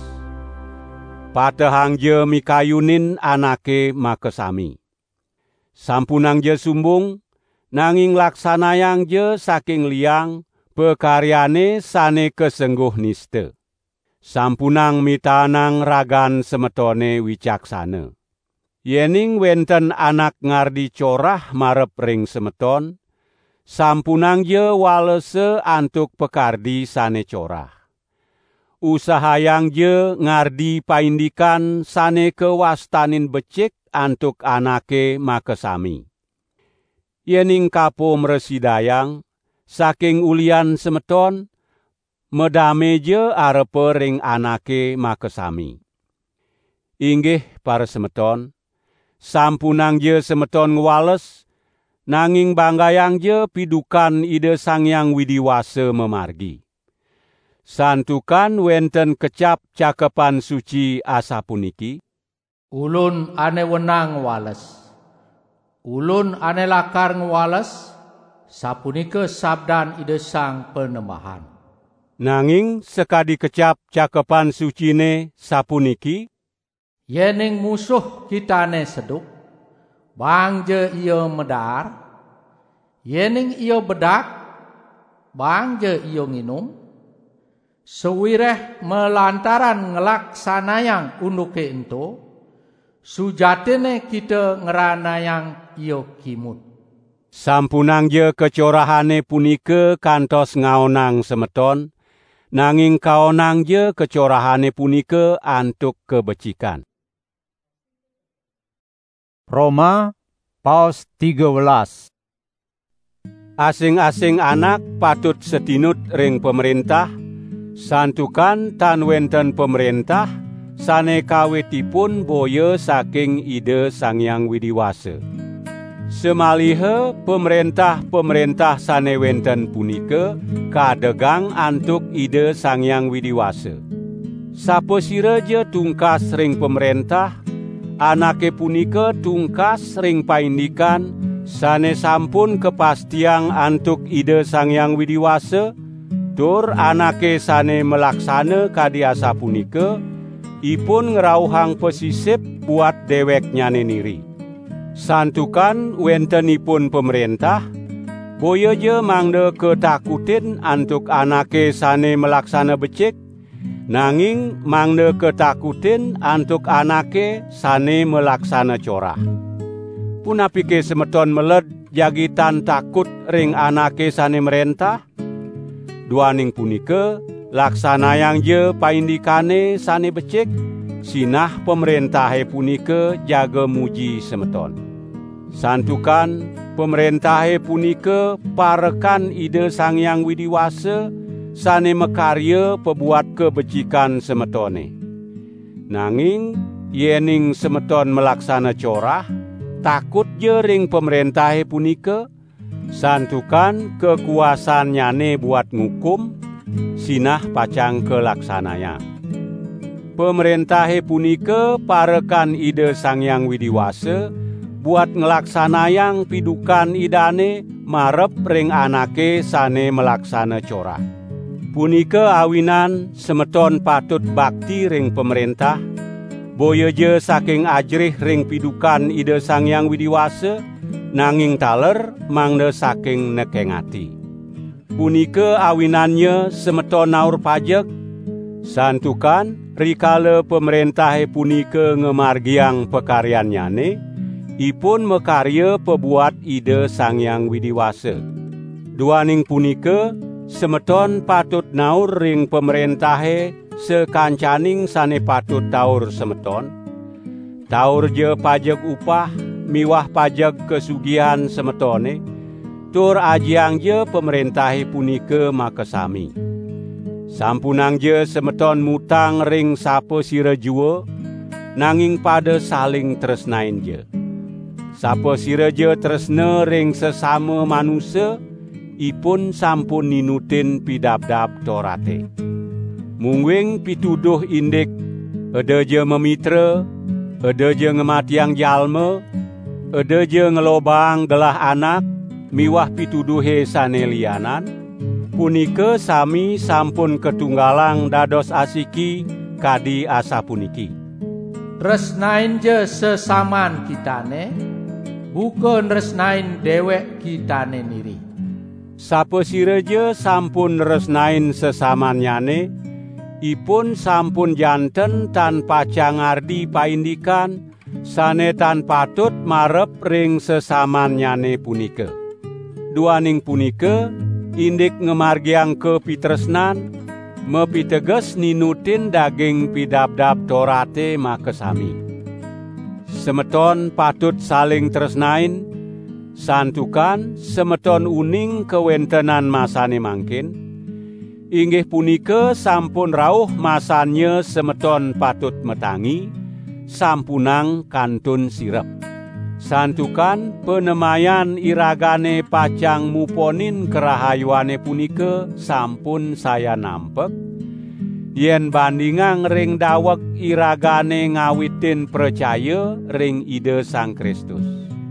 [SPEAKER 2] Patehang je mikayunin anake makesami. Sampunang je sumbung, nanging laksanayang je saking liang, pekaryane sane kesengguh niste. Sampunang mitanang ragan semetone wicaksana. Yening wenten anak ngardi corah marep ring semeton, sampunang je walese antuk pekardi sane corah. Usahayang je ngardi paindikan sane kewastanin becik antuk anake makesami. Yening kapo mresidayang, saking ulian semeton, medame je arepe ring anake makesami. Inggih para semeton, sampunang je semeton ngwales, nanging banggayang je pidukan ide Sang Hyang Widiwasa memargi. Santukan wenten kecap cakepan suci asapuniki,
[SPEAKER 3] ulun ane wenang ngwales, ulun ane lakar ngwales, sapunika sabdan ide Sang Penembahan.
[SPEAKER 2] Nanging sekadi kecap cakepan sucine sapuniki,
[SPEAKER 3] yening musuh kitane seduk, bang je iyo medar, yening iyo bedak, bang je iyo nginum, sewireh melantaran ngelaksanayang unduke ento, sujatene kita ngeranayang iyo kimut.
[SPEAKER 2] Sampunang je kecorahane punika kantos ngaonang semeton, nanging kaonang je kecorahane punika antuk kebecikan.
[SPEAKER 1] Roma paus tiga belas.
[SPEAKER 2] Asing-asing anak patut setinut ring pemerintah, santukan tan wenten pemerintah, sane kawitipun boya saking ide Sang Hyang Widiwasa. Semalihe pemerintah-pemerintah sane wenten punika kadegang antuk ide Sang Hyang Widiwasa. Sapo sireje tungkas ring pemerintah, anake punika tungkas ring paindikan sane sampun kepastiang antuk ide Sang Hyang Widiwasa, tur anake sane melaksana kadiasa punika, ipun ngerauhang pesisip buat dewek nyane niri. Santukan wentenipun pemerintah, boya je mangde ketakutin antuk anake sane melaksana becik, nanging mangde ketakutin antuk anake sane melaksana corah. Punapike semeton meled jagitan takut ring anake sane merentah? Duaning punike laksanayang je paindikane sane becik, sinah pemerintahe punike jaga muji semeton. Santukan pemerintahe punike parekan ide Sang Hyang Widiwasa sane mekarya pebuat kebecikan semetone. Nanging yening semeton melaksana corah, takut je ring pemerintahe punike, santukan kekuasaan nyane buat ngukum, sinah pacang kelaksanaya. Pemerintahe punike parekan ide Sang Hyang Widiwasa buat ngelaksanayang pidukan idane marep ring anake sane melaksana corah. Punika awinan semeton patut bakti ring pemerintah, boya je saking ajrih ring pidukan ide Sang Hyang Widiwasa, nanging taler mangda saking nekengati. Punika awinannya semeton naur pajak, santukan rikala pemerintahe punika ngemargiang pekaryannyane, ipun mekarya pebuat ide Sang Hyang Widiwasa. Duaning punika semeton patut naur ring pemerintahe sekancaning sane patut taur semeton. Taur je pajak upah miwah pajak kesugihan semetone, tur ajiang je pemerintahe punike makasami. Sampunang je semeton mutang ring sapa sira jua, nanging pada saling tresnain je. Sapa sira je tresna ring sesama manusia, ipun sampun ninutin pidabdab Torate. Mungwing pituduh indik, ada je memitra, ada je ngematiang jalma, ada je ngelobang gelah anak, miwah pituduhe sane lianan, punika sami sampun ketunggalang dados asiki kadi asa puniki.
[SPEAKER 3] Resnain je sesaman kitane, bukan resnain dewek kitane niri.
[SPEAKER 2] Sapa sira je sampun resnain sesamanyane, ipun sampun janten tan pacangardi paindikan, sane tan patut marep ring sesamanyane punika. Duaning punika, indik ngemargiang kepitresnan, mepiteges ninutin daging pidabdab Torate makasami. Semeton patut saling tresnain, santukan semeton uning kewentenan masane mangkin, inggih punika sampun rauh masanya semeton patut metangi, sampunang kantun sirep. Santukan penemayan iragane pacang muponin kerahayuane punika sampun saya nampek, yen bandingang ring dawek iragane ngawitin percaya ring ide Sang Kristus.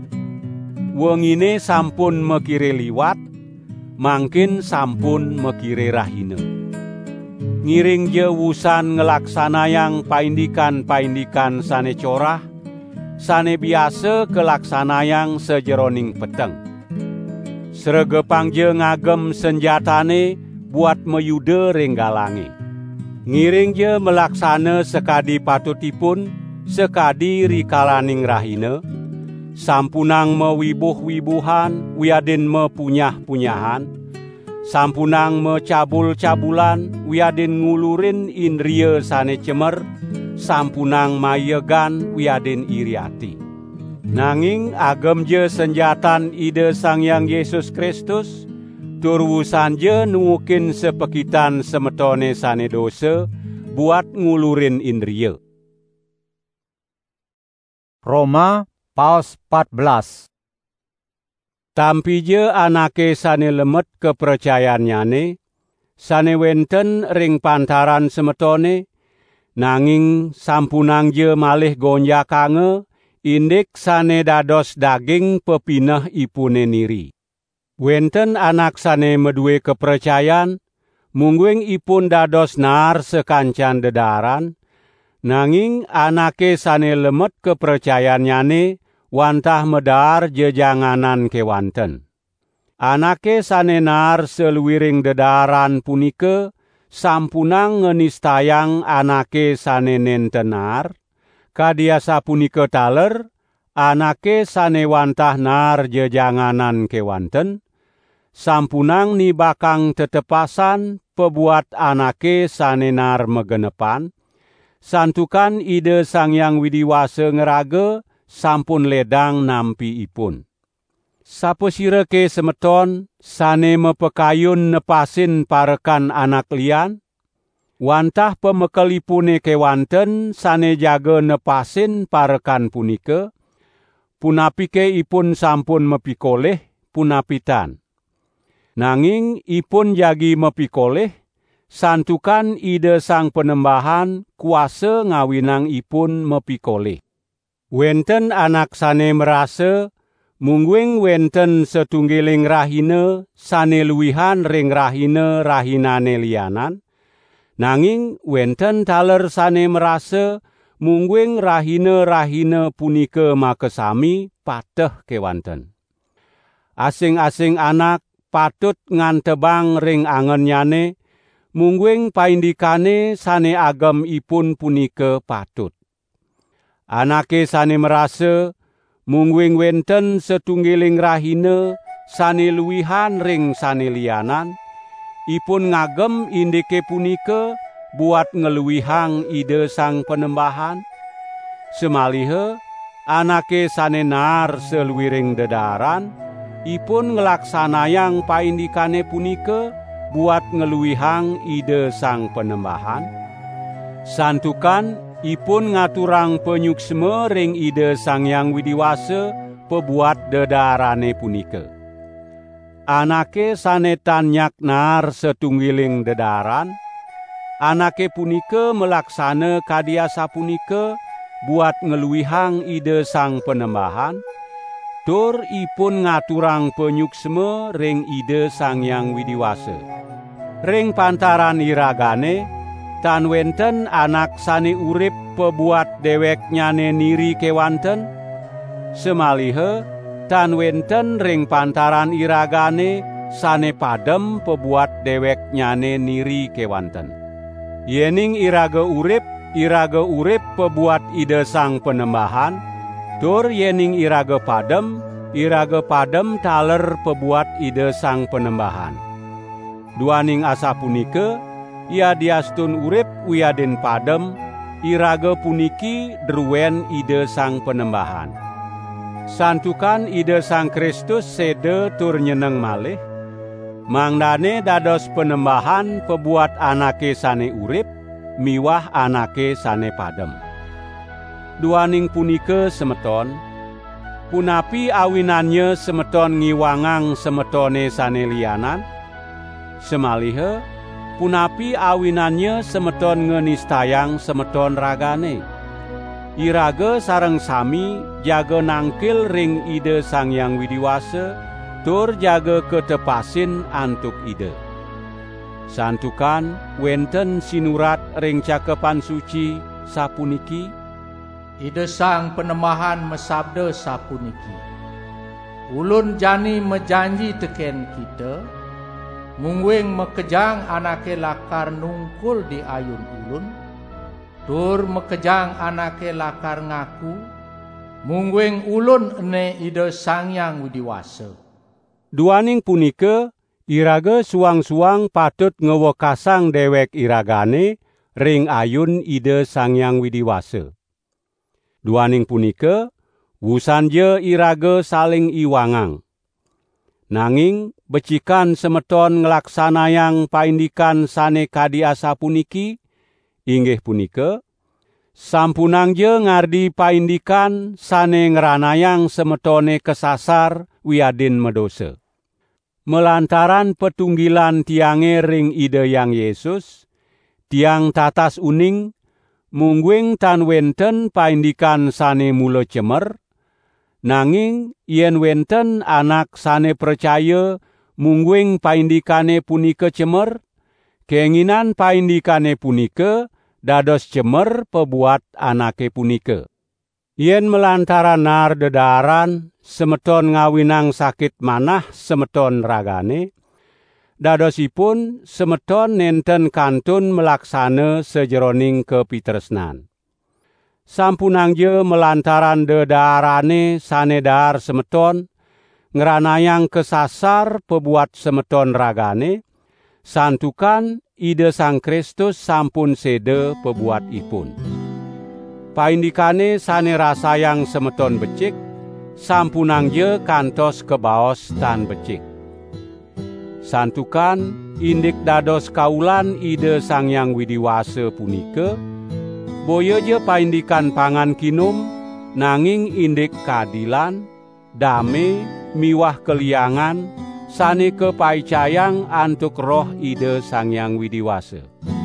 [SPEAKER 2] Wengine sampun mekire liwat, mangkin sampun mekire rahina. Ngiring je wusan ngelaksanayang paindikan-paindikan sane corah, sane biasa kelaksanayang sejeroning peteng. Sregepang je ngagem senjatane buat meyude ring galange. Ngiring je melaksana sekadi patutipun, sekadi rikalaning rahina, sampunang mewibuh-wibuhan, wiadin mepunyah-punyahan, sampunang mecabul-cabulan, wiadin ngulurin indria sane cemer, sampunang mayegan, wiadin iriati. Nanging agem je senjatan ide Sang Hyang Yesus Kristus, turwusan je nuwukin sepekitan semetone sane dosa, buat ngulurin indria.
[SPEAKER 1] Roma Paus empat belas.
[SPEAKER 2] Tampi je anake sane lemet kepercayaannyane, sane wenten ring pantaran semetone, nanging sampunang je malih gonjakange, indik sane dados daging pepineh ipune niri. Wenten anak sane medue kepercayaan, mungguing ipun dados nar sekancan dedaran, nanging anake sane lemet kepercayaannyane, wantah medar jejanganan kewanten. Anake sane nar seluwiring dedaran punika, sampunang ngenistayang anake sane nentenar, kadiasa punika taler, anake sane wantah nar jejanganan kewanten, sampunang nibakang tetepasan pebuat anake sane nar megenepan, santukan ide Sang Hyang Widiwase ngerage sampun ledang nampi ipun. Sapesireke semeton sane mepekayun nepasin parekan anak lian, wantah pemekelipune kewanten sane jaga nepasin parekan punike, punapike ipun sampun mepikoleh punapitan. Nanging ipun jagi mepikoleh, santukan ide Sang Penembahan kuasa ngawinang ipun mepikoleh. Wenten anak sane merase, mungguing wenten setunggiling rahina sane luwihan ring rahina rahinane lianan, nanging wenten taler sane merase mungguing rahina-rahina punika makesami pateh kewanten. Asing-asing anak patut ngantebang ring angenyane, mungguing paindikane sane agem ipun punika patut. Anake sane merase, mungguing wenten setunggiling rahina sane luwihan ring sane lianan, ipun ngagem indike punika buat ngeluwihang ide Sang Penembahan. Semalihe anake sane nar seluwiring dedaran, ipun ngelaksanayang paindikane punika buat ngeluwihang ide Sang Penembahan. Santukan ipun ngaturang penyuksme ring ide Sang Hyang Widiwase pebuat dedarane punika. Anake sane tanyak nar setunggiling dedaran, anake punika melaksana kadiasa punika buat ngeluwihang ide Sang Penembahan, tur ipun ngaturang penyuksme ring ide Sang Hyang Widiwase. Ring pantaran iragane, tan wenten anak sane urip pebuat dewek nyane niri kewanten, semalihe tan wenten ring pantaran iragane sane padem pebuat dewek nyane niri kewanten. Yening iraga urip, iraga urip pebuat ide Sang Penembahan, tur yening iraga padem, iraga padem taler pebuat ide Sang Penembahan. Duaning asa punika, ia diastun urip wiadin padem, iraga puniki druwen ide Sang Penembahan. Santukan ide Sang Kristus sede tur nyeneng malih, mangdane dados Penembahan pebuat anake sane urip, miwah anake sane padem. Duaning punika semeton, punapi awinannya semeton ngiwangang semetone sane lianan, semalihe punapi awinannya semeton ngenistayang semeton ragane. Iraga sareng sami jaga nangkil ring ide Sang Hyang Widiwase, tur jaga ketepasin antuk ide. Santukan wenten sinurat ring cakepan suci sapuniki,
[SPEAKER 3] ide Sang Penembahan mesabda sapuniki, ulun jani mejanji teken kita, mungguing mekejang anake lakar nungkul di ayun ulun, tur mekejang anake lakar ngaku, mungguing ulun ene ide Sang Hyang Widiwase.
[SPEAKER 2] Duaning punika, iraga suang-suang patut ngewekasang dewek iragane ring ayun ide Sang Hyang Widiwase. Duaning punika, wusanje iraga saling iwangang. Nanging becikan semeton ngelaksanayang paindikan sane kadiasa puniki, inggih punika, sampunang je ngardi paindikan sane ngeranayang semetone kesasar wiadin medose. Melantaran petunggilan tiange ring ide Yang Yesus, tiang tatas uning, mungguing tan wenten paindikan sane mula cemer, nanging yen wenten anak sane percaya mungguing paindikane punika cemer, keinginan paindikane punika dados cemer pebuat anake punika. Yen melantaran nar dedaran semeton ngawinang sakit manah semeton ragane, dadosipun semeton nenten kantun melaksana sejeroning kepitresnan. Sampunangje melantaran dedaarane sanedar semeton, ngeranayang kesasar pebuat semeton ragane, santukan ide Sang Kristus sampun sede pebuat ipun. Paindikane sane rasayang semeton becik, sampunangje kantos kebaos tan becik. Santukan indik dados kaulan ide Sang Hyang Widiwase punike, boyo je paindikan pangan kinum, nanging indik keadilan, dame, miwah keliangan, sane kepaicayang antuk roh ide Sang Hyang Widiwase.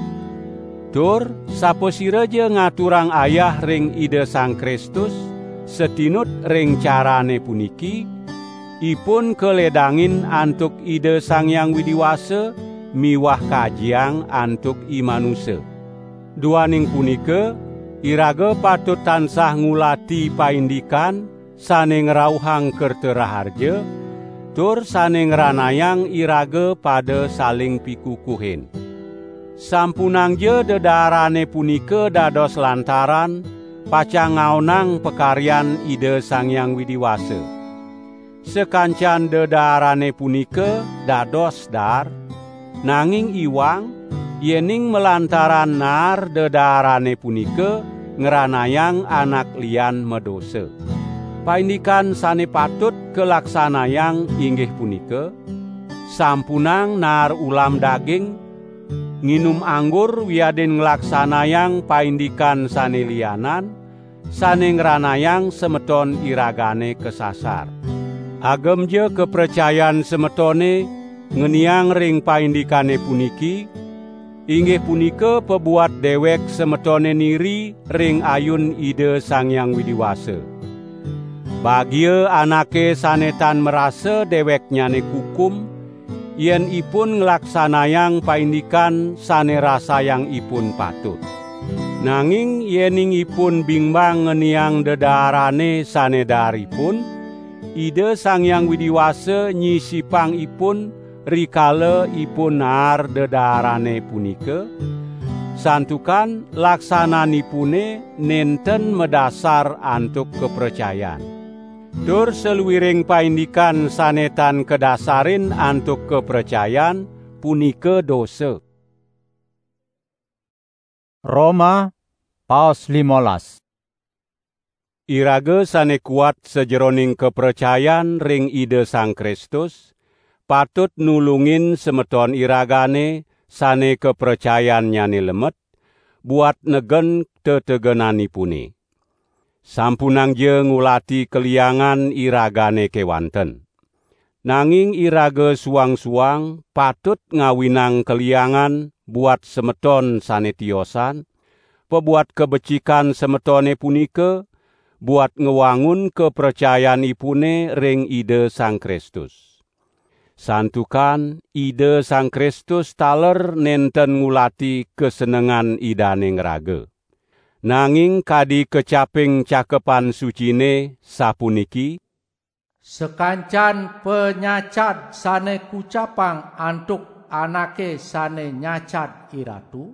[SPEAKER 2] Tur, saposira je ngaturang ayah ring ide Sang Kristus, setinut ring carane puniki, ipun keledangin antuk ide Sang Hyang Widiwase, miwah kajiang antuk imanuse. Duaning punike, iraga patut tansah ngulati paindikan, sane ngrauhang kerteraharja, tur sane ngranayang iraga pada saling pikukuhin. Sampunangje dedarane punike dados lantaran, pacangaonang pekaryan ide Sang Hyang Widiwase. Sekancan dedarane punike dados dar, nanging iwang, yening melantaran nar dedarane punike ngeranayang anak lian medose. Paindikan sane patut kelaksanayang inggih punike, sampunang nar ulam daging, nginum anggur wiadin ngelaksanayang paindikan sane lianan, sane ngeranayang semeton iragane kesasar. Agemje kepercayaan semetone ngeniang ring paindikane puniki, inggih punike pebuat dewek semetone niri ring ayun ide Sang Hyang Widiwase. Bagia anake sanetan merasa dewek nyane kukum, yen ipun ngelaksanayang paindikan sane rasayang ipun patut. Nanging yening ipun bimbang ngeniang dedarane sanedaripun, ide Sang Hyang Widiwase nyisipang ipun rikala ipun nar dedarane punike, santukan laksananipune nenten medasar antuk kepercayaan. Tur seluwiring paindikan sanetan kedasarin antuk kepercayaan punike dosa.
[SPEAKER 1] Roma paus limolas.
[SPEAKER 2] Iraga sane kuat sejeroning kepercayaan ring ide Sang Kristus, patut nulungin semeton iragane sane kepercayaan nyane lemet, buat negen tetegenanipune. Sampunangje ngulati keliangan iragane kewanten. Nanging iraga suang-suang patut ngawinang keliangan buat semeton sane tiosan, pebuat kebecikan semetone punike, buat ngewangun kepercayaan ipune ring ide Sang Kristus. Santukan ide Sang Kristus taler nenten ngulati kesenengan idane ngraga. Nanging kadi kecaping cakepan sucine sapuniki,
[SPEAKER 3] sekancan penyacad sane kucapang antuk anake sane nyacad iratu,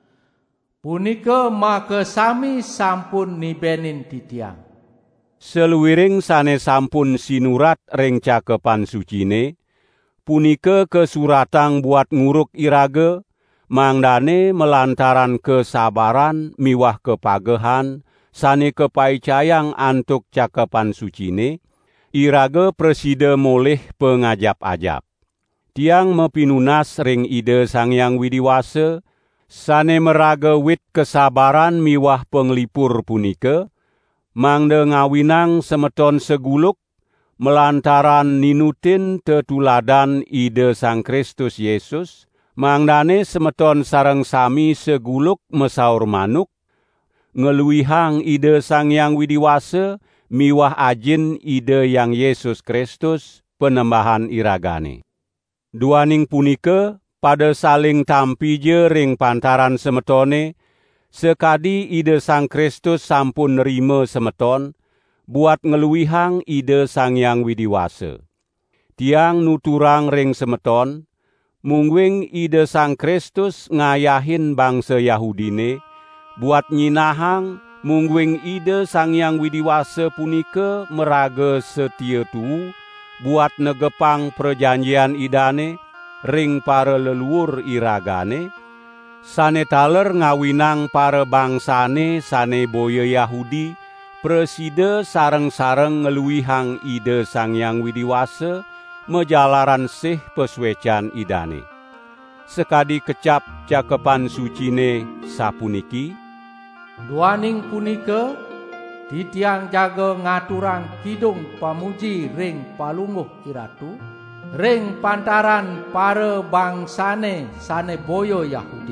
[SPEAKER 3] punika make sami sampun nibenin titiang.
[SPEAKER 2] Seluwiring sane sampun sinurat ring cakepan sucine, punika kesuratang buat nguruk iraga, mangdane melantaran kesabaran miwah kepagehan, sane kepaicayang antuk cakepan sucine, iraga preside moleh pengajap-ajap. Tiang mepinunas ring ide Sang Hyang Widiwase, sane meraga wit kesabaran miwah penglipur punike, mangde ngawinang semeton seguluk, melantaran ninutin tetuladan ide Sang Kristus Yesus, mangdane semeton sareng sami seguluk mesaur manuk, ngeluihang ide Sang Hyang Widiwase, miwah ajin ide Yang Yesus Kristus, penembahan iragane. Duaning punike, pada saling tampije ring pantaran semetone, sekadi ide Sang Kristus sampun nerima semeton, buat ngeluihang ide Sang Hyang Widiwase. Tiang nuturang ring semeton, mungwing ide Sang Kristus ngayahin bangsa Yahudine, buat nyinahang mungguing Ida Sang Hyang Widiwasa punika meraga setia tu buat negepang perjanjian idane ring para leluhur iragane, sane taler ngawinang para bangsane sane boya Yahudi, presida sareng-sareng ngeluihang Ida Sang Hyang Widiwasa mejalaran sih peswecan idane. Sekadi kecap cakepan sucine sapuniki,
[SPEAKER 3] duaning punika titiang jaga ngaturang kidung pamuji ring palungguh iratu, ring pantaran para bangsane sane boyo Yahudi.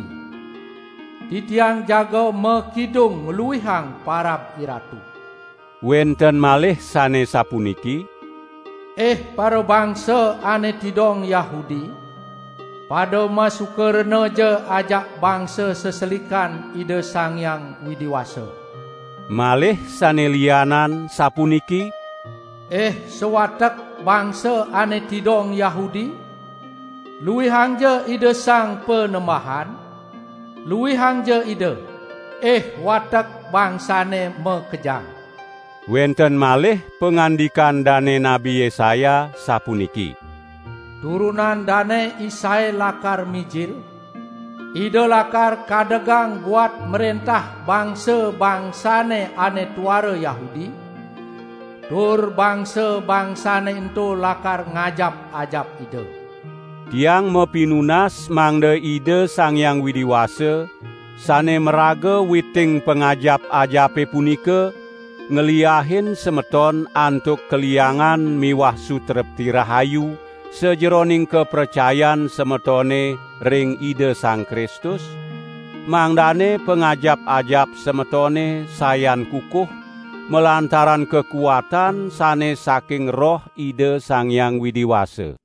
[SPEAKER 3] Titiang jaga mekidung ngeluihang parab iratu.
[SPEAKER 2] Wenten malih sane sapuniki,
[SPEAKER 3] eh para bangsa ane tidong Yahudi, pada masukerna je ajak bangsa seselikan Ida Sang Hyang Widiwasa.
[SPEAKER 2] Malih sane lianan sapuniki,
[SPEAKER 3] eh sewatek bangsa ane tidong Yahudi, luihang je Ida Sang Penembahan, luihang je Ida, eh watek bangsane mekejang.
[SPEAKER 2] Wenten malih pengandikan dane Nabi Yesaya sapuniki,
[SPEAKER 3] turunan dane Isai lakar mijil, Ida lakar kadegang buat merentah bangsa-bangsane ane tuara Yahudi, tur bangsa-bangsane itu lakar ngajap-ajap Ida.
[SPEAKER 2] Tiang mepinunas mangde Ida Sang Hyang Widiwasa sane meraga witing pengajap-ajape punika ngeliahin semeton antuk keliangan miwah sutrepti rahayu sejeroning kepercayaan semetone ring Ida Sang Kristus, mangdane pengajap-ajap semetone sayan kukuh melantaran kekuatan sane saking roh Ida Sang Hyang Widiwasa.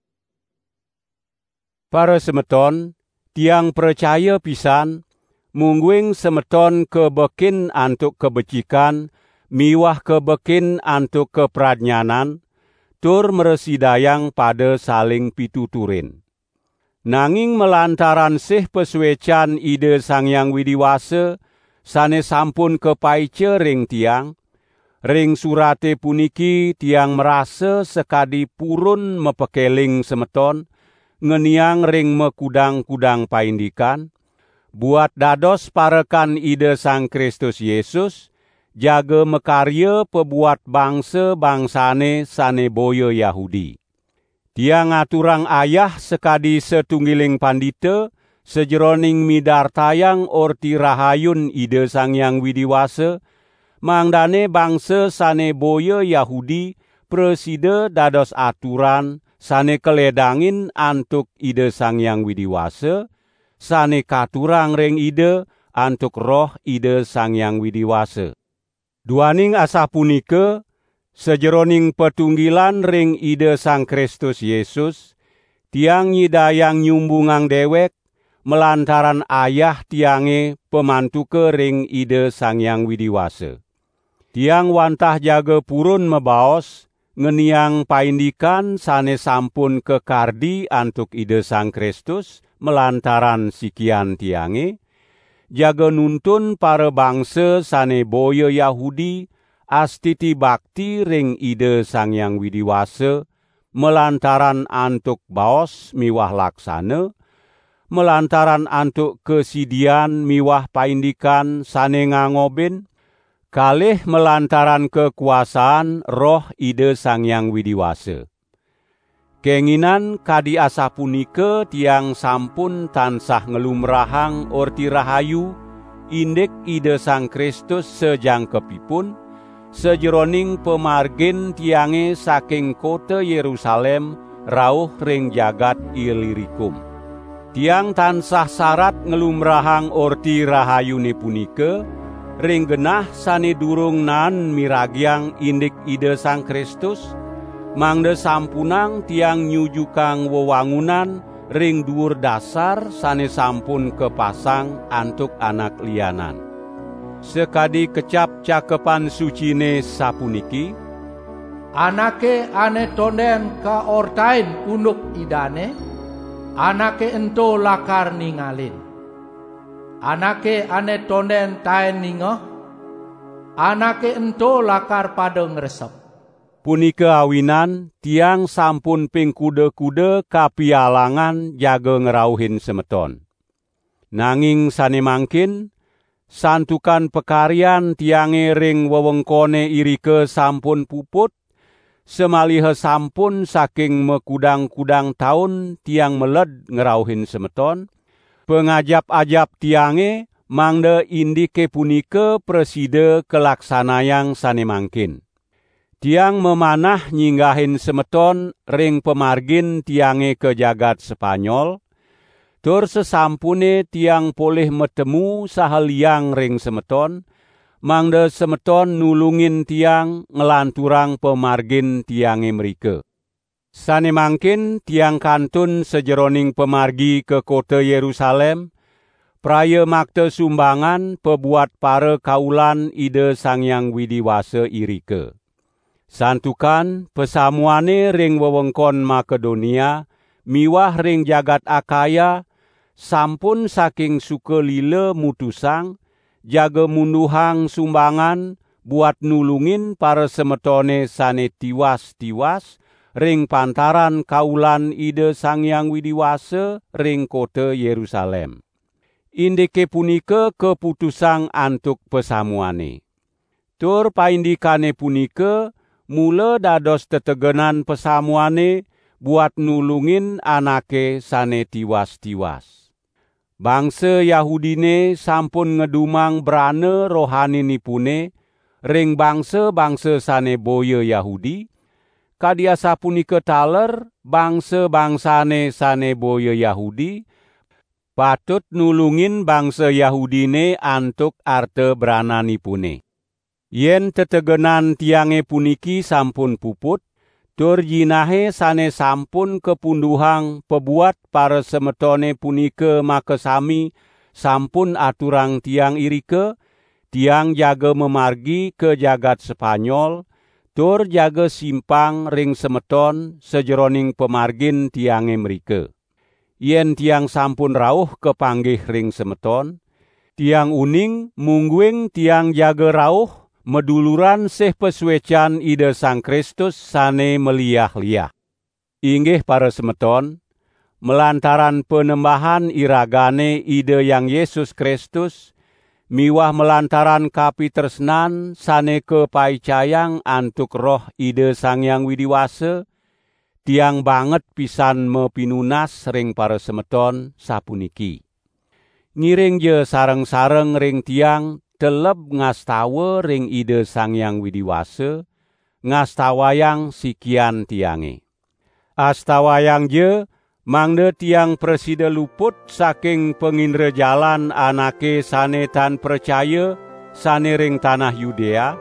[SPEAKER 2] Para semeton, tiang percaya pisan, mungguing semeton kebekin antuk kebecikan, miwah kebekin antuk kepradnyanan, tur meresidayang pada saling pituturin. Nanging melantaran sih peswecan Ida Sang Hyang Widiwasa, sane sampun kepaice ring tiang, ring surate puniki tiang merasa sekadi purun mepekeling semeton, ngeniang ring mekudang-kudang paindikan, buat dados parekan Ida Sang Kristus Yesus, jaga mekarya pebuat bangsa-bangsane sane boyo Yahudi. Tiang ngaturang ayah sekadi setunggiling pandita, sejeroning midartayang orti rahayun Ida Sang Hyang Widiwasa, mangdane bangsa sane boyo Yahudi, presida dados aturan, sane keledangin antuk Ida Sang Hyang Widiwasa, sane katurang ring Ida antuk roh Ida Sang Hyang Widiwasa. Duaning asapunika, sejeroning petunggilan ring Ida Sang Kristus Yesus, tiang nyidayang nyumbungang dewek, melantaran ayah tiange pemantuke ring Ida Sang Hyang Widiwasa. Tiang wantah jaga purun mebaos, ngeniang paindikan sane sampun kekardi antuk Ida Sang Kristus, melantaran sikian tiange, jaga nuntun para bangsa sane boyo Yahudi, astiti bakti ring Ida Sang Hyang Widiwasa, melantaran antuk baos miwah laksana, melantaran antuk kesidian miwah paindikan sane ngangobin, kalih melantaran kekuasaan roh Ida Sang Hyang Widiwasa. Kenginan kadi asapunika tiang sampun tansah ngelumrahang orti rahayu, indek Ida Sang Kristus sejangkepipun, sejeroning pemargin tiange saking kota Yerusalem, rauh ring jagat Ilirikum. Tiang tansah sarat ngelumrahang orti rahayune punika, ring genah sane durung nan miragyang indik Ida Sang Kristus, mangde sampunang tiang nyujukang wewangunan ring dhuwur dasar sane sampun kepasang antuk anak lianan. Sekadi kecap cakepan sucine sapuniki,
[SPEAKER 3] anake ane tonden ka ortain unduk idane, anake ento lakar ningalin. Anake ane tonden taen ningoh, anake ento lakar pada ngresep.
[SPEAKER 2] Punika awinan tiang sampun ping kuda-kuda kapialangan jaga ngerauhin semeton. Nanging sane mangkin, santukan pekaryan tiange ring wewengkone irike sampun puput, semaliha sampun saking mekudang-kudang taun tiang meled ngerauhin semeton, pengajap-ajap tiange mangda indike punika preside kelaksanayang sane mangkin. Tiang memanah nyinggahin semeton ring pemargin tiange ke jagat Spanyol, tur sesampune tiang poleh metemu sahaliang ring semeton, mangda semeton nulungin tiang ngelanturang pemargin tiange mrike. Sane mangkin tiang kantun sejeroning pemargi ke kota Yerusalem, praya makte sumbangan pebuat para kaulan ide Sangyang Widiwasa irike. Santukan pesamuane ring wewengkon Makedonia, miwah ring jagat Akaya, sampun saking sukelila mutusang, jaga munduhang sumbangan, buat nulungin para semetone sane tiwas-tiwas, ring pantaran kaulan ide Sangyang Widiwasa ring kota Yerusalem. Indike punika keputusang antuk pesamuane. Tur paindikane punika, mula dados tetegenan pesamuane buat nulungin anake sane tiwas-tiwas. Bangsa Yahudine sampun ngedumang brane rohaninipune ring bangsa-bangsa sane boya Yahudi, kadiasa punika taler bangsa-bangsane sane boya Yahudi, patut nulungin bangsa Yahudine antuk arte brananipune. Yen tetegenan tiange puniki sampun puput, tur jinahe sane sampun kepunduhang pebuat para semetone punika makesami sampun aturang tiang irike, tiang jaga memargi ke jagat Spanyol, tur jaga simpang ring semeton sejeroning pemargin tiange mrike. Yen tiang sampun rauh kepanggih ring semeton, tiang uning mungguing tiang jaga rauh, meduluran seh pesuecan ide Sang Kristus sane meliah-liah. Inggih para semeton, melantaran penembahan iragane ide yang Yesus Kristus, miwah melantaran kapitresnan sane kepaicayang antuk roh ide Sangyang Widiwasa, tiang banget pisan mepinunas ring para semeton sapuniki. Ngiring je sareng-sareng ring tiang, teleb ngastawa ring ide Sangyang Widiwasa, ngastawayang sikian tiange. Astawayang je, mangde tiang preside luput saking pengindra jalan anake sane tan percaya sane ring tanah Yudea,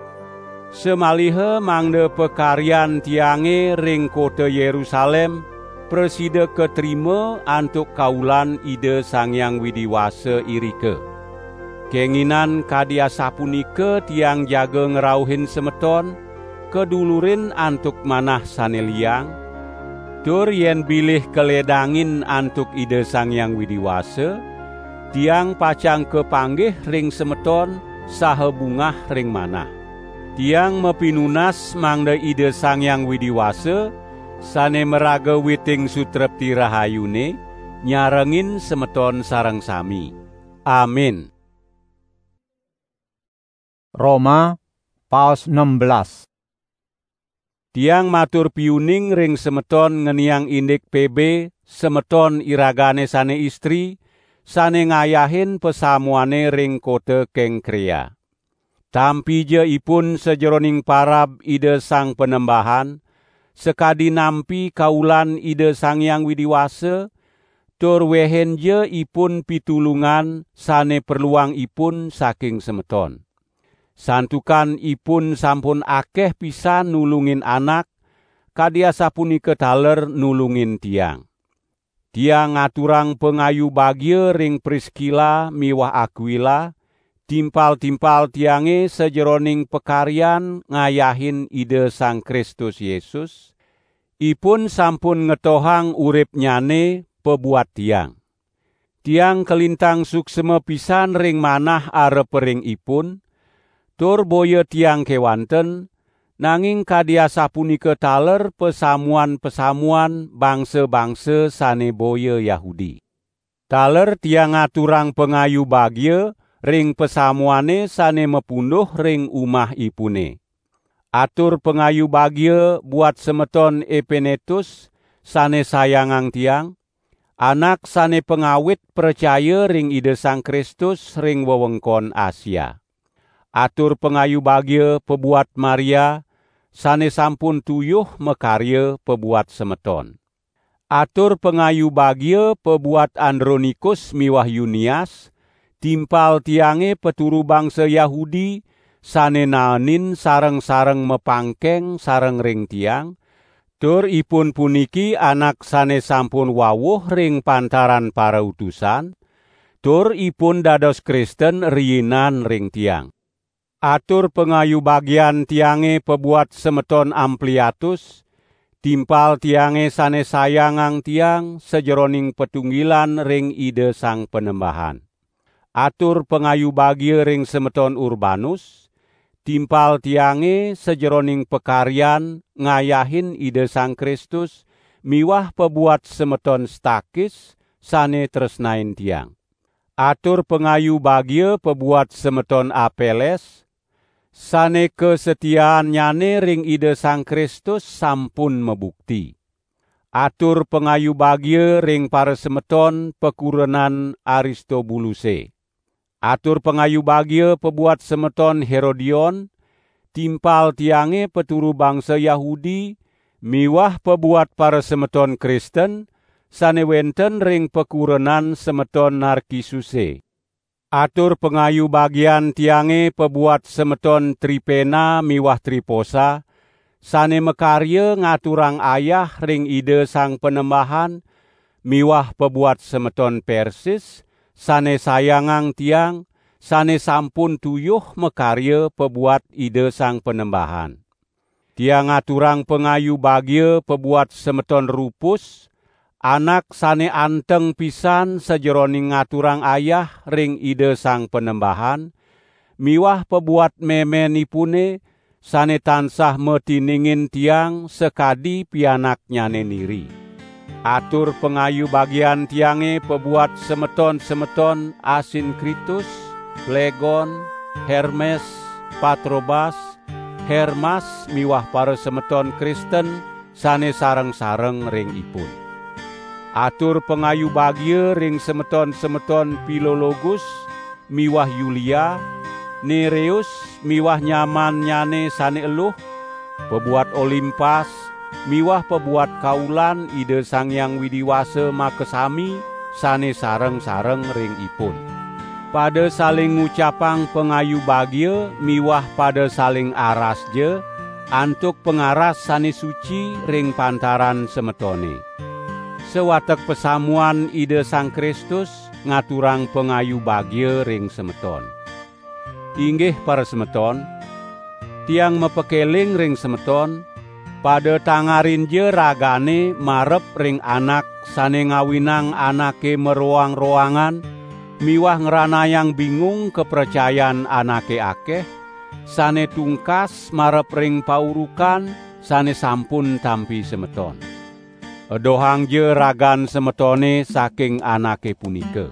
[SPEAKER 2] semaliha mangde pekaryan tiange ring kota Yerusalem, preside keterima antuk kaulan ide Sangyang Widiwasa irike. Kenginan kadiasa punika tiang jaga ngerauhin semeton, kedulurin antuk manah sane liang, tur yen bilih keledangin antuk ide Sangyang Widiwasa, tiang pacang kepanggih ring semeton saha bungah ring manah. Tiang mepinunas mangda ide Sangyang Widiwasa, sane meraga witing sutrepti rahayune, nyarengin semeton sareng sami. Amin.
[SPEAKER 1] Roma, paus enam belas.
[SPEAKER 2] Tiang matur piuning ring semeton ngeniang indik P B, semeton iragane sane istri, sane ngayahin pesamuane ring kota Kengkrea. Tampi je ipun sejeroning parab ide Sang Penembahan, sekadi nampi kaulan ide Sangyang Widiwasa, tur wehen je ipun pitulungan sane perluang ipun saking semeton. Santukan ipun sampun akeh pisan nulungin anak, kadiasa punika taler nulungin tiang. Tiang ngaturang pengayu bagya ring Priskila miwah Aquila, timpal-timpal tiange sejeroning pekaryan ngayahin ide Sang Kristus Yesus, ipun sampun ngetohang urip nyane pebuat tiang. Tiang kelintang suksema pisan ring manah arep ring ipun, Tur boya tiang kewanten, nanging kadiasa punika taler pesamuan-pesamuan bangsa-bangsa sane boya Yahudi. Taler tiang ngaturang pengayu bagya ring pesamuane sane mepunduh ring umah ipune. Atur pengayu bagya buat semeton Epenetus sane sayangang tiang, anak sane pengawit percaya ring Ida Sang Kristus ring wewengkon Asia. Atur pengayu bagya pebuat Maria, sane sampun tuyuh mekarya pebuat semeton. Atur pengayu bagya pebuat Andronikus miwah Yunias, timpal tiange peturu bangsa Yahudi, sane naenin sareng-sareng mepangkeng sareng ring tiang, tur ipun puniki anak sane sampun wawuh ring pantaran para utusan, tur ipun dados Kristen riyinan ring tiang. Atur pengayu bagian tiange pebuat semeton Ampliatus, timpal tiange sane sayangang tiang sejeroning petunggilan ring Ida Sang Penembahan. Atur pengayu bagya ring semeton Urbanus, timpal tiange sejeroning pekaryan ngayahin Ida Sang Kristus, miwah pebuat semeton Stakis sane tresnain tiang. Atur pengayu bagya pebuat semeton Apeles, sane kesetiaan nyane ring Ida Sang Kristus sampun mebukti. Atur pengayu bagya ring para semeton pekurenan Aristobuluse. Atur pengayu bagya pebuat semeton Herodion, timpal tiange peturu bangsa Yahudi, miwah pebuat para semeton Kristen, sane wenten ring pekurenan semeton Narkisuse. Atur pengayu bagian tiange pebuat semeton Tripena miwah Triposa, sane mekarya ngaturang ayah ring Ida Sang Penembahan, miwah pebuat semeton Persis, sane sayangang tiang, sane sampun tuyuh mekarya pebuat Ida Sang Penembahan. Tiang ngaturang pengayu bagya pebuat semeton Rupus, anak sane anteng pisan sejeroning ngaturang ayah ring Ida Sang Penembahan, miwah pebuat memenipune sane tansah metiningin tiang sekadi pianaknyane niri. Atur pengayu bagian tiange pebuat semeton-semeton Asinkritus, Legon, Hermes, Patrobas, Hermas miwah para semeton Kristen sane sareng-sareng ring ipun. Atur pengayu bagya ring semeton-semeton Pilologus miwah Yulia, Nereus miwah nyaman nyane sane eluh, pebuat Olimpas miwah pebuat kaulan Ida Sang Hyang Widiwasa makesami sane sareng-sareng ring ipun. Pada saling ngucapang pengayu bagya miwah pada saling arasje, antuk pengaras sane suci ring pantaran semetone. Sewatek pesamuan Ida Sang Kristus ngaturang pengayu bagya ring semeton. Inggih para semeton, tiang mepekeling ring semeton, pada tangarinje ragane marep ring anak sane ngawinang anake meroang-roangan, miwah ngranayang bingung kepercayaan anake akeh, sane tungkas marep ring paurukan sane sampun tampi semeton. Edohang je ragan semetone saking anake punika.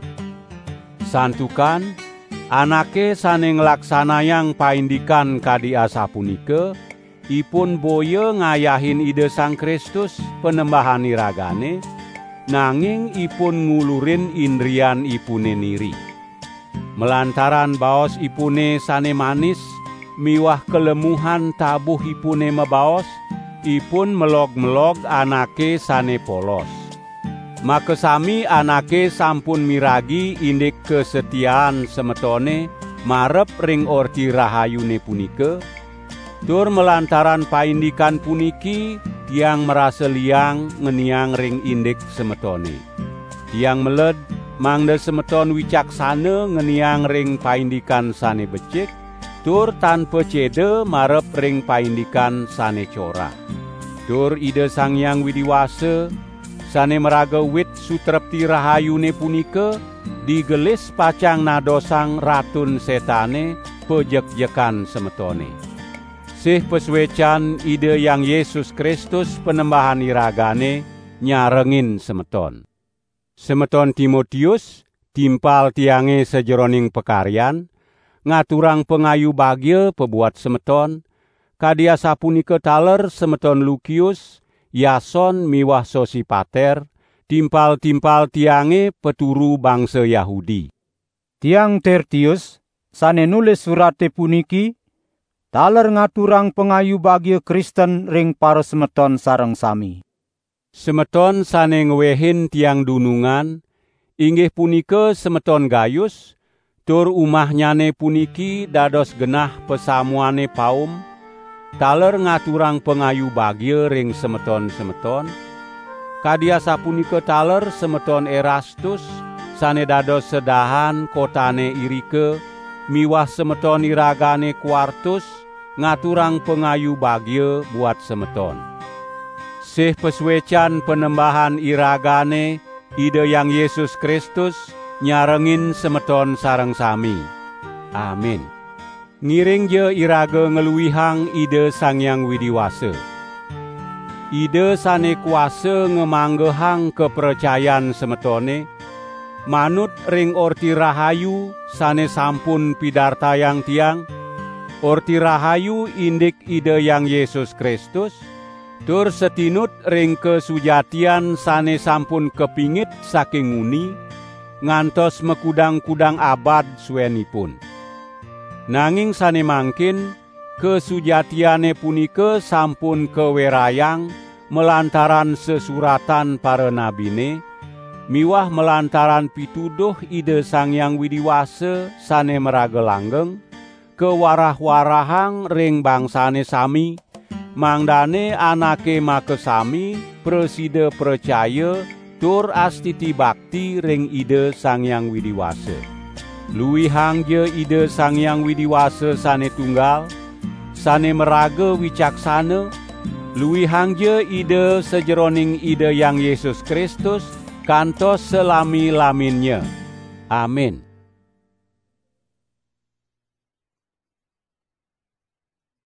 [SPEAKER 2] Santukan, anake sane nglaksanayang paindikan kadi asa punika, ipun boya ngayahin Ida Sang Kristus penembahani ragane, nanging ipun ngulurin indrian ipune niri. Melantaran baos ipune sane manis, miwah kelemuhan tabuh ipune mebaos, ipun melog-melog anake sane polos. Makesami anake sampun miragi indik kesetiaan semetone marep ring orti rahayune punika, tur melantaran paindikan puniki tiang merasa liang ngeniang ring indik semetone. Tiang meled mangda semeton wicaksana ngeniang ring paindikan sane becik, tur tanpa cede marep ring paindikan sane cora. Tur Ida Sang Hyang Widiwasa sane meraga wit sutrepti rahayune punika digelis pacang nadosang ratun setane pejek-jekan semetone. Sih pesuecan ide yang Yesus Kristus penembahan iragane nyarengin semeton. Semeton Timotius timpal tiange sejeroning pekaryan, ngaturang pengayu bagye pebuat semeton, kadia sapunika taler semeton Lukius, Yason miwah Sosipater, timpal-timpal tiange peturu bangsa Yahudi.
[SPEAKER 1] Tiang Tertius sane nulis surate puniki, taler ngaturang pengayu bagye Kristen ring para semeton sareng sami.
[SPEAKER 2] Semeton sane ngwehin tiang dunungan, inggih punika semeton Gayus, tur umahnyane puniki dados genah pesamuane paum, taler ngaturang pengayu bagye ring semeton-semeton, kadia sapunika taler semeton Erastus, sane dados sedahan kotane Irike, miwah semeton iragane Kuartus, ngaturang pengayu bagye buat semeton. Sih pesuecan penembahan iragane, ide yang Yesus Kristus, nyarengin semeton sareng sami. Amin. Ngiring je iraga ngeluihang ide Sang Hyang Widiwasa. Ide sane kuasa ngemanggehang kepercayaan semetone, manut ring orti rahayu sane sampun pidartayang tiang, orti rahayu indik ide yang Yesus Kristus, tur setinut ring kesujatian sane sampun kepingit saking nguni, ngantos mekudang-kudang abad suwenipun. Nanging sane mangkin, kesujatiane punika sampun kewerayang melantaran sesuratan para nabine, miwah melantaran pituduh ide Sang Hyang Widiwasa sane meraga langgeng, kewarah-warahang ring bangsane sami, mangdane anake makesami preside percaya tur astiti bakti ring ide Sang Hyang Widiwasa. Luwihang je ide Sang Hyang Widiwasa sane tunggal, sane meraga wicaksana, luwihang je ide sejeroning ide yang Yesus Kristus kantos selami-laminnya. Amin.